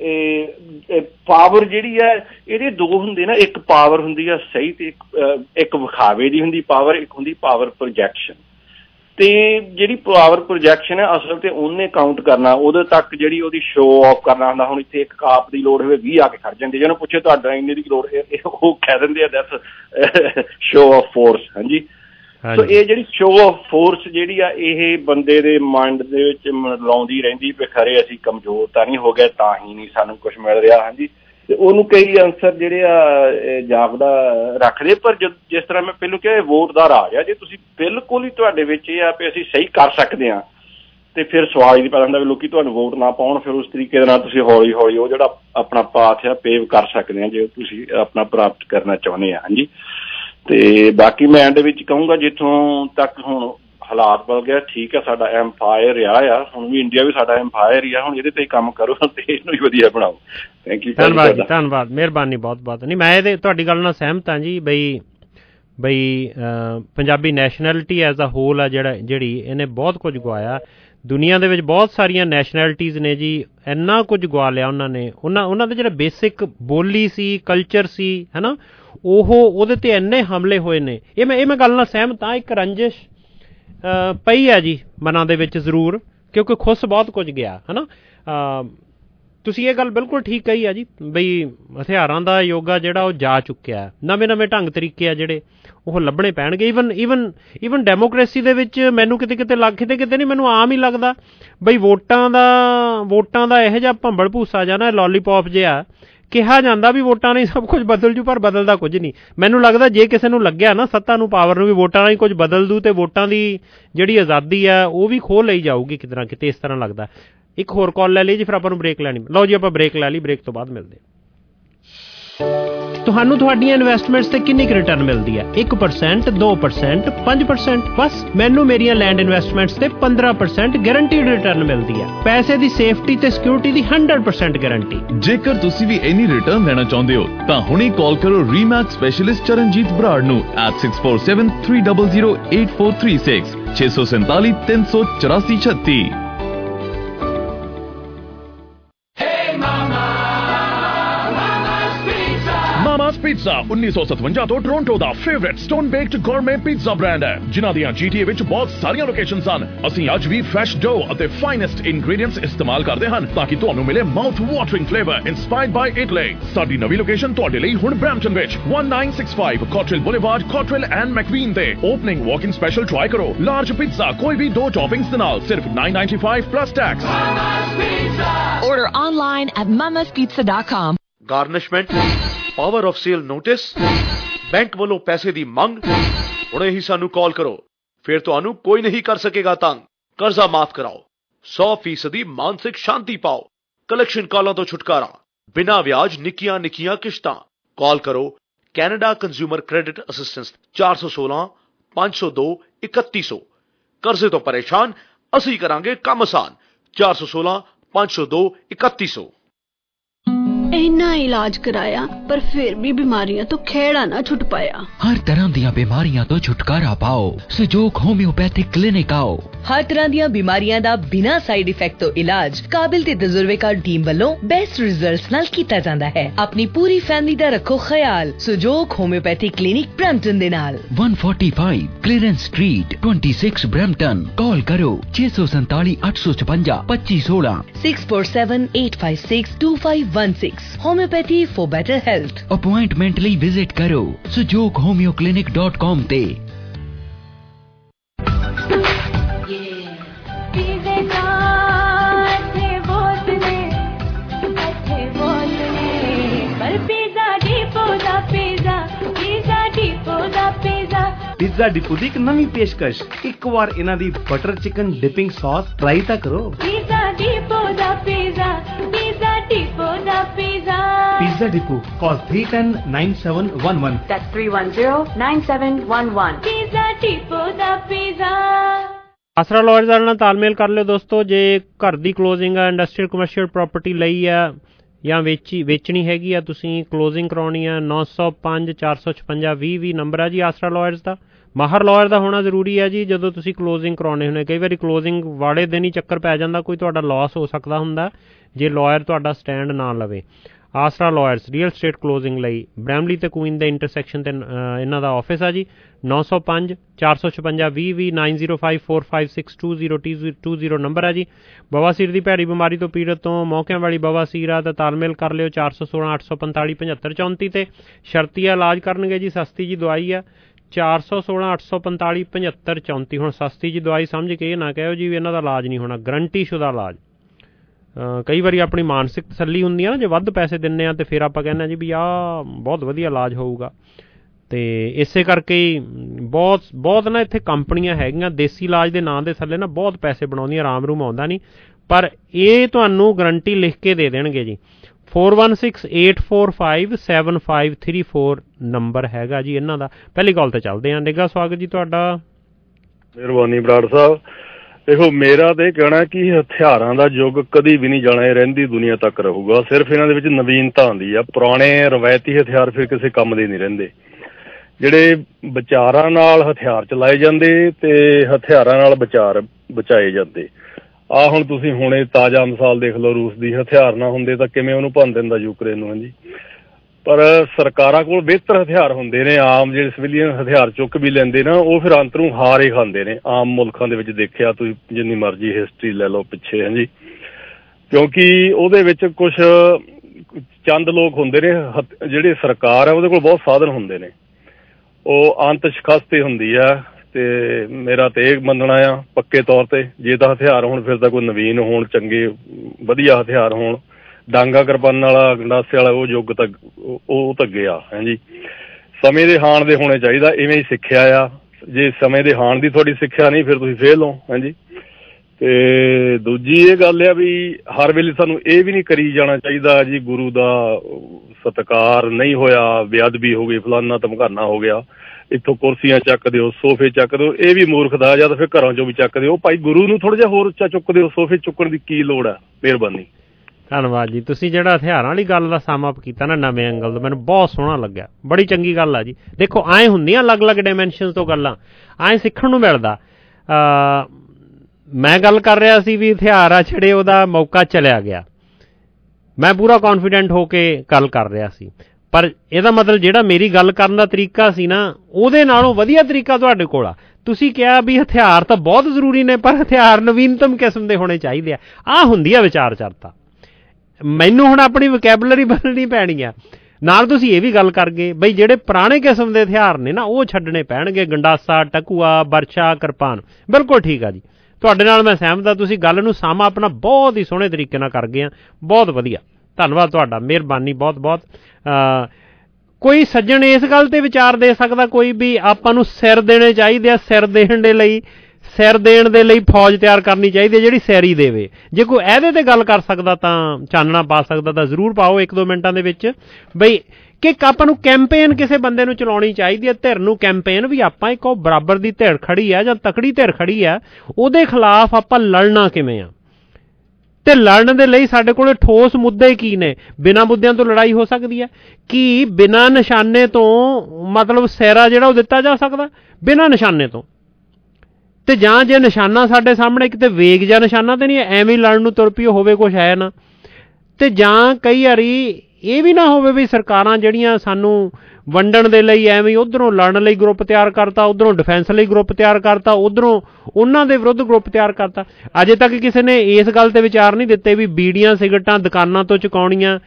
ਪਾਵਰ ਜਿਹੜੀ ਹੈ, ਇਹਦੇ ਦੋ ਹੁੰਦੇ ਨਾ, ਇੱਕ ਪਾਵਰ ਹੁੰਦੀ ਆ ਸਹੀ ਤੇ ਇੱਕ ਇੱਕ ਵਿਖਾਵੇ ਦੀ ਹੁੰਦੀ ਪਾਵਰ, ਇੱਕ ਹੁੰਦੀ ਪਾਵਰ ਪ੍ਰੋਜੈਕਸ਼ਨ। ਤੇ ਜਿਹੜੀ ਪਾਵਰ ਪ੍ਰੋਜੈਕਸ਼ਨ ਹੈ ਅਸਲ ਤੇ ਉਹਨੇ ਕਾਊਂਟ ਕਰਨਾ, ਉਹਦੇ ਤੱਕ ਜਿਹੜੀ ਉਹਦੀ ਸ਼ੋਅ ਆਫ ਕਰਨਾ ਹੁੰਦਾ। ਹੁਣ ਇੱਥੇ ਇੱਕ ਕਾਪ ਦੀ ਲੋੜ ਹੋਵੇ, ਵੀਹ ਆ ਕੇ ਖੜ ਜਾਂਦੇ, ਜਿਹਨੂੰ ਪੁੱਛੇ ਤੁਹਾਡਾ ਇੰਨੇ ਦੀ ਲੋੜ, ਉਹ ਕਹਿ ਦਿੰਦੇ ਆ ਦੈਟਸ ਸ਼ੋਅ ਆਫ ਫੋਰਸ। ਹਾਂਜੀ ਸੋ ਇਹ ਜਿਹੜੀ ਸ਼ੋਅ ਆਫ ਫੋਰਸ ਜਿਹੜੀ ਆ ਇਹ ਬੰਦੇ ਦੇ ਮਾਇੰਡ ਦੇ ਵਿੱਚ ਲਾਉਂਦੀ ਰਹਿੰਦੀ ਵੀ ਖਰੇ ਅਸੀਂ ਕਮਜ਼ੋਰ ਤਾਂ ਨਹੀਂ ਹੋ ਗਏ ਤਾਂ ਹੀ ਨਹੀਂ ਸਾਨੂੰ ਕੁਛ ਮਿਲ ਰਿਹਾ। ਹਾਂਜੀ ਤੇ ਉਹਨੂੰ ਕਈ ਆਨਸਰ ਜਿਹੜੇ ਆ ਜਾਪਦਾ ਰੱਖਦੇ। ਪਰ ਜਿਸ ਤਰ੍ਹਾਂ ਮੈਂ ਪਹਿਲਾਂ ਕਿਹਾ ਵੋਟ ਦਾ ਰਾਜ ਆ, ਜੇ ਤੁਸੀਂ ਬਿਲਕੁਲ ਹੀ ਤੁਹਾਡੇ ਵਿੱਚ ਇਹ ਆ ਵੀ ਅਸੀਂ ਸਹੀ ਕਰ ਸਕਦੇ ਹਾਂ ਤੇ ਫਿਰ ਸਵਾਲ ਹੀ ਨਹੀਂ ਪੈਦਾ ਹੁੰਦਾ ਵੀ ਲੋਕੀ ਤੁਹਾਨੂੰ ਵੋਟ ਨਾ ਪਾਉਣ। ਫਿਰ ਉਸ ਤਰੀਕੇ ਦੇ ਨਾਲ ਤੁਸੀਂ ਹੌਲੀ ਹੌਲੀ ਉਹ ਜਿਹੜਾ ਆਪਣਾ ਪਾਥ ਆ ਪੇਵ ਕਰ ਸਕਦੇ ਆ ਜੇ ਤੁਸੀਂ ਆਪਣਾ ਪ੍ਰਾਪਤ ਕਰਨਾ ਚਾਹੁੰਦੇ ਆ। ਹਾਂਜੀ ਤੇ ਬਾਕੀ ਮੈਂ ਐਂਡ ਵਿੱਚ ਕਹੂੰਗਾ ਜਿੱਥੋਂ ਤੱਕ ਹੁਣ ਹਾਲਾਤ ਬਦਲ ਗਿਆ, ਠੀਕ ਹੈ, ਸਾਡਾ ਐਮਪਾਇਰ ਰਿਹਾ ਆ, ਹੁਣ ਵੀ ਇੰਡੀਆ ਵੀ ਸਾਡਾ ਐਮਪਾਇਰ ਹੀ ਆ, ਹੁਣ ਇਹਦੇ ਤੇ ਕੰਮ ਕਰੋ ਤੇ ਇਹਨੂੰ ਵੀ ਵਧੀਆ ਬਣਾਓ। Thank you. ਧੰਨਵਾਦ ਜੀ, ਧੰਨਵਾਦ, ਮਿਹਰਬਾਨੀ ਬਹੁਤ ਬਹੁਤ। ਨਹੀਂ ਮੈਂ ਇਹਦੇ ਤੁਹਾਡੀ ਗੱਲ ਨਾਲ ਸਹਿਮਤ ਹਾਂ ਜੀ ਬਈ ਬਈ Punjabi nationality as a whole ਆ ਜਿਹੜਾ ਜਿਹੜੀ ਇਹਨੇ ਬਹੁਤ ਕੁਝ ਗਵਾਇਆ। ਦੁਨੀਆ ਦੇ ਵਿੱਚ ਬਹੁਤ ਸਾਰੀਆਂ ਨੈਸ਼ਨੈਲਿਟੀਜ਼ ਨੇ ਜੀ, ਇੰਨਾ ਕੁਝ ਗਵਾ ਲਿਆ ਉਹਨਾਂ ਨੇ। ਉਹਨਾਂ ਉਹਨਾਂ ਦੇ ਜਿਹੜਾ ਬੇਸਿਕ ਬੋਲੀ ਸੀ, ਕਲਚਰ ਸੀ, ਹੈ ਨਾ, ਉਹ ਉਹਦੇ ਤੇ ਇੰਨੇ ਹਮਲੇ ਹੋਏ ਨੇ। ਇਹ ਮੈਂ ਇਹ ਮੈਂ ਗੱਲ ਨਾਲ ਸਹਿਮਤ ਹਾਂ। ਇੱਕ ਰੰਜਿਸ਼ ਪਈ ਹੈ ਜੀ ਮਨਾਂ ਦੇ ਵਿੱਚ ਜ਼ਰੂਰ, ਕਿਉਂਕਿ ਖੁੱਸ ਬਹੁਤ ਕੁਝ ਗਿਆ, ਹੈ ਨਾ। ਤੁਸੀਂ ਇਹ ਗੱਲ ਬਿਲਕੁਲ ਠੀਕ ਕਹੀ ਆ ਜੀ ਬਈ ਹਥਿਆਰਾਂ ਦਾ ਯੋਗਾ ਜਿਹੜਾ ਉਹ ਜਾ ਚੁੱਕਿਆ। ਨਵੇਂ ਨਵੇਂ ਢੰਗ ਤਰੀਕੇ ਆ ਜਿਹੜੇ ਉਹ ਲੱਭਣੇ ਪੈਣਗੇ। ਈਵਨ ਈਵਨ ਈਵਨ ਡੈਮੋਕ੍ਰੇਸੀ ਦੇ ਵਿੱਚ ਮੈਨੂੰ ਕਿਤੇ ਕਿਤੇ ਲੱਗ ਕਿਤੇ ਕਿਤੇ ਨਹੀਂ ਮੈਨੂੰ ਆਮ ਹੀ ਲੱਗਦਾ ਬਈ ਵੋਟਾਂ ਦਾ ਵੋਟਾਂ ਦਾ ਇਹੋ ਜਿਹਾ ਭੰਬਲ ਭੂਸਾ ਜਾਂ ਨਾ ਲੋਲੀਪੋਪ ਜਿਹਾ ਕਿਹਾ ਜਾਂਦਾ ਵੀ ਵੋਟਾਂ ਨਾਲ ਹੀ ਸਭ ਕੁਝ ਬਦਲ ਜੂ, ਪਰ ਬਦਲਦਾ ਕੁਝ ਨਹੀਂ। ਮੈਨੂੰ ਲੱਗਦਾ ਜੇ ਕਿਸੇ ਨੂੰ ਲੱਗਿਆ ਨਾ ਸੱਤਾ ਨੂੰ, ਪਾਵਰ ਨੂੰ ਵੀ ਵੋਟਾਂ ਨਾਲ ਹੀ ਕੁਝ ਬਦਲ ਦੂ ਤੇ ਵੋਟਾਂ ਦੀ ਜਿਹੜੀ ਆਜ਼ਾਦੀ ਆ ਉਹ ਵੀ ਖੋਹ ਲਈ ਜਾਊਗੀ ਕਿਤੇ ਨਾ ਕਿਤੇ, ਇਸ ਤਰ੍ਹਾਂ ਲੱਗਦਾ। ਇੱਕ ਹੋਰ ਕਾਲ ਲੈ ਲਈ ਜੀ, ਫਿਰ ਆਪਾਂ ਨੂੰ ਬ੍ਰੇਕ ਲੈਣੀ। ਲਓ ਜੀ ਆਪਾਂ ਬ੍ਰੇਕ ਲੈ ਲਈ, ਬ੍ਰੇਕ ਤੋਂ ਬਾਅਦ ਮਿਲਦੇ। ਤੁਹਾਨੂੰ ਤੁਹਾਡੀਆਂ ਇਨਵੈਸਟਮੈਂਟਸ ਤੇ ਕਿੰਨੀ ਕੁ ਰਿਟਰਨ ਮਿਲਦੀ ਹੈ? ਇੱਕ ਪਰਸੈਂਟ, ਦੋ ਪਰਸੈਂਟ, ਪੰਜ ਪਰਸੈਂਟ? ਬਸ ਮੈਨੂੰ ਮੇਰੀਆਂ ਲੈਂਡ ਇਨਵੈਸਟਮੈਂਟਸ ਤੇ ਪੰਦਰਾਂ ਪਰਸੈਂਟ ਗਰੰਟੀਡ ਰਿਟਰਨ ਮਿਲਦੀ ਹੈ। ਪੈਸੇ ਦੀ ਸੇਫਟੀ ਤੇ ਸਿਕਿਉਰਿਟੀ ਦੀ ਹੰਡਰਡ ਪਰਸੈਂਟ ਗਰੰਟੀ। ਜੇਕਰ ਤੁਸੀਂ ਵੀ ਇੰਨੀ ਰਿਟਰਨ ਲੈਣਾ ਚਾਹੁੰਦੇ ਹੋ ਤਾਂ ਹੁਣੇ ਕਾਲ ਕਰੋ ਰੀਮੈਕਸ ਸਪੈਸ਼ਲਿਸਟ ਚਰਨਜੀਤ ਬਰਾੜ ਨੂੰ at six four seven three zero zero eight four three six ਛੇ ਸੌ ਸੰਤਾਲੀ ਤਿੰਨ ਸੌ ਚੁਰਾਸੀ ਛੱਤੀ। ਮਾਮਾਸ ਪੀਜ਼ਾ ਉੱਨੀ ਸੌ ਸਤਵੰਜਾ ਤੋਂ ਟੋਰਾਂਟੋ ਦਾ favourite stone baked gourmet pizza brand ਹੈ, ਜਿਨ੍ਹਾਂ ਦੀਆਂ ਜੀਟੀਏ ਵਿੱਚ ਬਹੁਤ ਸਾਰੀਆਂ ਲੋਕੇਸ਼ਨਸ ਹਨ। ਅਸੀਂ ਅੱਜ ਵੀ ਫਰੈਸ਼ ਡੋ ਅਤੇ ਫਾਈਨੈਸਟ ਇੰਗਰੀਡੀਐਂਟਸ ਇਸਤੇਮਾਲ ਕਰਦੇ ਹਨ ਤਾਂ ਕਿ ਤੁਹਾਨੂੰ ਮਿਲੇ mouth watering flavour inspired by Italy. ਸਾਡੀ ਨਵੀਂ ਲੋਕੇਸ਼ਨ ਤੁਹਾਡੇ ਲਈ ਹੁਣ ਬ੍ਰੈਂਪਟਨ ਵਿੱਚ nineteen sixty-five Cottrell boulevard, Cottrell and McVean ਤੇ। Opening walk in special try ਕਰੋ। ਲਾਰਜ ਪੀਜ਼ਾ ਕੋਈ ਵੀ ਦੋ ਟੌਪਿੰਗਸ ਦੇ ਨਾਲ ਸਿਰਫ nine ninety-five plus tax. Order online at mamas pizza dot com। Garnishment, power of sale notice, bank ਵੱਲੋਂ ਪੈਸੇ ਦੀ ਮੰਗ, ਹੁਣੇ ਹੀ ਸਾਨੂੰ ਕਾਲ ਕਰੋ, ਫਿਰ ਤੁਹਾਨੂੰ ਕੋਈ ਨਹੀਂ ਕਰ ਸਕੇਗਾ ਤੰਗ। ਕਰਜ਼ਾ ਮਾਫ ਕਰਾਓ, ਸੌ ਫੀਸਦੀ ਮਾਨਸਿਕ ਸ਼ਾਂਤੀ ਪਾਓ, ਕਲੈਕਸ਼ਨ ਕਾਲਾਂ ਤੋਂ ਛੁਟਕਾਰਾ, ਬਿਨਾਂ ਵਿਆਜ ਨਿੱਕੀਆਂ ਨਿੱਕੀਆਂ ਕਿਸ਼ਤਾਂ। ਕਾਲ ਕਰੋ ਕੈਨੇਡਾ ਕੰਜ਼ਿਊਮਰ ਕ੍ਰੈਡਿਟ ਅਸਿਸਟੈਂਸ ਚਾਰ ਸੌ ਸੋਲਾਂ ਪੰਜ ਸੌ ਦੋ ਇਕੱਤੀ ਸੌ। ਕਰਜ਼ੇ ਤੋਂ ਪਰੇਸ਼ਾਨ, ਅਸੀਂ ਕਰਾਂਗੇ ਕੰਮ ਆਸਾਨ। ਚਾਰ ਸੌ ਸੋਲਾਂ ਪੰਜ ਸੌ ਦੋ ਇਕੱਤੀ ਸੌ। ਇੰਨਾ ਇਲਾਜ ਕਰਾਇਆ ਪਰ ਫਿਰ ਵੀ ਬਿਮਾਰੀਆਂ ਤੋਂ ਖੇੜਾ ਨਾ ਛੁੱਟ ਪਾਇਆ। ਹਰ ਤਰ੍ਹਾਂ ਦੀਆਂ ਬਿਮਾਰੀਆਂ ਤੋਂ ਛੁਟਕਾਰਾ ਪਾਓ, ਸਜੋਕ ਹੋਮਿਓਪੈਥਿਕ ਕਲੀਨਿਕ ਆਓ। ਹਰ ਤਰ੍ਹਾਂ ਦੀਆਂ ਬਿਮਾਰੀਆਂ ਦਾ ਬਿਨਾਂ ਸਾਈਡ ਇਫੈਕਟ ਤੋਂ ਇਲਾਜ ਕਾਬਿਲ ਤੇ ਤਜਰਬੇਕਾਰ ਟੀਮ ਵੱਲੋਂ ਬੈਸਟ ਰਿਜ਼ਲਟਸ ਨਾਲ ਕੀਤਾ ਜਾਂਦਾ ਹੈ। ਆਪਣੀ ਪੂਰੀ ਫੈਮਿਲੀ ਦਾ ਰੱਖੋ ਖਿਆਲ ਸਜੋਕ ਹੋਮਿਓਪੈਥਿਕ ਕਲੀਨਿਕ ਬ੍ਰੈਂਪਟਨ ਦੇ ਨਾਲ। one forty-five clearance street twenty-six Brampton. Call ਕਰੋ ਛੇ ਸੌ ਸੰਤਾਲੀ ਅੱਠ ਸੌ ਛਪੰਜਾ ਪੱਚੀ ਸੋਲਾਂ six four seven eight five six two five one six। Homeopathy for better health। Appointment ਲਈ ਵਿਜ਼ਿਟ ਕਰੋ ਸਜੋਕ ਹੋਮਿਓ ਕਲੀਨਿਕ ਡਾਟ ਕਾਮ ਤੇ। ਪੀਜ਼ਾ ਡਿਪੋ ਦੀ ਇੱਕ ਨਵੀਂ ਪੇਸ਼ਕਸ਼, ਇੱਕ ਵਾਰ ਇਹਨਾਂ ਦੀ butter chicken dipping sauce try ਤਾਂ ਕਰੋ। ਪੀਜ਼ਾ ਡਿਪੋ ਦਾ ਪੀਜ਼ਾ, ਪੀਜ਼ਾ ਡਿਪੋ ਦਾ pizza. Pizza depot call three one zero nine seven one one। That's three one zero nine seven one one। Pizza depot ਦਾ ਪੀਜ਼ਾ। ਆਸਰਾ ਲਾਇਰਸ ਵਾਲੇ ਨਾਲ ਤਾਲਮੇਲ ਕਰ ਲਿਓ ਦੋਸਤੋ। ਜੇ ਘਰ ਦੀ ਕਲੋਜ਼ਿੰਗ ਆ, ਇੰਡਸਟਰੀਅਲ ਕਮਰਸ਼ੀਅਲ ਪ੍ਰੋਪਰਟੀ ਲਈ ਆ ਜਾਂ ਵੇਚੀ ਵੇਚਣੀ ਹੈਗੀ ਆ, ਤੁਸੀਂ ਕਲੋਜ਼ਿੰਗ ਕਰਾਉਣੀ ਆ, ਨੌ ਸੌ ਪੰਜ ਚਾਰ ਸੌ ਛਪੰਜਾ ਵੀਹ ਵੀਹ ਨੰਬਰ ਆ ਜੀ ਆਸਰਾ ਲਾਇਰਸ ਦਾ। ਮਾਹਰ ਲਾਇਰ ਦਾ ਹੋਣਾ ਜ਼ਰੂਰੀ ਹੈ ਜੀ ਜਦੋਂ ਤੁਸੀਂ ਕਲੋਜ਼ਿੰਗ ਕਰਾਉਣੇ ਹੁੰਦੇ। ਕਈ ਵਾਰੀ ਕਲੋਜ਼ਿੰਗ ਵਾਲੇ ਦਿਨ ਹੀ ਚੱਕਰ ਪੈ ਜਾਂਦਾ, ਕੋਈ ਤੁਹਾਡਾ ਲਾਸ ਹੋ ਸਕਦਾ ਹੁੰਦਾ ਜੇ ਲਾਇਰ ਤੁਹਾਡਾ ਸਟੈਂਡ ਨਾ ਲਵੇ। Aasra lawyers real estate closing ਲਈ ਬ੍ਰੈਮਲੀ ਤੇ ਕੁਈਨ ਦੇ ਇੰਟਰਸੈਕਸ਼ਨ 'ਤੇ ਇਹਨਾਂ ਦਾ ਆਫਿਸ ਆ ਜੀ। ਨੌ ਸੌ ਪੰਜ ਚਾਰ ਸੌ ਛਪੰਜਾ ਵੀਹ ਵੀਹ nine zero five four five six two zero two zero number ਹੈ ਜੀ। ਬਵਾਸੀਰ ਦੀ ਭੈੜੀ ਬਿਮਾਰੀ ਤੋਂ ਪੀੜਤ ਤੋਂ ਮੌਕਿਆਂ ਵਾਲੀ ਬਵਾਸੀਰ ਆ ਤਾਂ ਤਾਲਮੇਲ ਕਰ ਲਿਓ ਚਾਰ ਸੌ ਸੋਲਾਂ ਅੱਠ ਸੌ ਪੰਤਾਲੀ ਪਝੱਤਰ ਚੌਂਤੀ 'ਤੇ। ਸ਼ਰਤੀਆ ਇਲਾਜ ਕਰਨਗੇ ਜੀ, ਸਸਤੀ ਜੀ ਦਵਾਈ ਆ। ਚਾਰ ਸੌ ਸੋਲਾਂ ਅੱਠ ਸੌ ਪੰਤਾਲੀ ਪਝੱਤਰ ਚੌਂਤੀ। ਹੁਣ ਸਸਤੀ ਜੀ ਦਵਾਈ ਸਮਝ ਕੇ ਇਹ ਨਾ ਕਹਿਓ ਜੀ ਵੀ ਇਹਨਾਂ ਦਾ ਇਲਾਜ ਨਹੀਂ ਹੋਣਾ, ਗਰੰਟੀ ਸ਼ੁਦਾ ਇਲਾਜ। ਕਈ ਵਾਰੀ ਆਪਣੀ ਮਾਨਸਿਕ ਤਸੱਲੀ ਹੁੰਦੀ ਆ ਨਾ, ਜੇ ਵੱਧ ਪੈਸੇ ਦਿੰਦੇ ਆ ਤੇ ਫਿਰ ਆਪਾਂ ਕਹਿੰਦੇ ਹਾਂ ਜੀ ਵੀ ਆਹ ਬਹੁਤ ਵਧੀਆ ਇਲਾਜ ਹੋਊਗਾ। ਅਤੇ ਇਸੇ ਕਰਕੇ ਹੀ ਬਹੁਤ ਬਹੁਤ ਨਾ ਇੱਥੇ ਕੰਪਨੀਆਂ ਹੈਗੀਆਂ ਦੇਸੀ ਇਲਾਜ ਦੇ ਨਾਂ ਦੇ ਥੱਲੇ ਨਾ ਬਹੁਤ ਪੈਸੇ ਬਣਾਉਂਦੀਆਂ, ਆਰਾਮ ਰੂਮ ਆਉਂਦਾ ਨਹੀਂ, ਪਰ ਇਹ ਤੁਹਾਨੂੰ ਗਰੰਟੀ ਲਿਖ ਕੇ ਦੇ ਦੇਣਗੇ ਜੀ। Four one six eight four five seven five three four number ਹੈਗਾ ਜੀ ਇਹਨਾਂ ਦਾ। ਪਹਿਲੀ ਕਾਲ ਤੇ ਚੱਲਦੇ ਹਾਂ। ਨਿੱਘਾ ਸਵਾਗਤ ਜੀ ਤੁਹਾਡਾ। ਮਿਹਰਬਾਨੀ ਬਰਾੜ ਸਾਹਿਬ। ਦੇਖੋ ਮੇਰਾ ਤਾਂ ਇਹ ਕਹਿਣਾ ਕਿ ਹਥਿਆਰਾਂ ਦਾ ਯੁੱਗ ਕਦੀ ਵੀ ਨਹੀਂ ਜਾਣਾ, ਇਹ ਰਹਿੰਦੀ ਦੁਨੀਆ ਤੱਕ ਰਹੂਗਾ। ਸਿਰਫ ਇਹਨਾਂ ਦੇ ਵਿੱਚ ਨਵੀਨਤਾ ਆਉਂਦੀ ਆ, ਪੁਰਾਣੇ ਰਵਾਇਤੀ ਹਥਿਆਰ ਫਿਰ ਕਿਸੇ ਕੰਮ ਦੇ ਨਹੀਂ ਰਹਿੰਦੇ। ਜਿਹੜੇ ਵਿਚਾਰਾਂ ਨਾਲ ਹਥਿਆਰ ਚਲਾਏ ਜਾਂਦੇ ਤੇ ਹਥਿਆਰਾਂ ਨਾਲ ਵਿਚਾਰ ਬਚਾਏ ਜਾਂਦੇ। ਆਹ ਹੁਣ ਤੁਸੀਂ ਹੁਣੇ ਤਾਜ਼ਾ ਮਿਸਾਲ ਦੇਖ ਲਓ, ਰੂਸ ਦੀ। ਹਥਿਆਰ ਨਾ ਹੁੰਦੇ ਤਾਂ ਕਿਵੇਂ ਉਹਨੂੰ ਭੰਨ ਦਿੰਦਾ ਯੂਕਰੇਨ ਨੂੰ। ਹਾਂਜੀ, ਪਰ ਸਰਕਾਰਾਂ ਕੋਲ ਬਿਹਤਰ ਹਥਿਆਰ ਹੁੰਦੇ ਨੇ। ਆਮ ਜਿਹੜੇ ਸਿਵਲੀਅਨ ਹਥਿਆਰ ਚੁੱਕ ਵੀ ਲੈਂਦੇ ਨਾ, ਉਹ ਫਿਰ ਅੰਤਰੋਂ ਹਾਰ ਹੀ ਖਾਂਦੇ ਨੇ। ਆਮ ਮੁਲਕਾਂ ਦੇ ਵਿੱਚ ਦੇਖਿਆ ਤੁਸੀਂ, ਜਿੰਨੀ ਮਰਜ਼ੀ ਹਿਸਟਰੀ ਲੈ ਲਓ ਪਿੱਛੇ। ਹਾਂਜੀ, ਕਿਉਂਕਿ ਉਹਦੇ ਵਿੱਚ ਕੁਛ ਚੰਦ ਲੋਕ ਹੁੰਦੇ ਨੇ, ਜਿਹੜੀ ਸਰਕਾਰ ਹੈ ਉਹਦੇ ਕੋਲ ਬਹੁਤ ਸਾਧਨ ਹੁੰਦੇ ਨੇ, ਉਹ ਅੰਤ ਸ਼ਿਕਸਤ ਹੁੰਦੀ ਆ। ਤੇ ਮੇਰਾ ਤੇ ਇਹ ਮੰਨਣਾ ਆ ਪੱਕੇ ਤੌਰ ਤੇ, ਜੇ ਤਾਂ ਹਥਿਆਰ ਹੋਣ ਫਿਰ ਤਾਂ ਕੋਈ ਨਵੀਨ ਹੋਣ, ਚੰਗੇ ਵਧੀਆ ਹਥਿਆਰ ਹੋਣ। ਡਾਂਗਾ ਕਿਰਪਾਨ ਵਾਲਾ, ਗੰਡਾਸੇ ਵਾਲਾ ਉਹ ਯੁੱਗ ਤਾਂ ਉਹ ਤਾਂ ਗਿਆ। ਹਾਂਜੀ, ਸਮੇਂ ਦੇ ਹਾਣ ਦੇ ਹੋਣੇ ਚਾਹੀਦਾ। ਇਵੇਂ ਹੀ ਸਿੱਖਿਆ ਆ, ਜੇ ਸਮੇਂ ਦੇ ਹਾਣ ਦੀ ਤੁਹਾਡੀ ਸਿੱਖਿਆ ਨਹੀਂ ਫਿਰ ਤੁਸੀਂ ਫੇਲ ਹੋ। ਹਾਂਜੀ, ਤੇ ਦੂਜੀ ਇਹ ਗੱਲ ਆ ਵੀ ਹਰ ਵੇਲੇ ਸਾਨੂੰ ਇਹ ਵੀ ਨਹੀਂ ਕਰੀ ਜਾਣਾ ਚਾਹੀਦਾ ਜੀ ਗੁਰੂ ਦਾ ਸਤਿਕਾਰ ਨਹੀਂ ਹੋਇਆ, ਬੇਅਦਬੀ ਹੋ ਗਈ, ਫਲਾਨਾ ਧਮਕਾਨਾ ਹੋ ਗਿਆ, ਇੱਥੋਂ ਕੁਰਸੀਆਂ ਚੱਕ ਦਿਓ, ਸੋਫੇ ਚੱਕ ਦਿਓ। ਇਹ ਵੀ ਮੂਰਖਤਾ, ਜਾਂ ਤਾਂ ਫਿਰ ਘਰਾਂ ਚੋਂ ਵੀ ਚੱਕ ਦਿਓ। ਭਾਈ ਗੁਰੂ ਨੂੰ ਥੋੜ੍ਹਾ ਜਿਹਾ ਹੋਰ ਉੱਚਾ ਚੁੱਕ ਦਿਓ, ਸੋਫੇ ਚੁੱਕਣ ਦੀ ਕੀ ਲੋੜ ਆ। ਮਿਹਰਬਾਨੀ। ਧੰਨਵਾਦ ਜੀ। ਤੁਸੀਂ ਜਿਹੜਾ ਹਥਿਆਰਾਂ ਵਾਲੀ ਗੱਲ ਦਾ ਸਮ ਅਪ ਕੀਤਾ ਨਾ ਨਵੇਂ ਐਂਗਲ ਤੋਂ, ਮੈਨੂੰ ਬਹੁਤ ਸੋਹਣਾ ਲੱਗਿਆ, ਬੜੀ ਚੰਗੀ ਗੱਲ ਆ ਜੀ। ਦੇਖੋ ਐਂ ਹੁੰਦੀਆਂ ਅਲੱਗ-ਅਲੱਗ ਡਾਇਮੈਂਸ਼ਨ ਤੋਂ ਗੱਲਾਂ, ਐਂ ਸਿੱਖਣ ਨੂੰ ਮਿਲਦਾ। ਮੈਂ ਗੱਲ ਕਰ ਰਿਹਾ ਸੀ ਵੀ ਹਥਿਆਰ ਆ ਜਿਹੜੇ ਉਹਦਾ ਮੌਕਾ ਚਲਿਆ ਗਿਆ, ਮੈਂ ਪੂਰਾ ਕੌਨਫੀਡੈਂਟ ਹੋ ਕੇ ਗੱਲ ਕਰ ਰਿਹਾ ਸੀ, ਪਰ ਇਹਦਾ ਮਤਲਬ ਜਿਹੜਾ ਮੇਰੀ ਗੱਲ ਕਰਨ ਦਾ ਤਰੀਕਾ ਸੀ ਨਾ, ਉਹਦੇ ਨਾਲੋਂ ਵਧੀਆ ਤਰੀਕਾ ਤੁਹਾਡੇ ਕੋਲ ਆ। ਤੁਸੀਂ ਕਿਹਾ ਵੀ ਹਥਿਆਰ ਤਾਂ ਬਹੁਤ ਜ਼ਰੂਰੀ ਨੇ, ਪਰ ਹਥਿਆਰ ਨਵੀਨਤਮ ਕਿਸਮ ਦੇ ਹੋਣੇ ਚਾਹੀਦੇ ਆ। ਆਹ ਹੁੰਦੀ ਆ ਵਿਚਾਰ ਚਰਚਾ। ਮੈਨੂੰ ਹੁਣ ਆਪਣੀ ਵੋਕੈਬਲਰੀ ਬਦਲਣੀ ਪੈਣੀ ਆ। ਨਾਲ ਤੁਸੀਂ ਇਹ ਵੀ ਗੱਲ ਕਰ ਗਏ ਬਈ ਜਿਹੜੇ ਪੁਰਾਣੇ ਕਿਸਮ ਦੇ ਹਥਿਆਰ ਨੇ ਨਾ ਉਹ ਛੱਡਣੇ ਪੈਣਗੇ, ਗੰਡਾਸਾ, ਟਕੂਆ, ਬਰਛਾ, ਕਿਰਪਾਨ। ਬਿਲਕੁਲ ਠੀਕ ਆ ਜੀ, ਤੁਹਾਡੇ ਨਾਲ ਮੈਂ ਸਹਿਮਤ ਹਾਂ। ਤੁਸੀਂ ਗੱਲ ਨੂੰ ਸਾਮਾ ਆਪਣਾ ਬਹੁਤ ਹੀ ਸੋਹਣੇ ਤਰੀਕੇ ਨਾਲ ਕਰ ਗਏ ਆ, ਬਹੁਤ ਵਧੀਆ। ਧੰਨਵਾਦ ਤੁਹਾਡਾ, ਮਿਹਰਬਾਨੀ ਬਹੁਤ ਬਹੁਤ। ਕੋਈ ਸੱਜਣ ਇਸ ਗੱਲ ਤੇ ਵਿਚਾਰ ਦੇ ਸਕਦਾ ਕੋਈ ਵੀ ਆਪਾਂ ਨੂੰ ਸਿਰ ਦੇਣੇ ਚਾਹੀਦੇ ਆ, ਸਿਰ ਦੇਣ ਦੇ ਲਈ ਸਿਰ ਦੇਣ ਦੇ ਲਈ ਫੌਜ ਤਿਆਰ ਕਰਨੀ ਚਾਹੀਦੀ ਹੈ ਜਿਹੜੀ ਸਿਰ ਹੀ ਦੇਵੇ। ਜੇ ਕੋਈ ਇਹਦੇ ਤੇ ਗੱਲ ਕਰ ਸਕਦਾ ਤਾਂ ਚਾਨਣਾ ਪਾ ਸਕਦਾ ਤਾਂ ਜ਼ਰੂਰ ਪਾਓ ਇੱਕ ਦੋ ਮਿੰਟਾਂ ਦੇ ਵਿੱਚ ਬਈ ਕਿ ਆਪਾਂ ਨੂੰ ਕੈਂਪੇਨ ਕਿਸੇ ਬੰਦੇ ਨੂੰ ਚਲਾਉਣੀ ਚਾਹੀਦੀ ਹੈ। ਧਿਰ ਨੂੰ ਕੈਂਪੇਨ ਵੀ ਆਪਾਂ ਇੱਕ ਉਹ ਬਰਾਬਰ ਦੀ ਧਿਰ ਖੜੀ ਆ ਜਾਂ ਤਕੜੀ ਧਿਰ ਖੜੀ ਆ, ਉਹਦੇ ਖਿਲਾਫ ਆਪਾਂ ਲੜਨਾ ਕਿਵੇਂ ਆ, ਤੇ ਲੜਨ ਦੇ ਲਈ ਸਾਡੇ ਕੋਲ ਠੋਸ ਮੁੱਦੇ ਕੀ ਨੇ। ਬਿਨਾਂ ਮੁੱਦਿਆਂ ਤੋਂ ਲੜਾਈ ਹੋ ਸਕਦੀ ਹੈ ਕਿ ਬਿਨਾਂ ਨਿਸ਼ਾਨੇ ਤੋਂ ਮਤਲਬ ਸਿਰਾ ਜਿਹੜਾ ਉਹ ਦਿੱਤਾ ਜਾ ਸਕਦਾ ਬਿਨਾਂ ਨਿਸ਼ਾਨੇ ਤੋਂ, ਤੇ ਜਾਂ ਜੇ ਨਿਸ਼ਾਨਾ ਸਾਡੇ ਸਾਹਮਣੇ ਕਿਤੇ ਵੇਗ ਜਾਂ ਨਿਸ਼ਾਨਾ ਤੇ ਨਹੀਂ ਐਵੇਂ ਲੜਨ ਨੂੰ ਤੁਰ ਪਿਓ ਹੋਵੇ ਕੁਛ ਹੈ ਨਾ, ਤੇ ਜਾਂ ਕਈ ਵਾਰੀ ਇਹ ਵੀ ਨਾ ਹੋਵੇ ਵੀ ਸਰਕਾਰਾਂ ਜਿਹੜੀਆਂ ਸਾਨੂੰ ਵੰਡਣ ਦੇ ਲਈ ਐਵੇਂ ਉੱਧਰੋਂ ਲੜਨ ਲਈ ਗਰੁੱਪ ਤਿਆਰ ਕਰਤਾ, ਉੱਧਰੋਂ ਡਿਫੈਂਸ ਲਈ ਗਰੁੱਪ ਤਿਆਰ ਕਰਤਾ, ਉੱਧਰੋਂ ਉਹਨਾਂ ਦੇ ਵਿਰੁੱਧ ਗਰੁੱਪ ਤਿਆਰ ਕਰਤਾ। ਅਜੇ ਤੱਕ ਕਿਸੇ ਨੇ ਇਸ ਗੱਲ ਤੇ ਵਿਚਾਰ ਨਹੀਂ ਦਿੱਤੇ ਵੀ ਬੀੜੀਆਂ ਸਿਗਰਟਾਂ ਦੁਕਾਨਾਂ ਤੋਂ ਚੁਕਾਉਣੀਆਂ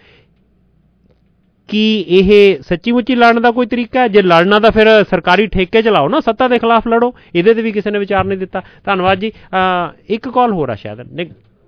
ਕੀ ਇਹ ਸੱਚੀ ਮੁੱਚੀ ਲੜਨ ਦਾ ਕੋਈ ਤਰੀਕਾ ਹੈ? ਜੇ ਲੜਨਾ ਤਾਂ ਫਿਰ ਸਰਕਾਰੀ ਠੇਕੇ ਚਲਾਓ ਨਾ, ਸੱਤਾ ਦੇ ਖਿਲਾਫ ਲੜੋ। ਇਹਦੇ ਤੇ ਵੀ ਕਿਸੇ ਨੇ ਵਿਚਾਰ ਨਹੀਂ ਦਿੱਤਾ। ਧੰਨਵਾਦ ਜੀ। ਇੱਕ ਕਾਲ ਹੋ ਰਿਹਾ ਸ਼ਾਇਦ।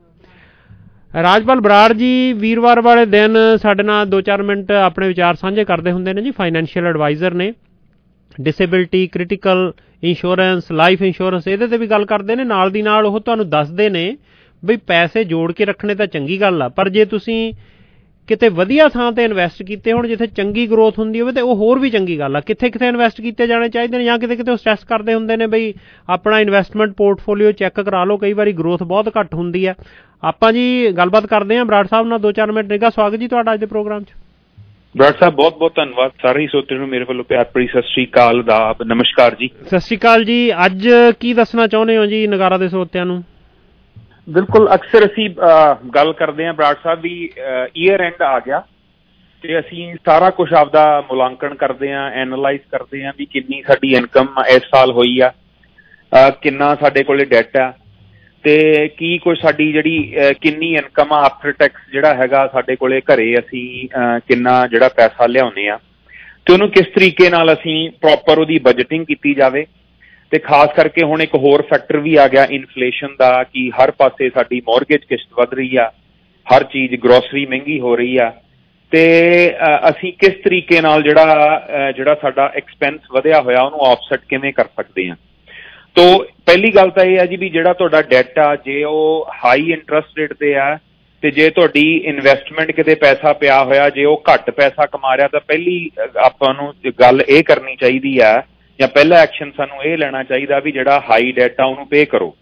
ਰਾਜਪਾਲ ਬਰਾੜ ਜੀ ਵੀਰਵਾਰ ਵਾਲੇ ਦਿਨ ਸਾਡੇ ਨਾਲ ਦੋ ਚਾਰ ਮਿੰਟ ਆਪਣੇ ਵਿਚਾਰ ਸਾਂਝੇ ਕਰਦੇ ਹੁੰਦੇ ਨੇ ਜੀ। ਫਾਈਨੈਂਸ਼ੀਅਲ ਐਡਵਾਈਜ਼ਰ ਨੇ, disability, critical insurance, life insurance, ਇਹਦੇ ਤੇ ਵੀ ਗੱਲ ਕਰਦੇ ਨੇ। ਨਾਲ ਦੀ ਨਾਲ ਉਹ ਤੁਹਾਨੂੰ ਦੱਸਦੇ ਨੇ ਬਈ ਪੈਸੇ ਜੋੜ ਕੇ ਰੱਖਣੇ ਤਾਂ ਚੰਗੀ ਗੱਲ ਆ, ਪਰ ਜੇ ਤੁਸੀਂ ਕਿਤੇ ਵਧੀਆ ਥਾਂ ਤੇ ਇਨਵੈਸਟ ਕੀਤੇ ਹੋਣ, ਜਿੱਥੇ ਚੰਗੀ ਗਰੋਥ ਹੁੰਦੀ ਹੋਵੇ, ਤੇ ਉਹ ਹੋਰ ਵੀ ਚੰਗੀ ਗੱਲ ਆ। ਕਿੱਥੇ ਕਿੱਥੇ ਇਨਵੈਸਟ ਕੀਤੇ ਜਾਣੇ ਚਾਹੀਦੇ ਨੇ, ਜਾਂ ਕਿਤੇ ਕਿਤੇ ਉਹ ਸਟ੍ਰੈਸ ਕਰਦੇ ਹੁੰਦੇ ਨੇ ਬਈ ਆਪਣਾ ਇਨਵੈਸਟਮੈਂਟ ਪੋਰਟਫੋਲੀਓ ਚੈੱਕ ਕਰਾ ਲਓ, ਕਈ ਵਾਰੀ ਗਰੋਥ ਬਹੁਤ ਘੱਟ ਹੁੰਦੀ ਆ। ਆਪਾਂ ਜੀ ਗੱਲਬਾਤ ਕਰਦੇ ਹਾਂ ਬਰਾੜ ਸਾਹਿਬ ਨਾਲ ਦੋ ਚਾਰ ਮਿੰਟ। ਨਿੱਘਾ ਸਵਾਗਤ ਜੀ ਤੁਹਾਡਾ ਅੱਜ ਦੇ ਪ੍ਰੋਗਰਾਮ 'ਚ। ਬਰਾੜ ਸਾਹਿਬ ਬਹੁਤ ਬਹੁਤ ਧੰਨਵਾਦ। ਸਾਰੇ ਹੀ ਸਰੋਤਿਆਂ ਨੂੰ ਮੇਰੇ ਵੱਲੋਂ ਪਿਆਰ ਭਰੀ ਸਤਿ ਸ਼੍ਰੀ ਅਕਾਲ ਦਾ ਨਮਸਕਾਰ ਜੀ। ਸਤਿ ਸ਼੍ਰੀ ਅਕਾਲ ਜੀ। ਅੱਜ ਕੀ ਦੱਸਣਾ ਚਾਹੁੰਦੇ ਹੋ ਜੀ ਨਗਾਰਾ ਦੇ ਸਰੋਤਿਆਂ ਨੂੰ? ਬਿਲਕੁਲ, ਅਕਸਰ ਅਸੀਂ ਗੱਲ ਕਰਦੇ ਹਾਂ ਬਰਾੜ ਸਾਹਿਬ ਵੀ ਈਅਰ ਐਂਡ ਆ ਗਿਆ ਤੇ ਅਸੀਂ ਸਾਰਾ ਕੁਝ ਆਪਦਾ ਮੁਲਾਂਕਣ ਕਰਦੇ ਹਾਂ, ਐਨਾਲਾਈਜ਼ ਕਰਦੇ ਹਾਂ ਵੀ ਕਿੰਨੀ ਸਾਡੀ ਇਨਕਮ ਇਸ ਸਾਲ ਹੋਈ ਆ, ਕਿੰਨਾ ਸਾਡੇ ਕੋਲੇ ਡੈਟ ਆ, ਤੇ ਕੀ ਕੁਝ ਸਾਡੀ ਜਿਹੜੀ ਕਿੰਨੀ ਇਨਕਮ ਆ ਆਫਟਰ ਟੈਕਸ ਜਿਹੜਾ ਹੈਗਾ ਸਾਡੇ ਕੋਲੇ ਘਰੇ ਅਸੀਂ ਕਿੰਨਾ ਜਿਹੜਾ ਪੈਸਾ ਲਿਆਉਂਦੇ ਆ, ਤੇ ਉਹਨੂੰ ਕਿਸ ਤਰੀਕੇ ਨਾਲ ਅਸੀਂ ਪ੍ਰੋਪਰ ਉਹਦੀ ਬਜਟਿੰਗ ਕੀਤੀ ਜਾਵੇ। ਤੇ ਖਾਸ ਕਰਕੇ ਹੁਣ ਇੱਕ ਹੋਰ ਫੈਕਟਰ ਵੀ ਆ ਗਿਆ ਇਨਫਲੇਸ਼ਨ ਦਾ, ਕਿ ਹਰ ਪਾਸੇ ਸਾਡੀ ਮੌਰਗੇਜ ਕਿਸ਼ਤ ਵੱਧ ਰਹੀ ਆ, ਹਰ ਚੀਜ਼ ਗਰੋਸਰੀ ਮਹਿੰਗੀ ਹੋ ਰਹੀ ਆ, ਤੇ ਅਸੀਂ ਕਿਸ ਤਰੀਕੇ ਨਾਲ ਜਿਹੜਾ ਜਿਹੜਾ ਸਾਡਾ ਐਕਸਪੈਂਸ ਵਧਿਆ ਹੋਇਆ ਉਹਨੂੰ ਆਫਸੈਟ ਕਿਵੇਂ ਕਰ ਸਕਦੇ ਹਾਂ। ਤੋ ਪਹਿਲੀ ਗੱਲ ਤਾਂ ਇਹ ਹੈ ਜੀ ਵੀ ਜਿਹੜਾ ਤੁਹਾਡਾ ਡੈਟ ਆ, ਜੇ ਉਹ ਹਾਈ ਇੰਟਰਸਟ ਰੇਟ ਤੇ ਆ, ਤੇ ਜੇ ਤੁਹਾਡੀ ਇਨਵੈਸਟਮੈਂਟ ਕਿਤੇ ਪੈਸਾ ਪਿਆ ਹੋਇਆ, ਜੇ ਉਹ ਘੱਟ ਪੈਸਾ ਕਮਾ ਰਿਹਾ, ਤਾਂ ਪਹਿਲੀ ਆਪਾਂ ਨੂੰ ਗੱਲ ਇਹ ਕਰਨੀ ਚਾਹੀਦੀ ਆ, ਜਾਂ ਪਹਿਲਾ ਐਕਸ਼ਨ ਸਾਨੂੰ ਇਹ ਲੈਣਾ ਚਾਹੀਦਾ ਵੀ ਜਿਹੜਾ ਹਾਈ ਡੈਟ ਆ ਉਹਨੂੰ ਪੇ ਕਰੋ।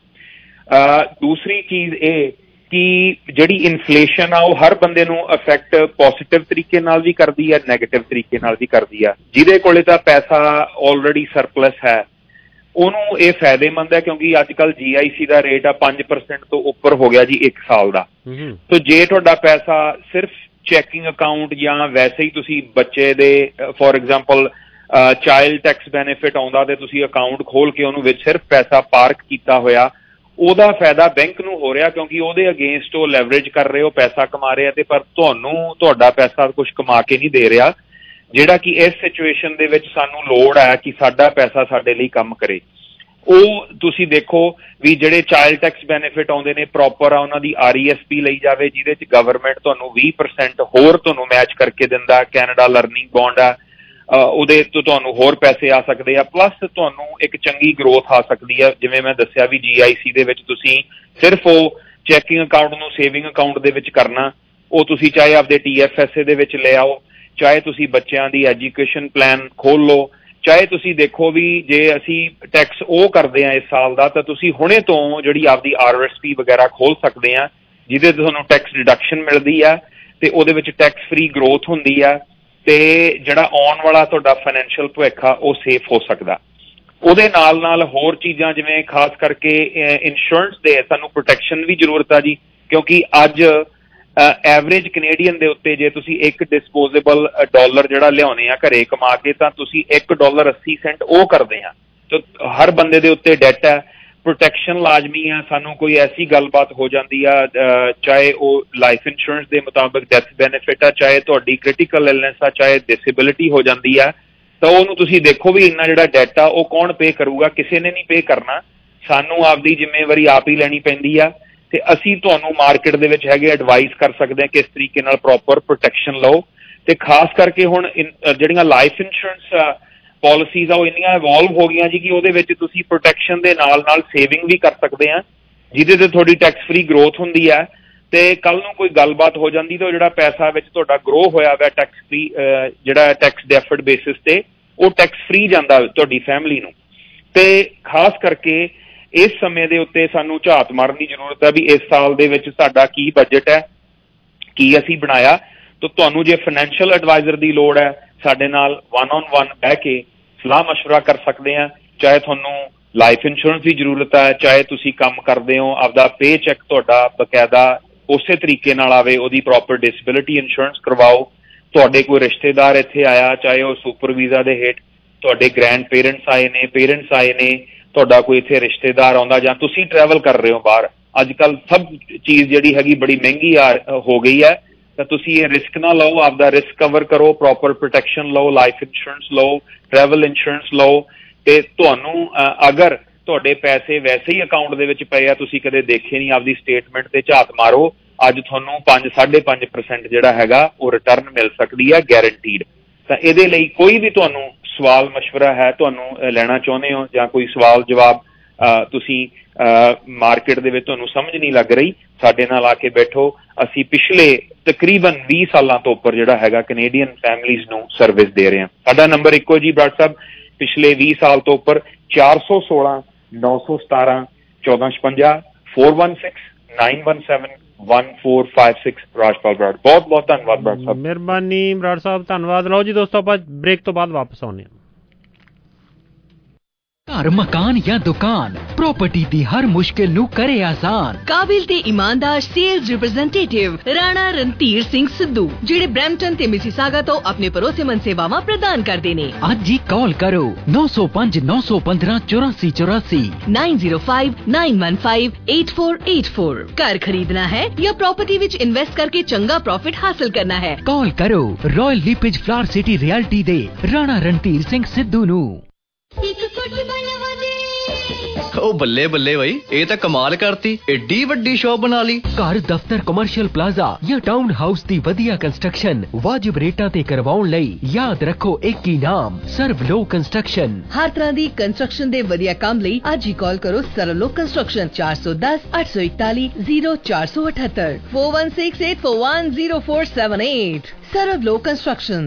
ਦੂਸਰੀ ਚੀਜ਼ ਇਹ ਕਿ ਜਿਹੜੀ ਇਨਫਲੇਸ਼ਨ ਆ ਉਹ ਹਰ ਬੰਦੇ ਨੂੰ ਅਫੈਕਟ ਪੋਜ਼ੀਟਿਵ ਤਰੀਕੇ ਨਾਲ ਵੀ ਕਰਦੀ ਹੈ, ਨੈਗੇਟਿਵ ਤਰੀਕੇ ਨਾਲ ਵੀ ਕਰਦੀ ਆ। ਜਿਹਦੇ ਕੋਲੇ ਤਾਂ ਪੈਸਾ ਆਲਰੇਡੀ ਸਰਪਲਸ ਹੈ ਉਹਨੂੰ ਇਹ ਫਾਇਦੇਮੰਦ ਹੈ, ਕਿਉਂਕਿ ਅੱਜ ਕੱਲ੍ਹ ਜੀ ਆਈ ਸੀ ਦਾ ਰੇਟ ਆ ਪੰਜ ਪਰਸੈਂਟ ਤੋਂ ਉੱਪਰ ਹੋ ਗਿਆ ਜੀ ਇੱਕ ਸਾਲ ਦਾ। ਤੋ ਜੇ ਤੁਹਾਡਾ ਪੈਸਾ ਸਿਰਫ ਚੈਕਿੰਗ ਅਕਾਊਂਟ ਜਾਂ ਵੈਸੇ ਹੀ ਤੁਸੀਂ ਬੱਚੇ ਦੇ for example child tax benefit ਆਉਂਦਾ ਤੇ ਤੁਸੀਂ ਅਕਾਊਂਟ ਖੋਲ ਕੇ ਉਹਨੂੰ ਵਿੱਚ ਸਿਰਫ ਪੈਸਾ ਪਾਰਕ ਕੀਤਾ ਹੋਇਆ, ਉਹਦਾ ਫਾਇਦਾ ਬੈਂਕ ਨੂੰ ਹੋ ਰਿਹਾ, ਕਿਉਂਕਿ ਉਹਦੇ ਅਗੇਂਸਟ ਉਹ ਲੈਵਰੇਜ ਕਰ ਰਹੇ ਹੋ, ਪੈਸਾ ਕਮਾ ਰਿਹਾ, ਤੇ ਪਰ ਤੁਹਾਨੂੰ ਤੁਹਾਡਾ ਪੈਸਾ ਕੁਝ ਕਮਾ ਕੇ ਨਹੀਂ ਦੇ ਰਿਹਾ, ਜਿਹੜਾ ਕਿ ਇਸ ਸਿਚੁਏਸ਼ਨ ਦੇ ਵਿੱਚ ਸਾਨੂੰ ਲੋੜ ਹੈ ਕਿ ਸਾਡਾ ਪੈਸਾ ਸਾਡੇ ਲਈ ਕੰਮ ਕਰੇ। ਉਹ ਤੁਸੀਂ ਦੇਖੋ ਵੀ ਜਿਹੜੇ ਚਾਈਲਡ ਟੈਕਸ ਬੈਨੀਫਿਟ ਆਉਂਦੇ ਨੇ ਪ੍ਰੋਪਰ ਆ, ਉਹਨਾਂ ਦੀ ਆਰ ਈ ਐਸ ਪੀ ਲਈ ਜਾਵੇ, ਜਿਹਦੇ ਚ ਗਵਰਨਮੈਂਟ ਤੁਹਾਨੂੰ ਵੀਹ ਪਰਸੈਂਟ ਹੋਰ ਤੁਹਾਨੂੰ ਮੈਚ ਕਰਕੇ ਦਿੰਦਾ। ਕੈਨੇਡਾ ਲਰਨਿੰਗ ਬੌਂਡ ਆ, ਉਹਦੇ ਤੋਂ ਤੁਹਾਨੂੰ ਹੋਰ ਪੈਸੇ ਆ ਸਕਦੇ ਆ, ਪਲੱਸ ਤੁਹਾਨੂੰ ਇੱਕ ਚੰਗੀ ਗਰੋਥ ਆ ਸਕਦੀ ਹੈ। ਜਿਵੇਂ ਮੈਂ ਦੱਸਿਆ ਵੀ ਜੀ ਆਈ ਸੀ ਦੇ ਵਿੱਚ ਤੁਸੀਂ ਸਿਰਫ ਉਹ ਚੈਕਿੰਗ ਅਕਾਊਂਟ ਨੂੰ ਸੇਵਿੰਗ ਅਕਾਊਂਟ ਦੇ ਵਿੱਚ ਕਰਨਾ, ਉਹ ਤੁਸੀਂ ਚਾਹੇ ਆਪਦੇ ਟੀ ਐਫ ਐਸ ਏ ਦੇ ਵਿੱਚ ਲੈ ਆਓ, ਚਾਹੇ ਤੁਸੀਂ ਬੱਚਿਆਂ ਦੀ ਐਜੂਕੇਸ਼ਨ ਪਲਾਨ ਖੋਲ ਲਓ, ਚਾਹੇ ਤੁਸੀਂ ਦੇਖੋ ਵੀ ਜੇ ਅਸੀਂ ਟੈਕਸ ਉਹ ਕਰਦੇ ਹਾਂ ਇਸ ਸਾਲ ਦਾ, ਤਾਂ ਤੁਸੀਂ ਹੁਣੇ ਤੋਂ ਜਿਹੜੀ ਆਪਦੀ ਆਰ ਐਸ ਪੀ ਵਗੈਰਾ ਖੋਲ ਸਕਦੇ ਆ, ਜਿਹਦੇ ਤੋਂ ਤੁਹਾਨੂੰ ਟੈਕਸ ਡਿਡਕਸ਼ਨ ਮਿਲਦੀ ਆ, ਤੇ ਉਹਦੇ ਵਿੱਚ ਟੈਕਸ ਫ੍ਰੀ ਗਰੋਥ ਹੁੰਦੀ ਆ, ਤੇ ਜਿਹੜਾ ਆਉਣ ਵਾਲਾ ਤੁਹਾਡਾ ਫਾਈਨੈਂਸ਼ੀਅਲ ਭਵਿੱਖ ਆ ਉਹ ਸੇਫ ਹੋ ਸਕਦਾ। ਉਹਦੇ ਨਾਲ ਨਾਲ ਹੋਰ ਚੀਜ਼ਾਂ ਜਿਵੇਂ ਖਾਸ ਕਰਕੇ ਇੰਸ਼ੋਰੈਂਸ ਦੇ ਸਾਨੂੰ ਪ੍ਰੋਟੈਕਸ਼ਨ ਵੀ ਜ਼ਰੂਰਤ ਆ ਜੀ, ਕਿਉਂਕਿ ਅੱਜ ਐਵਰੇਜ ਕੈਨੇਡੀਅਨ ਦੇ ਉੱਤੇ ਜੇ ਤੁਸੀਂ ਇੱਕ ਡਿਸਪੋਜ਼ੇਬਲ ਡਾਲਰ ਜਿਹੜਾ ਲਿਆਉਣੇ ਆ ਘਰੇ ਕਮਾ ਕੇ, ਤਾਂ ਤੁਸੀਂ ਇੱਕ ਡਾਲਰ ਅੱਸੀ ਸੈਂਟ ਉਹ ਕਰਦੇ ਆ। ਤੇ ਹਰ ਬੰਦੇ ਦੇ ਉੱਤੇ ਡੈਟ ਹੈ, ਪ੍ਰੋਟੈਕਸ਼ਨ ਲਾਜ਼ਮੀ ਆ। ਸਾਨੂੰ ਕੋਈ ਐਸੀ ਗੱਲਬਾਤ ਹੋ ਜਾਂਦੀ ਆ, ਚਾਹੇ ਉਹ ਲਾਈਫ ਇੰਸ਼ੋਰੈਂਸ ਦੇ ਮੁਤਾਬਕ ਡੈਥ ਬੈਨੀਫਿਟ ਆ, ਚਾਹੇ ਤੁਹਾਡੀ ਕ੍ਰਿਟੀਕਲ ਇਲਨੈਸ ਆ, ਚਾਹੇ ਡਿਸੇਬਿਲਿਟੀ ਹੋ ਜਾਂਦੀ ਆ, ਤਾਂ ਉਹਨੂੰ ਤੁਸੀਂ ਦੇਖੋ ਵੀ ਇੰਨਾ ਜਿਹੜਾ ਡੈਟ ਆ ਉਹ ਕੌਣ ਪੇ ਕਰੂਗਾ? ਕਿਸੇ ਨੇ ਨਹੀਂ ਪੇ ਕਰਨਾ, ਸਾਨੂੰ ਆਪਦੀ ਜ਼ਿੰਮੇਵਾਰੀ ਆਪ ਹੀ ਲੈਣੀ ਪੈਂਦੀ ਆ। ਤੇ ਅਸੀਂ ਤੁਹਾਨੂੰ ਮਾਰਕੀਟ ਦੇ ਵਿੱਚ ਹੈਗੇ ਐਡਵਾਈਸ ਕਰ ਸਕਦੇ ਹਾਂ ਕਿਸ ਤਰੀਕੇ ਨਾਲ ਪ੍ਰੋਪਰ ਪ੍ਰੋਟੈਕਸ਼ਨ ਲਓ। ਤੇ ਖਾਸ ਕਰਕੇ ਹੁਣ ਜਿਹੜੀਆਂ ਲਾਈਫ ਇੰਸ਼ੋਰੈਂਸ ਪਾਲਿਸੀਜ਼ ਆ ਉਹ ਇੰਨੀਆਂ ਇਵੋਲਵ ਹੋ ਗਈਆਂ ਜੀ ਕਿ ਉਹਦੇ ਵਿੱਚ ਤੁਸੀਂ ਪ੍ਰੋਟੈਕਸ਼ਨ ਦੇ ਨਾਲ ਨਾਲ ਸੇਵਿੰਗ ਵੀ ਕਰ ਸਕਦੇ ਆ, ਜਿਹਦੇ ਤੇ ਤੁਹਾਡੀ ਟੈਕਸ ਫ੍ਰੀ ਗਰੋਥ ਹੁੰਦੀ ਹੈ। ਤੇ ਕੱਲ ਨੂੰ ਕੋਈ ਗੱਲਬਾਤ ਹੋ ਜਾਂਦੀ ਤਾਂ ਜਿਹੜਾ ਪੈਸਾ ਵਿੱਚ ਤੁਹਾਡਾ ਗਰੋ ਹੋਇਆ ਵਾ ਟੈਕਸ ਫ੍ਰੀ, ਜਿਹੜਾ ਟੈਕਸ ਡੈਫਰਡ ਬੇਸਿਸ ਤੇ, ਉਹ ਟੈਕਸ ਫ੍ਰੀ ਜਾਂਦਾ ਤੁਹਾਡੀ ਫੈਮਿਲੀ ਨੂੰ। ਤੇ ਖਾਸ ਕਰਕੇ ਇਸ ਸਮੇਂ ਦੇ ਉੱਤੇ ਸਾਨੂੰ ਝਾਤ ਮਾਰਨ ਦੀ ਜ਼ਰੂਰਤ ਹੈ ਵੀ ਇਸ ਸਾਲ ਦੇ ਵਿੱਚ ਸਾਡਾ ਕੀ ਬਜਟ ਹੈ, ਕੀ ਅਸੀਂ ਬਣਾਇਆ। ਤਾਂ ਤੁਹਾਨੂੰ ਜੇ ਫਾਈਨੈਂਸ਼ੀਅਲ ਐਡਵਾਈਜ਼ਰ ਦੀ ਲੋੜ ਹੈ, ਸਾਡੇ ਨਾਲ ਵਨ ਔਨ ਵਨ ਬਹਿ ਕੇ ਸਲਾਹ ਮਸ਼ਵਰਾ ਕਰ ਸਕਦੇ ਹਾਂ। ਚਾਹੇ ਤੁਹਾਨੂੰ ਲਾਈਫ ਇੰਸ਼ੋਰੈਂਸ ਦੀ ਜ਼ਰੂਰਤ ਹੈ, ਚਾਹੇ ਤੁਸੀਂ ਕੰਮ ਕਰਦੇ ਹੋ, ਆਪਦਾ ਪੇ ਚੈੱਕ ਤੁਹਾਡਾ ਬਕਾਇਦਾ ਉਸੇ ਤਰੀਕੇ ਨਾਲ ਆਵੇ, ਉਹਦੀ ਪ੍ਰੋਪਰ ਡਿਸੇਬਿਲਿਟੀ ਇੰਸ਼ੋਰੈਂਸ ਕਰਵਾਓ। ਤੁਹਾਡੇ ਕੋਈ ਰਿਸ਼ਤੇਦਾਰ ਇੱਥੇ ਆਇਆ, ਚਾਹੇ ਉਹ ਸੁਪਰ ਵੀਜ਼ਾ ਦੇ ਹੇਠ ਤੁਹਾਡੇ ਗ੍ਰੈਂਡ ਪੇਰੈਂਟਸ ਆਏ ਨੇ, ਪੇਰੈਂਟਸ ਆਏ ਨੇ, ਤੁਹਾਡਾ ਕੋਈ ਇੱਥੇ ਰਿਸ਼ਤੇਦਾਰ ਆਉਂਦਾ, ਜਾਂ ਤੁਸੀਂ ਟਰੈਵਲ ਕਰ ਰਹੇ ਹੋ ਬਾਹਰ, ਅੱਜ ਕੱਲ੍ਹ ਸਭ ਚੀਜ਼ ਜਿਹੜੀ ਹੈਗੀ ਬੜੀ ਮਹਿੰਗੀ ਆ ਹੋ ਗਈ ਹੈ, ਤਾਂ ਤੁਸੀਂ ਇਹ ਰਿਸਕ ਨਾ ਲਓ, ਆਪਦਾ ਰਿਸਕ ਕਵਰ ਕਰੋ, ਪ੍ਰੋਪਰ ਪ੍ਰੋਟੈਕਸ਼ਨ ਲਓ, ਲਾਈਫ ਇੰਸ਼ੋਰੈਂਸ ਲਓ, ਟਰੈਵਲ ਇੰਸ਼ੋਰੈਂਸ ਲਓ। ਤੇ ਤੁਹਾਨੂੰ ਅਗਰ ਤੁਹਾਡੇ ਪੈਸੇ ਵੈਸੇ ਹੀ ਅਕਾਊਂਟ ਦੇ ਵਿੱਚ ਪਏ ਆ, ਤੁਸੀਂ ਕਦੇ ਦੇਖੇ ਨਹੀਂ, ਆਪਦੀ ਸਟੇਟਮੈਂਟ ਤੇ ਝਾਤ ਮਾਰੋ, ਅੱਜ ਤੁਹਾਨੂੰ ਪੰਜ ਸਾਢੇ ਪੰਜ ਪਰਸੈਂਟ ਜਿਹੜਾ ਹੈਗਾ ਉਹ ਰਿਟਰਨ ਮਿਲ ਸਕਦੀ ਹੈ ਗੈਰੰਟੀਡ। ਤਾਂ ਇਹਦੇ ਲਈ ਕੋਈ ਵੀ ਤੁਹਾਨੂੰ ਸਵਾਲ ਮਸ਼ਵਰਾ ਹੈ, ਤੁਹਾਨੂੰ ਲੈਣਾ ਚਾਹੁੰਦੇ ਹੋ, ਜਾਂ ਕੋਈ ਸਵਾਲ ਜਵਾਬ ਤੁਸੀਂ ਮਾਰਕੀਟ ਦੇ ਵਿੱਚ ਤੁਹਾਨੂੰ ਸਮਝ ਨਹੀਂ ਲੱਗ ਰਹੀ, ਸਾਡੇ ਨਾਲ ਆ ਕੇ ਬੈਠੋ। ਅਸੀਂ ਪਿਛਲੇ ਤਕਰੀਬਨ ਵੀਹ ਸਾਲਾਂ ਤੋਂ ਉੱਪਰ ਜਿਹੜਾ ਹੈਗਾ ਕੈਨੇਡੀਅਨ ਫੈਮਲੀਜ਼ ਨੂੰ ਸਰਵਿਸ ਦੇ ਰਹੇ ਹਾਂ। ਸਾਡਾ ਨੰਬਰ ਇੱਕੋ ਜੀ ਬਰਾੜ ਸਾਹਿਬ, ਪਿਛਲੇ ਵੀਹ ਸਾਲ ਤੋਂ ਉੱਪਰ ਚਾਰ ਸੌ ਸੋਲਾਂ ਨੌ ਸੌ ਸਤਾਰਾਂ ਚੌਦਾਂ ਛਪੰਜਾ four one six nine one seven one four five six Rajpal Brar. ਬਹੁਤ ਬਹੁਤ ਧੰਨਵਾਦ ਬਰਾੜ ਸਾਹਿਬ। ਮਿਹਰਬਾਨੀ ਬਰਾੜ ਸਾਹਿਬ, ਧੰਨਵਾਦ। ਲਓ ਜੀ ਦੋਸਤੋ, ਆਪਾਂ ਬ੍ਰੇਕ ਤੋਂ ਬਾਅਦ ਵਾਪਸ ਆਉਂਦੇ ਹਾਂ। घर मकान या दुकान प्रॉपर्टी दी हर मुश्किल नू करे आसान। काबिल ते ईमानदार सेल्स रिप्रेजेंटेटिव राणा रणधीर सिंह सिद्धू जेड़े ब्रैम्पटन ते मिसिसागा तो अपने भरोसेमंद सेवावां प्रदान करदे ने। अज ही कॉल करो नौ सौ पांच नौ सौ पंद्रह चौरासी चौरासी nine zero five nine one five eight four eight four. घर खरीदना है या प्रॉपर्टी विच इन्वेस्ट करके चंगा प्रॉफिट हासिल करना है, कॉल करो Royal LePage Flower City Realty दे राणा रणधीर सिंह सिद्धू नू। ओ बल्ले बल्ले भाई, ये तो कमाल करती, एडी वड्डी शॉप बना ली। घर दफ्तर कमर्शियल प्लाजा या टाउन हाउस दी वधिया कंस्ट्रक्शन वाजिब रेटां ते करवाउण लई याद रखो एक ही नाम, सर्वलो कंस्ट्रक्शन। हर तरह दी कंस्ट्रक्शन दे वधिया काम लई अज ही कॉल करो सर्वलो कंस्ट्रक्शन चार सौ दस अठ सौ इकताली जीरो चार सौ अठहत्तर four one six eight four one zero four seven eight. सर्वलो कंस्ट्रक्शन।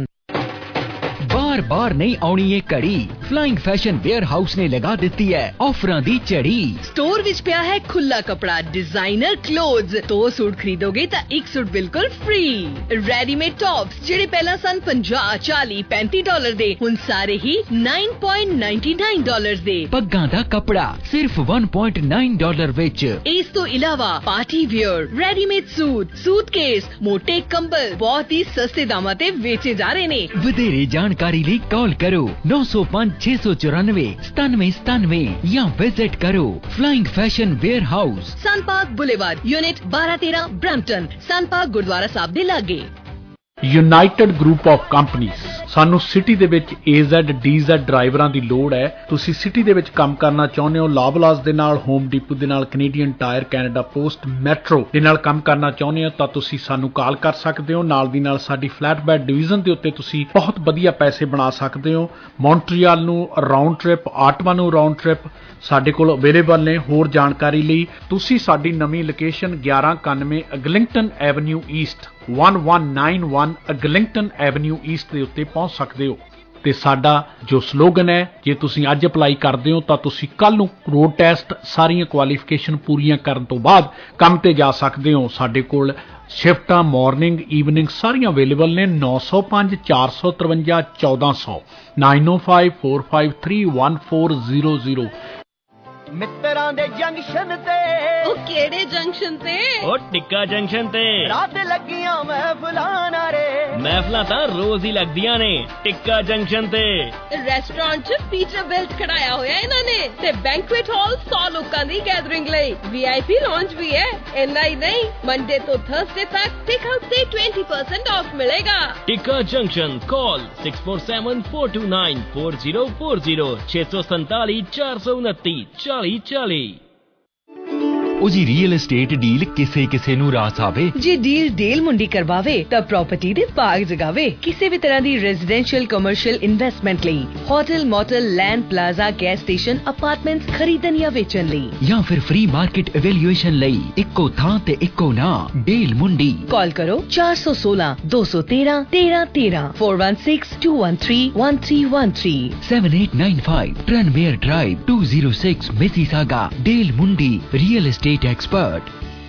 बार बार नहीं आउनी ये कड़ी, फ्लाइंग फैशन वेयर हाउस ने लगा दी है ऑफरां दी चढ़ी। स्टोर विच पिया है खुला कपड़ा, डिजाइनर क्लोथ्स। दो सूट खरीदोगे तो एक सूट बिल्कुल फ्री। रेडीमेड टॉप्स जेडे पहला सन पचास चाली पैंती डॉलर दे हुण सारे ही nine point ninety nine dollar दे। पग्गां दा कपड़ा सिर्फ वन पॉइंट नाइन डॉलर विच। इस तो इलावा party wear, readymade suit, suitcase, मोटे कंबल बहुत ही सस्ते दामां ते बेचे जा रहे ने। वधेरे जानकारी लिए कॉल करो नौ सौ पाँच छह सौ चौरानवे सतानवे सतानवे या विजिट करो flying fashion warehouse, Sun Park boulevard, unit बारह तेरह, Brampton. Sun Park gurdwara Sahib दे लागे। United group of companies. ਸਾਨੂੰ ਸਿਟੀ ਦੇ ਵਿੱਚ ਏ ਜ਼ੈਡ ਡੀ ਜ਼ੈਡ ਡਰਾਈਵਰਾਂ ਦੀ ਲੋੜ ਹੈ। ਤੁਸੀਂ ਸਿਟੀ ਦੇ ਵਿੱਚ ਕੰਮ ਕਰਨਾ ਚਾਹੁੰਦੇ ਹੋ, ਲਾਬਲਾਸ ਦੇ ਨਾਲ, ਹੋਮ ਡੀਪੂ ਦੇ ਨਾਲ, Canadian Tire, Canada Post, Metro ਦੇ ਨਾਲ ਕੰਮ ਕਰਨਾ ਚਾਹੁੰਦੇ ਹੋ ਤਾਂ ਤੁਸੀਂ ਸਾਨੂੰ ਕਾਲ ਕਰ ਸਕਦੇ ਹੋ। ਨਾਲ ਦੀ ਨਾਲ ਸਾਡੀ ਫਲੈਟਬੈਡ ਡਿਵੀਜ਼ਨ ਦੇ ਉੱਤੇ ਤੁਸੀਂ ਬਹੁਤ ਵਧੀਆ ਪੈਸੇ ਬਣਾ ਸਕਦੇ ਹੋ। ਮੌਂਟਰੀਅਲ ਨੂੰ ਰਾਉਂਡ ਟ੍ਰਿਪ, ਆਟਵਾ ਨੂੰ ਰਾਉਂਡ ਟ੍ਰਿਪ ਸਾਡੇ ਕੋਲ ਅਵੇਲੇਬਲ ਨੇ। ਹੋਰ ਜਾਣਕਾਰੀ ਲਈ ਤੁਸੀਂ ਸਾਡੀ ਨਵੀਂ ਲੋਕੇਸ਼ਨ ਗਿਆਰਾਂ ਇਕਾਨਵੇਂ Eglinton avenue east one one nine one Eglinton avenue east ਦੇ ਉੱਤੇ ਪਹੁੰਚ ਸਕਦੇ ਹੋ। ਤੇ ਸਾਡਾ ਜੋ ਸਲੋਗਨ ਹੈ, ਜੇ ਤੁਸੀਂ ਅੱਜ ਅਪਲਾਈ ਕਰਦੇ ਹੋ ਤਾਂ ਤੁਸੀਂ ਕੱਲ ਨੂੰ ਰੋਡ ਟੈਸਟ ਸਾਰੀਆਂ ਕੁਆਲੀਫਿਕੇਸ਼ਨ ਪੂਰੀਆਂ ਕਰਨ ਤੋਂ ਬਾਅਦ ਕੰਮ ਤੇ ਜਾ ਸਕਦੇ ਹੋ। ਸਾਡੇ ਕੋਲ ਸ਼ਿਫਟਾਂ ਮਾਰਨਿੰਗ ਈਵਨਿੰਗ ਸਾਰੀਆਂ ਅਵੇਲੇਬਲ ਨੇ। ਨੌ ਸੌ ਪੰਜ ਚਾਰ ਸੌ ਤਰਵੰਜਾ ਚੌਦਾਂ ਸੌ nine o five four five three one four zero zero. ਮਿੱਤਰਾਂ ਦੇ ਜੰਕਸ਼ਨ ਤੇ। ਉਹ ਕਿਹੜੇ ਜੰਕਸ਼ਨ ਤੇ? ਉਹ ਟਿੱਕਾ ਜੰਕਸ਼ਨ ਤੇ। ਰਾਤ ਲੱਗੀਆਂ ਮਹਿਫਲਾਂ ਨਾਰੇ। ਮਹਿਫਲਾਂ ਤਾਂ ਰੋਜ਼ ਹੀ ਲੱਗਦੀਆਂ ਨੇ ਟਿੱਕਾ ਜੰਕਸ਼ਨ ਤੇ। ਰੈਸਟੋਰੈਂਟ 'ਚ ਪੀਟਰਬਿਲਟ ਖੜਾਇਆ ਹੋਇਆ ਇਹਨਾਂ ਨੇ ਤੇ ਬੈਂਕੁਏਟ ਹਾਲ ਸੌ ਲੋਕਾਂ ਦੀ ਗੈਦਰਿੰਗ ਲਈ ਵੀ ਆਈ ਪੀ ਲੌਂਜ ਵੀ ਹੈ। ਇੰਨਾ ਹੀ ਨਹੀਂ, ਮੰਡੇ ਤੋਂ ਥਰਸਡੇ ਤੱਕ ਟੇਕ ਆਊਟ ਤੇ ट्वेंटी परसेंट ਆਫ ਮਿਲੇਗਾ। Tikka junction call six four seven four two nine four zero four zero छे सौ सैंताली चार सौ उनती चाली चाली। ਉਹ ਜੀ ਰੀਅਲ ਏਸਟੇਟ ਡੀਲ ਕਿਸੇ ਕਿਸੇ ਨੂੰ ਰਾਸ ਆਵੇ। ਜੇ ਡੀਲ ਡੀਲ ਮੁੰਡੀ ਕਰਵਾਵੇ ਤਾਂ ਪ੍ਰਾਪਰਟੀ ਦੇ ਬਾਗ ਜਗਾਵੇ। ਕਿਸੇ ਵੀ ਤਰ੍ਹਾਂ ਦੀ ਰੈਜ਼ੀਡੈਂਸ਼ੀਅਲ ਕਮਰਸ਼ੀਅਲ ਇਨਵੈਸਟਮੈਂਟ ਲਈ hotel, motel, land, plaza, gas station, apartments ਖਰੀਦਣ ਜਾਂ ਵੇਚਣ ਲਈ ਜਾਂ ਫਿਰ ਫ੍ਰੀ ਮਾਰਕੀਟ ਇਵੈਲੂਏਸ਼ਨ ਲਈ ਇੱਕੋ ਥਾਂ ਤੇ ਇੱਕੋ ਨਾਂ ਡੀਲ ਮੁੰਡੀ। ਕਾਲ ਕਰੋ ਚਾਰ ਸੌ ਸੋਲਾਂ ਦੋ ਸੌ ਤੇਰਾਂ ਤੇਰਾਂ ਤੇਰਾਂ four one six two one three one three one three seven eight nine five Trenmere drive two zero six Mississauga. Dale Mundy real estate expert.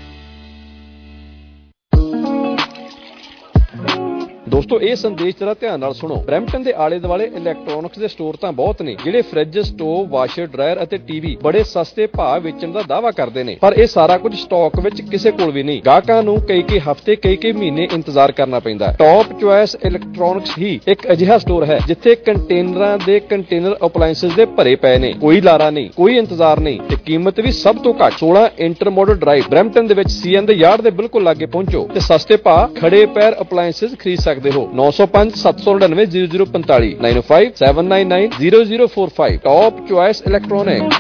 ਦੋਸਤੋ ਇਹ ਸੰਦੇਸ਼ ਜਰਾ ਧਿਆਨ ਨਾਲ ਸੁਣੋ। ਬਰੈਂਪਟਨ ਦੇ ਆਲੇ ਦੁਆਲੇ ਇਲੈਕਟ੍ਰੋਨਿਕਸ ਦੇ ਸਟੋਰ ਤਾਂ ਬਹੁਤ ਨੇ ਜਿਹੜੇ ਫ੍ਰਿਜ, ਸਟੋਵ, ਵਾਸ਼ਰ, ਡਰਾਇਰ ਅਤੇ ਟੀਵੀ ਬੜੇ ਸਸਤੇ ਭਾਅ ਵੇਚਣ ਦਾ ਦਾਅਵਾ ਕਰਦੇ ਨੇ, ਪਰ ਇਹ ਸਾਰਾ ਕੁਝ ਸਟਾਕ ਵਿੱਚ ਕਿਸੇ ਕੋਲ ਵੀ ਨਹੀਂ। ਗਾਹਕਾਂ ਨੂੰ ਕਈ ਕਈ ਹਫ਼ਤੇ ਕਈ ਕਈ ਮਹੀਨੇ ਇੰਤਜ਼ਾਰ ਕਰਨਾ ਪੈਂਦਾ। ਟੌਪ ਚੁਆਇਸ ਇਲੈਕਟ੍ਰੋਨਿਕਸ ਹੀ ਇੱਕ ਅਜਿਹਾ ਸਟੋਰ ਹੈ ਜਿੱਥੇ ਕੰਟੇਨਰਾਂ ਦੇ ਕੰਟੇਨਰ ਅਪਲਾਇੰਸਸ ਦੇ ਭਰੇ ਪਏ ਨੇ। ਕੋਈ ਲਾਰਾ ਨਹੀਂ, ਕੋਈ ਇੰਤਜ਼ਾਰ ਨਹੀਂ ਤੇ ਕੀਮਤ ਵੀ ਸਭ ਤੋਂ ਘੱਟ। ਸੋਲਾਂ ਇੰਟਰ ਮੋਡਲ ਡਰਾਈਵ ਬਰੈਂਪਟਨ ਦੇ ਵਿੱਚ ਸੀਐਨ ਦੇ ਯਾਰਡ ਦੇ ਬਿਲਕੁਲ ਲਾਗੇ ਪਹੁੰਚੋ ਤੇ ਸਸਤੇ ਭਾਅ ਖੜੇ ਪੈਰ ਅਪਲਾਇੰਸਸ ਖਰੀਦ ਸਕਦੇ ਹੋ। नौ सौ पांच सत्त सौ नड़िनवे जीरो जीरो पैंताली nine five seven nine nine zero zero four five. Top choice electronic.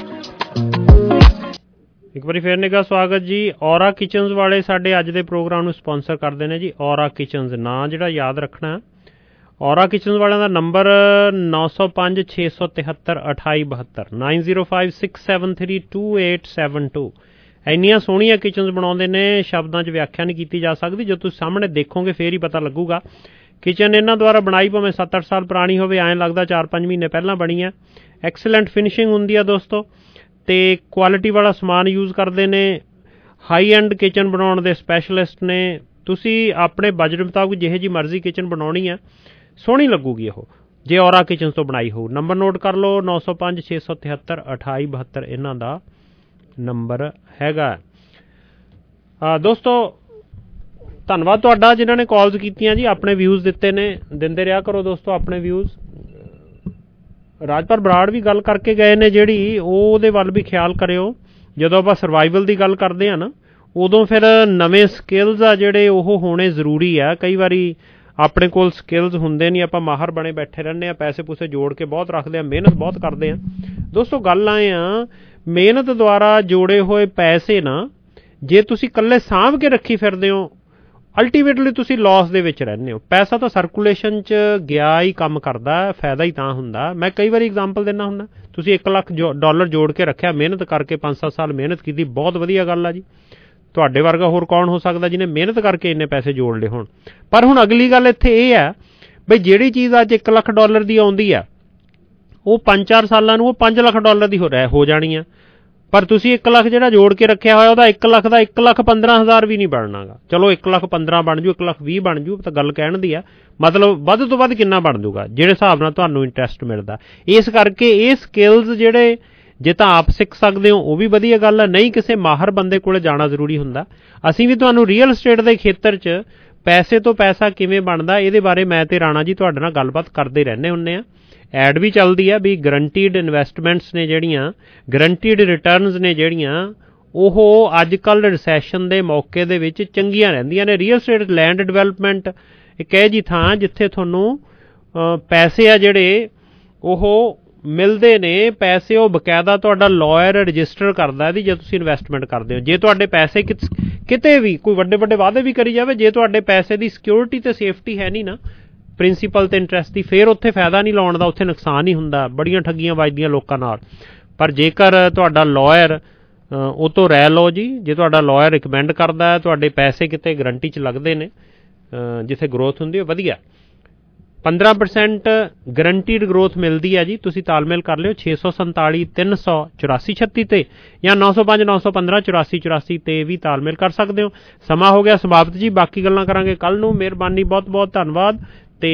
ਇੱਕ ਵਾਰੀ ਫੇਰ ਨਿੱਘਾ ਸਵਾਗਤ ਜੀ। ਔਰਾ ਕਿਚਨਜ਼ ਵਾਲੇ ਸਾਡੇ ਅੱਜ ਦੇ ਪ੍ਰੋਗਰਾਮ ਨੂੰ ਸਪਾਂਸਰ ਕਰਦੇ ਨੇ ਜੀ। ਔਰਾ ਕਿਚਨਜ਼ ਨਾਂ ਜਿਹੜਾ ਯਾਦ ਰੱਖਣਾ, ਔਰਾ ਕਿਚਨ ਵਾਲਿਆਂ ਦਾ ਨੰਬਰ ਨੌ ਸੌ ਪੰਜ ਛੇ ਸੌ ਤਿਹੱਤਰ ਅਠਾਈ ਬਹੱਤਰ nine zero five six seven three two eight seven two. ਇੰਨੀਆਂ ਸੋਹਣੀਆਂ ਕਿਚਨਸ ਬਣਾਉਂਦੇ ਨੇ, ਸ਼ਬਦਾਂ 'ਚ ਵਿਆਖਿਆ ਨਹੀਂ ਕੀਤੀ ਜਾ ਸਕਦੀ। ਜੋ ਤੁਸੀਂ ਸਾਹਮਣੇ ਦੇਖੋਗੇ ਫੇਰ ਹੀ ਪਤਾ ਲੱਗੂਗਾ। ਕਿਚਨ ਇਹਨਾਂ ਦੁਆਰਾ ਬਣਾਈ ਭਾਵੇਂ ਸੱਤ ਅੱਠ ਸਾਲ ਪੁਰਾਣੀ ਹੋਵੇ, ਐਂ ਲੱਗਦਾ ਚਾਰ ਪੰਜ ਮਹੀਨੇ ਪਹਿਲਾਂ ਬਣੀ ਹੈ। ਐਕਸਲੈਂਟ ਫਿਨਿਸ਼ਿੰਗ ਹੁੰਦੀ ਆ ਦੋਸਤੋ, ਅਤੇ ਕੁਆਲਿਟੀ ਵਾਲਾ ਸਮਾਨ ਯੂਜ਼ ਕਰਦੇ ਨੇ। ਹਾਈ ਐਂਡ ਕਿਚਨ ਬਣਾਉਣ ਦੇ ਸਪੈਸ਼ਲਿਸਟ ਨੇ। ਤੁਸੀਂ ਆਪਣੇ ਬਜਟ ਮੁਤਾਬਕ ਜਿਹੇ ਜਿਹੀ ਮਰਜ਼ੀ ਕਿਚਨ ਬਣਾਉਣੀ ਆ, ਸੋਹਣੀ ਲੱਗੂਗੀ ਉਹ ਜੇ ਔਰਾ ਕਿਚਨ ਤੋਂ ਬਣਾਈ ਹੋਊ। ਨੰਬਰ ਨੋਟ ਕਰ ਲਓ, ਨੌ ਸੌ ਪੰਜ ਛੇ ਸੌ ਤਿਹੱਤਰ ਅਠਾਈ ਬਹੱਤਰ ਇਹਨਾਂ ਦਾ ਨੰਬਰ ਹੈਗਾ। ਦੋਸਤੋ ਧੰਨਵਾਦ ਤੁਹਾਡਾ ਜਿਨ੍ਹਾਂ ਨੇ ਕਾਲਸ ਕੀਤੀਆਂ ਜੀ, ਆਪਣੇ ਵਿਊਜ਼ ਦਿੱਤੇ ਨੇ। ਦਿੰਦੇ ਰਿਹਾ ਕਰੋ ਦੋਸਤੋ ਆਪਣੇ ਵਿਊਜ਼। ਰਾਜਪਾਲ ਬਰਾੜ ਵੀ ਗੱਲ ਕਰਕੇ ਗਏ ਨੇ ਜਿਹੜੀ, ਉਹ ਉਹਦੇ ਵੱਲ ਵੀ ਖਿਆਲ ਕਰਿਓ। ਜਦੋਂ ਆਪਾਂ ਸਰਵਾਈਵਲ ਦੀ ਗੱਲ ਕਰਦੇ ਹਾਂ ਨਾ, ਉਦੋਂ ਫਿਰ ਨਵੇਂ ਸਕਿੱਲਸ ਆ ਜਿਹੜੇ ਉਹ ਹੋਣੇ ਜ਼ਰੂਰੀ ਆ। ਕਈ ਵਾਰੀ ਆਪਣੇ ਕੋਲ ਸਕਿੱਲਸ ਹੁੰਦੇ ਨਹੀਂ, ਆਪਾਂ ਮਾਹਰ ਬਣੇ ਬੈਠੇ ਰਹਿੰਦੇ ਹਾਂ, ਪੈਸੇ ਪੂਸੇ ਜੋੜ ਕੇ ਬਹੁਤ ਰੱਖਦੇ ਹਾਂ, ਮਿਹਨਤ ਬਹੁਤ ਕਰਦੇ ਹਾਂ। ਦੋਸਤੋ ਗੱਲ ਆਏ ਆ, ਮਿਹਨਤ ਦੁਆਰਾ ਜੋੜੇ ਹੋਏ ਪੈਸੇ ਨਾ ਜੇ ਤੁਸੀਂ ਇਕੱਲੇ ਸਾਂਭ ਕੇ ਰੱਖੀ ਫਿਰਦੇ ਹੋ, ਅਲਟੀਮੇਟਲੀ ਤੁਸੀਂ ਲਾਸ ਦੇ ਵਿੱਚ ਰਹਿੰਦੇ ਹੋ। ਪੈਸਾ ਤਾਂ ਸਰਕੂਲੇਸ਼ਨ 'ਚ ਗਿਆ ਹੀ ਕੰਮ ਕਰਦਾ, ਫਾਇਦਾ ਹੀ ਤਾਂ ਹੁੰਦਾ। ਮੈਂ ਕਈ ਵਾਰੀ ਐਗਜ਼ਾਮਪਲ ਦਿੰਦਾ ਹੁੰਦਾ, ਤੁਸੀਂ ਇੱਕ ਲੱਖ ਜੋ ਡਾਲਰ ਜੋੜ ਕੇ ਰੱਖਿਆ, ਮਿਹਨਤ ਕਰਕੇ ਪੰਜ ਸੱਤ ਸਾਲ ਮਿਹਨਤ ਕੀਤੀ, ਬਹੁਤ ਵਧੀਆ ਗੱਲ ਆ ਜੀ। ਤੁਹਾਡੇ ਵਰਗਾ ਹੋਰ ਕੌਣ ਹੋ ਸਕਦਾ ਜਿਹਨੇ ਮਿਹਨਤ ਕਰਕੇ ਇੰਨੇ ਪੈਸੇ ਜੋੜ ਲਏ ਹੋਣ। ਪਰ ਹੁਣ ਅਗਲੀ ਗੱਲ ਇੱਥੇ ਇਹ ਹੈ ਬਈ ਜਿਹੜੀ ਚੀਜ਼ ਅੱਜ ਇੱਕ ਲੱਖ ਡਾਲਰ ਦੀ ਆਉਂਦੀ ਆ, ਉਹ ਪੰਜ ਚਾਰ ਸਾਲਾਂ ਨੂੰ ਉਹ ਪੰਜ ਲੱਖ ਡਾਲਰ ਦੀ ਹੋ ਰਹਿ ਹੋ ਜਾਣੀ ਆ। ਪਰ ਤੁਸੀਂ ਇੱਕ ਲੱਖ ਜਿਹੜਾ ਜੋੜ ਕੇ ਰੱਖਿਆ ਹੋਇਆ, ਉਹਦਾ ਇੱਕ ਲੱਖ ਦਾ ਇੱਕ ਲੱਖ ਪੰਦਰਾਂ ਹਜ਼ਾਰ ਵੀ ਨਹੀਂ ਬਣਨਾਗਾ। ਚਲੋ ਇੱਕ ਲੱਖ ਪੰਦਰਾਂ ਬਣ ਜੂ, ਇੱਕ ਲੱਖ ਵੀਹ ਬਣ ਜੂ, ਤਾਂ ਗੱਲ ਕਹਿਣ ਦੀ ਆ। ਮਤਲਬ ਵੱਧ ਤੋਂ ਵੱਧ ਕਿੰਨਾ ਬਣ ਜੂਗਾ ਜਿਹੜੇ ਹਿਸਾਬ ਨਾਲ ਤੁਹਾਨੂੰ ਇੰਟਰਸਟ ਮਿਲਦਾ। ਇਸ ਕਰਕੇ ਇਹ ਸਕਿੱਲਸ ਜਿਹੜੇ ਜੇ ਤਾਂ ਆਪ ਸਿੱਖ ਸਕਦੇ ਹੋ ਉਹ ਵੀ ਵਧੀਆ ਗੱਲ ਹੈ, ਨਹੀਂ ਕਿਸੇ ਮਾਹਰ ਬੰਦੇ ਕੋਲ ਜਾਣਾ ਜ਼ਰੂਰੀ ਹੁੰਦਾ। ਅਸੀਂ ਵੀ ਤੁਹਾਨੂੰ ਰੀਅਲ estate ਦੇ ਖੇਤਰ 'ਚ ਪੈਸੇ ਤੋਂ ਪੈਸਾ ਕਿਵੇਂ ਬਣਦਾ ਇਹਦੇ ਬਾਰੇ ਮੈਂ ਤੇ ਰਾਣਾ ਜੀ ਤੁਹਾਡੇ ਨਾਲ ਗੱਲਬਾਤ ਕਰਦੇ ਰਹਿੰਦੇ ਹੁੰਦੇ ਹਾਂ। ਐਡ ਵੀ ਚੱਲਦੀ ਆ ਵੀ ਗਰੰਟੀਡ ਇਨਵੈਸਟਮੈਂਟਸ ਨੇ ਜਿਹੜੀਆਂ, ਗਰੰਟੀਡ ਰਿਟਰਨਸ ਨੇ ਜਿਹੜੀਆਂ, ਉਹ ਅੱਜ ਕੱਲ੍ਹ ਰਿਸੈਸ਼ਨ ਦੇ ਮੌਕੇ ਦੇ ਵਿੱਚ ਚੰਗੀਆਂ ਰਹਿੰਦੀਆਂ ਨੇ। ਰੀਅਲ estate ਲੈਂਡ ਡਿਵੈਲਪਮੈਂਟ ਇੱਕ ਇਹੋ ਜਿਹੀ ਥਾਂ ਜਿੱਥੇ ਤੁਹਾਨੂੰ ਪੈਸੇ ਆ ਜਿਹੜੇ ਉਹ ਮਿਲਦੇ ਨੇ। ਪੈਸੇ ਉਹ ਬਕਾਇਦਾ ਤੁਹਾਡਾ ਲਾਇਰ ਰਜਿਸਟਰ ਕਰਦਾ ਇਹਦੀ ਜੇ ਤੁਸੀਂ ਇਨਵੈਸਟਮੈਂਟ ਕਰਦੇ ਹੋ। ਜੇ ਤੁਹਾਡੇ ਪੈਸੇ ਕਿਤੇ ਵੀ ਕੋਈ ਵੱਡੇ ਵੱਡੇ ਵਾਅਦੇ ਵੀ ਕਰੀ ਜਾਵੇ, ਜੇ ਤੁਹਾਡੇ ਪੈਸੇ ਦੀ ਸਿਕਿਉਰਿਟੀ ਤੇ ਸੇਫਟੀ ਹੈ ਨਹੀਂ ਨਾ, ਪ੍ਰਿੰਸੀਪਲ ਤੇ ਇੰਟਰਸਟ ਦੀ, ਫਿਰ ਉੱਥੇ ਫਾਇਦਾ ਨਹੀਂ ਲਾਉਣ ਦਾ, ਉੱਥੇ ਨੁਕਸਾਨ ਹੀ ਹੁੰਦਾ। ਬੜੀਆਂ ਠੱਗੀਆਂ ਵੱਜਦੀਆਂ ਲੋਕਾਂ ਨਾਲ। ਪਰ ਜੇਕਰ ਤੁਹਾਡਾ ਲਾਇਰ ਉਹ ਤੋਂ ਰਹਿ ਲਓ ਜੀ, ਜੇ ਤੁਹਾਡਾ ਲਾਇਰ ਰਿਕਮੈਂਡ ਕਰਦਾ ਹੈ, ਤੁਹਾਡੇ ਪੈਸੇ ਕਿਤੇ ਗਰੰਟੀ 'ਚ ਲੱਗਦੇ ਨੇ, ਜਿੱਥੇ ਗਰੋਥ ਹੁੰਦੀ ਹੈ ਵਧੀਆ, ਪੰਦਰਾਂ ਪਰਸੈਂਟ ਗਰੰਟੀਡ ਗਰੋਥ ਮਿਲਦੀ ਹੈ ਜੀ। ਤੁਸੀਂ ਤਾਲਮੇਲ ਕਰ ਲਿਓ ਛੇ ਸੌ ਸੰਤਾਲੀ ਤਿੰਨ ਸੌ ਚੁਰਾਸੀ ਛੱਤੀ ਤੇ, ਜਾਂ ਨੌ ਸੌ ਪੰਜ ਨੌ ਸੌ ਪੰਦਰਾਂ ਚੁਰਾਸੀ ਚੁਰਾਸੀ ਤੇ ਵੀ ਤਾਲਮੇਲ ਕਰ ਸਕਦੇ ਹੋ। ਸਮਾਂ ਹੋ ਗਿਆ ਸਮਾਪਤ ਜੀ, ਬਾਕੀ ਗੱਲਾਂ ਕਰਾਂਗੇ ਕੱਲ੍ਹ ਨੂੰ। ਮਿਹਰਬਾਨੀ, ਬਹੁਤ ਬਹੁਤ ਧੰਨਵਾਦ। ਤੇ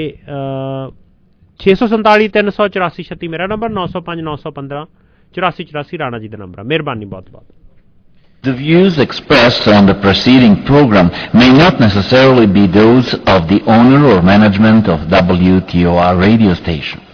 ਛੇ ਸੌ ਸੰਤਾਲੀ ਤਿੰਨ ਸੌ ਚੁਰਾਸੀ ਛੱਤੀ ਮੇਰਾ ਨੰਬਰ, ਨੌ ਸੌ ਪੰਜ ਨੌ ਸੌ ਪੰਦਰਾਂ ਚੁਰਾਸੀ ਚੁਰਾਸੀ ਰਾਣਾ ਜੀ ਦਾ ਨੰਬਰ ਆ। ਮਿਹਰਬਾਨੀ, ਬਹੁਤ ਬਹੁਤ। The views expressed on the preceding program may not necessarily be those of the owner or management of W T O R radio station.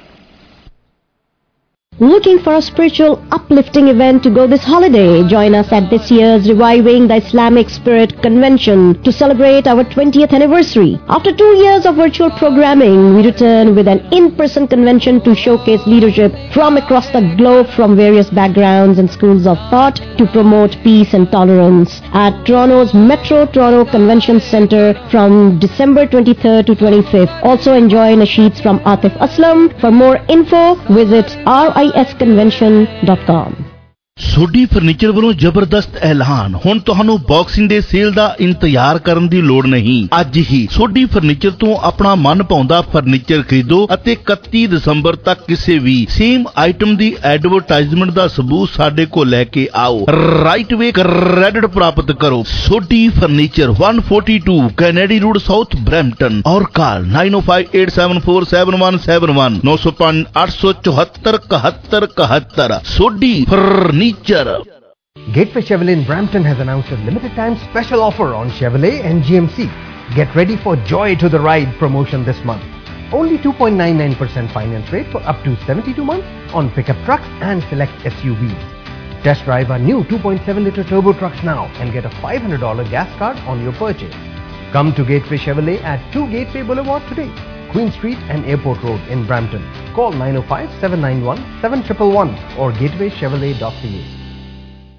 Looking for a spiritual uplifting event to go this holiday? Join us at this year's Reviving the Islamic Spirit Convention to celebrate our twentieth anniversary. After two years of virtual programming, we return with an in-person convention to showcase leadership from across the globe from various backgrounds and schools of thought to promote peace and tolerance at Toronto's Metro Toronto Convention Centre from December twenty-third to twenty-fifth. Also enjoy nasheeds from Atif Aslam. For more info, visit R I S convention dot com. Sodhi furniture ਵੱਲੋਂ ਜ਼ਬਰਦਸਤ ਐਲਾਨ, ਹੁਣ ਤੁਹਾਨੂੰ ਬਾਕਸਿੰਗ ਦੇ ਸੇਲ ਦਾ ਇੰਤਜ਼ਾਰ ਕਰਨ ਦੀ ਲੋੜ ਨਹੀਂ। ਅੱਜ ਹੀ ਸੋਢੀ ਫਰਨੀਚਰ ਤੋਂ ਆਪਣਾ ਮਨ ਭਾਉਂਦਾ ਫਰਨੀਚਰ ਖਰੀਦੋ ਅਤੇ ਇਕੱਤੀ ਦਸੰਬਰ ਤੱਕ ਕਿਸੇ ਵੀ ਸੇਮ ਆਈਟਮ ਦੀ ਐਡਵਰਟਾਈਜ਼ਮੈਂਟ ਦਾ ਸਬੂਤ ਸਾਡੇ ਕੋਲ ਲੈ ਕੇ ਆਓ। ਰਾਈਟ ਵੇ ਕ੍ਰੈਡਿਟ ਪ੍ਰਾਪਤ ਕਰੋ। Sodhi furniture one forty-two Kennedy road south Brampton, ਔਰ call nine oh five eight seven four seven one seven one ਨੌ ਸੌ ਪੰਜ ਅੱਠ ਸੌ ਚੁਹੱਤਰ ਇਕਹੱਤਰ ਇਕਹੱਤਰ। Sodhi furniture. Gateway Chevrolet in Brampton has announced a limited time special offer on Chevrolet and G M C. Get ready for Joy to the Ride promotion this month. Only two point nine nine percent finance rate for up to seventy-two months on pickup trucks and select S U Vs. Test drive our new two point seven liter turbo trucks now and get a five hundred dollars gas card on your purchase. Come to Gateway Chevrolet at two Gateway Boulevard today, Queen Street and Airport Road in Brampton. Call nine oh five seven nine one seven one one one or gateway chevrolet dot c a.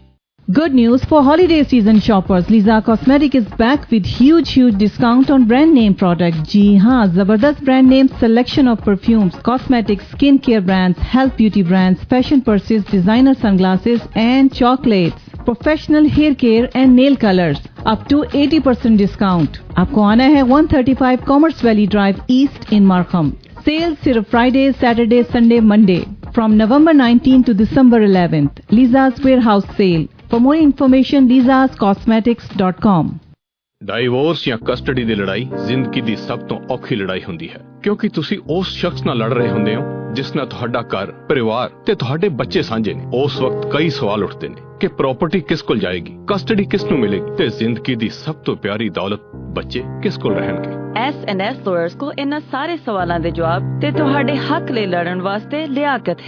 Good news for holiday season shoppers. Lisa Cosmetic is back with huge, huge discount on brand name products. जी हाँ, जबरदस्त brand name selection of perfumes, cosmetics, skin care brands, health beauty brands, fashion purses, designer sunglasses and chocolates. Professional hair care and nail colors. Up to eighty percent discount. आपको आना है one thirty-five Commerce Valley Drive East in Markham. Sale सिर्फ Friday, Saturday, Sunday, Monday. From November nineteenth to December eleventh. Lisa's Warehouse Sale. For more information, lisas cosmetics dot com. Divorce ਜਾਂ ਕਸਟਡੀ ਦੀ ਲੜਾਈ ਜ਼ਿੰਦਗੀ ਦੀ ਸਭ ਤੋਂ ਔਖੀ ਲੜਾਈ ਹੁੰਦੀ ਹੈ ਕਿਉਂਕਿ ਤੁਸੀਂ ਉਸ ਸ਼ਖਸ ਨਾਲ ਲੜ ਰਹੇ ਹੁੰਦੇ ਹੋ ਜਿਸ ਨਾਲ ਤੁਹਾਡਾ ਘਰ ਪਰਿਵਾਰ ਤੇ ਤੁਹਾਡੇ ਬੱਚੇ ਸਾਂਝੇ ਨੇ ਉਸ ਵਕਤ ਕਈ ਸਵਾਲ ਉੱਠਦੇ ਨੇ ਕਿ ਪ੍ਰਾਪਰਟੀ ਕਿਸ ਕੋਲ ਜਾਏਗੀ ਕਸਟਡੀ ਕਿਸ ਨੂੰ ਮਿਲੇਗੀ ਤੇ ਜ਼ਿੰਦਗੀ ਦੀ ਸਭ ਤੋਂ ਪਿਆਰੀ ਦੌਲਤ ਬੱਚੇ ਕਿਸ ਕੋਲ ਰਹਿਣਗੇ ਐਸ ਐਂਡ ਐਸ ਲਾਇਰਸ ਕੋਲ ਇਹਨਾਂ ਸਾਰੇ ਸਵਾਲਾਂ ਦੇ ਜਵਾਬ ਤੇ ਤੁਹਾਡੇ ਹੱਕ ਲਈ ਲੜਨ ਵਾਸਤੇ ਲਿਆਕਤ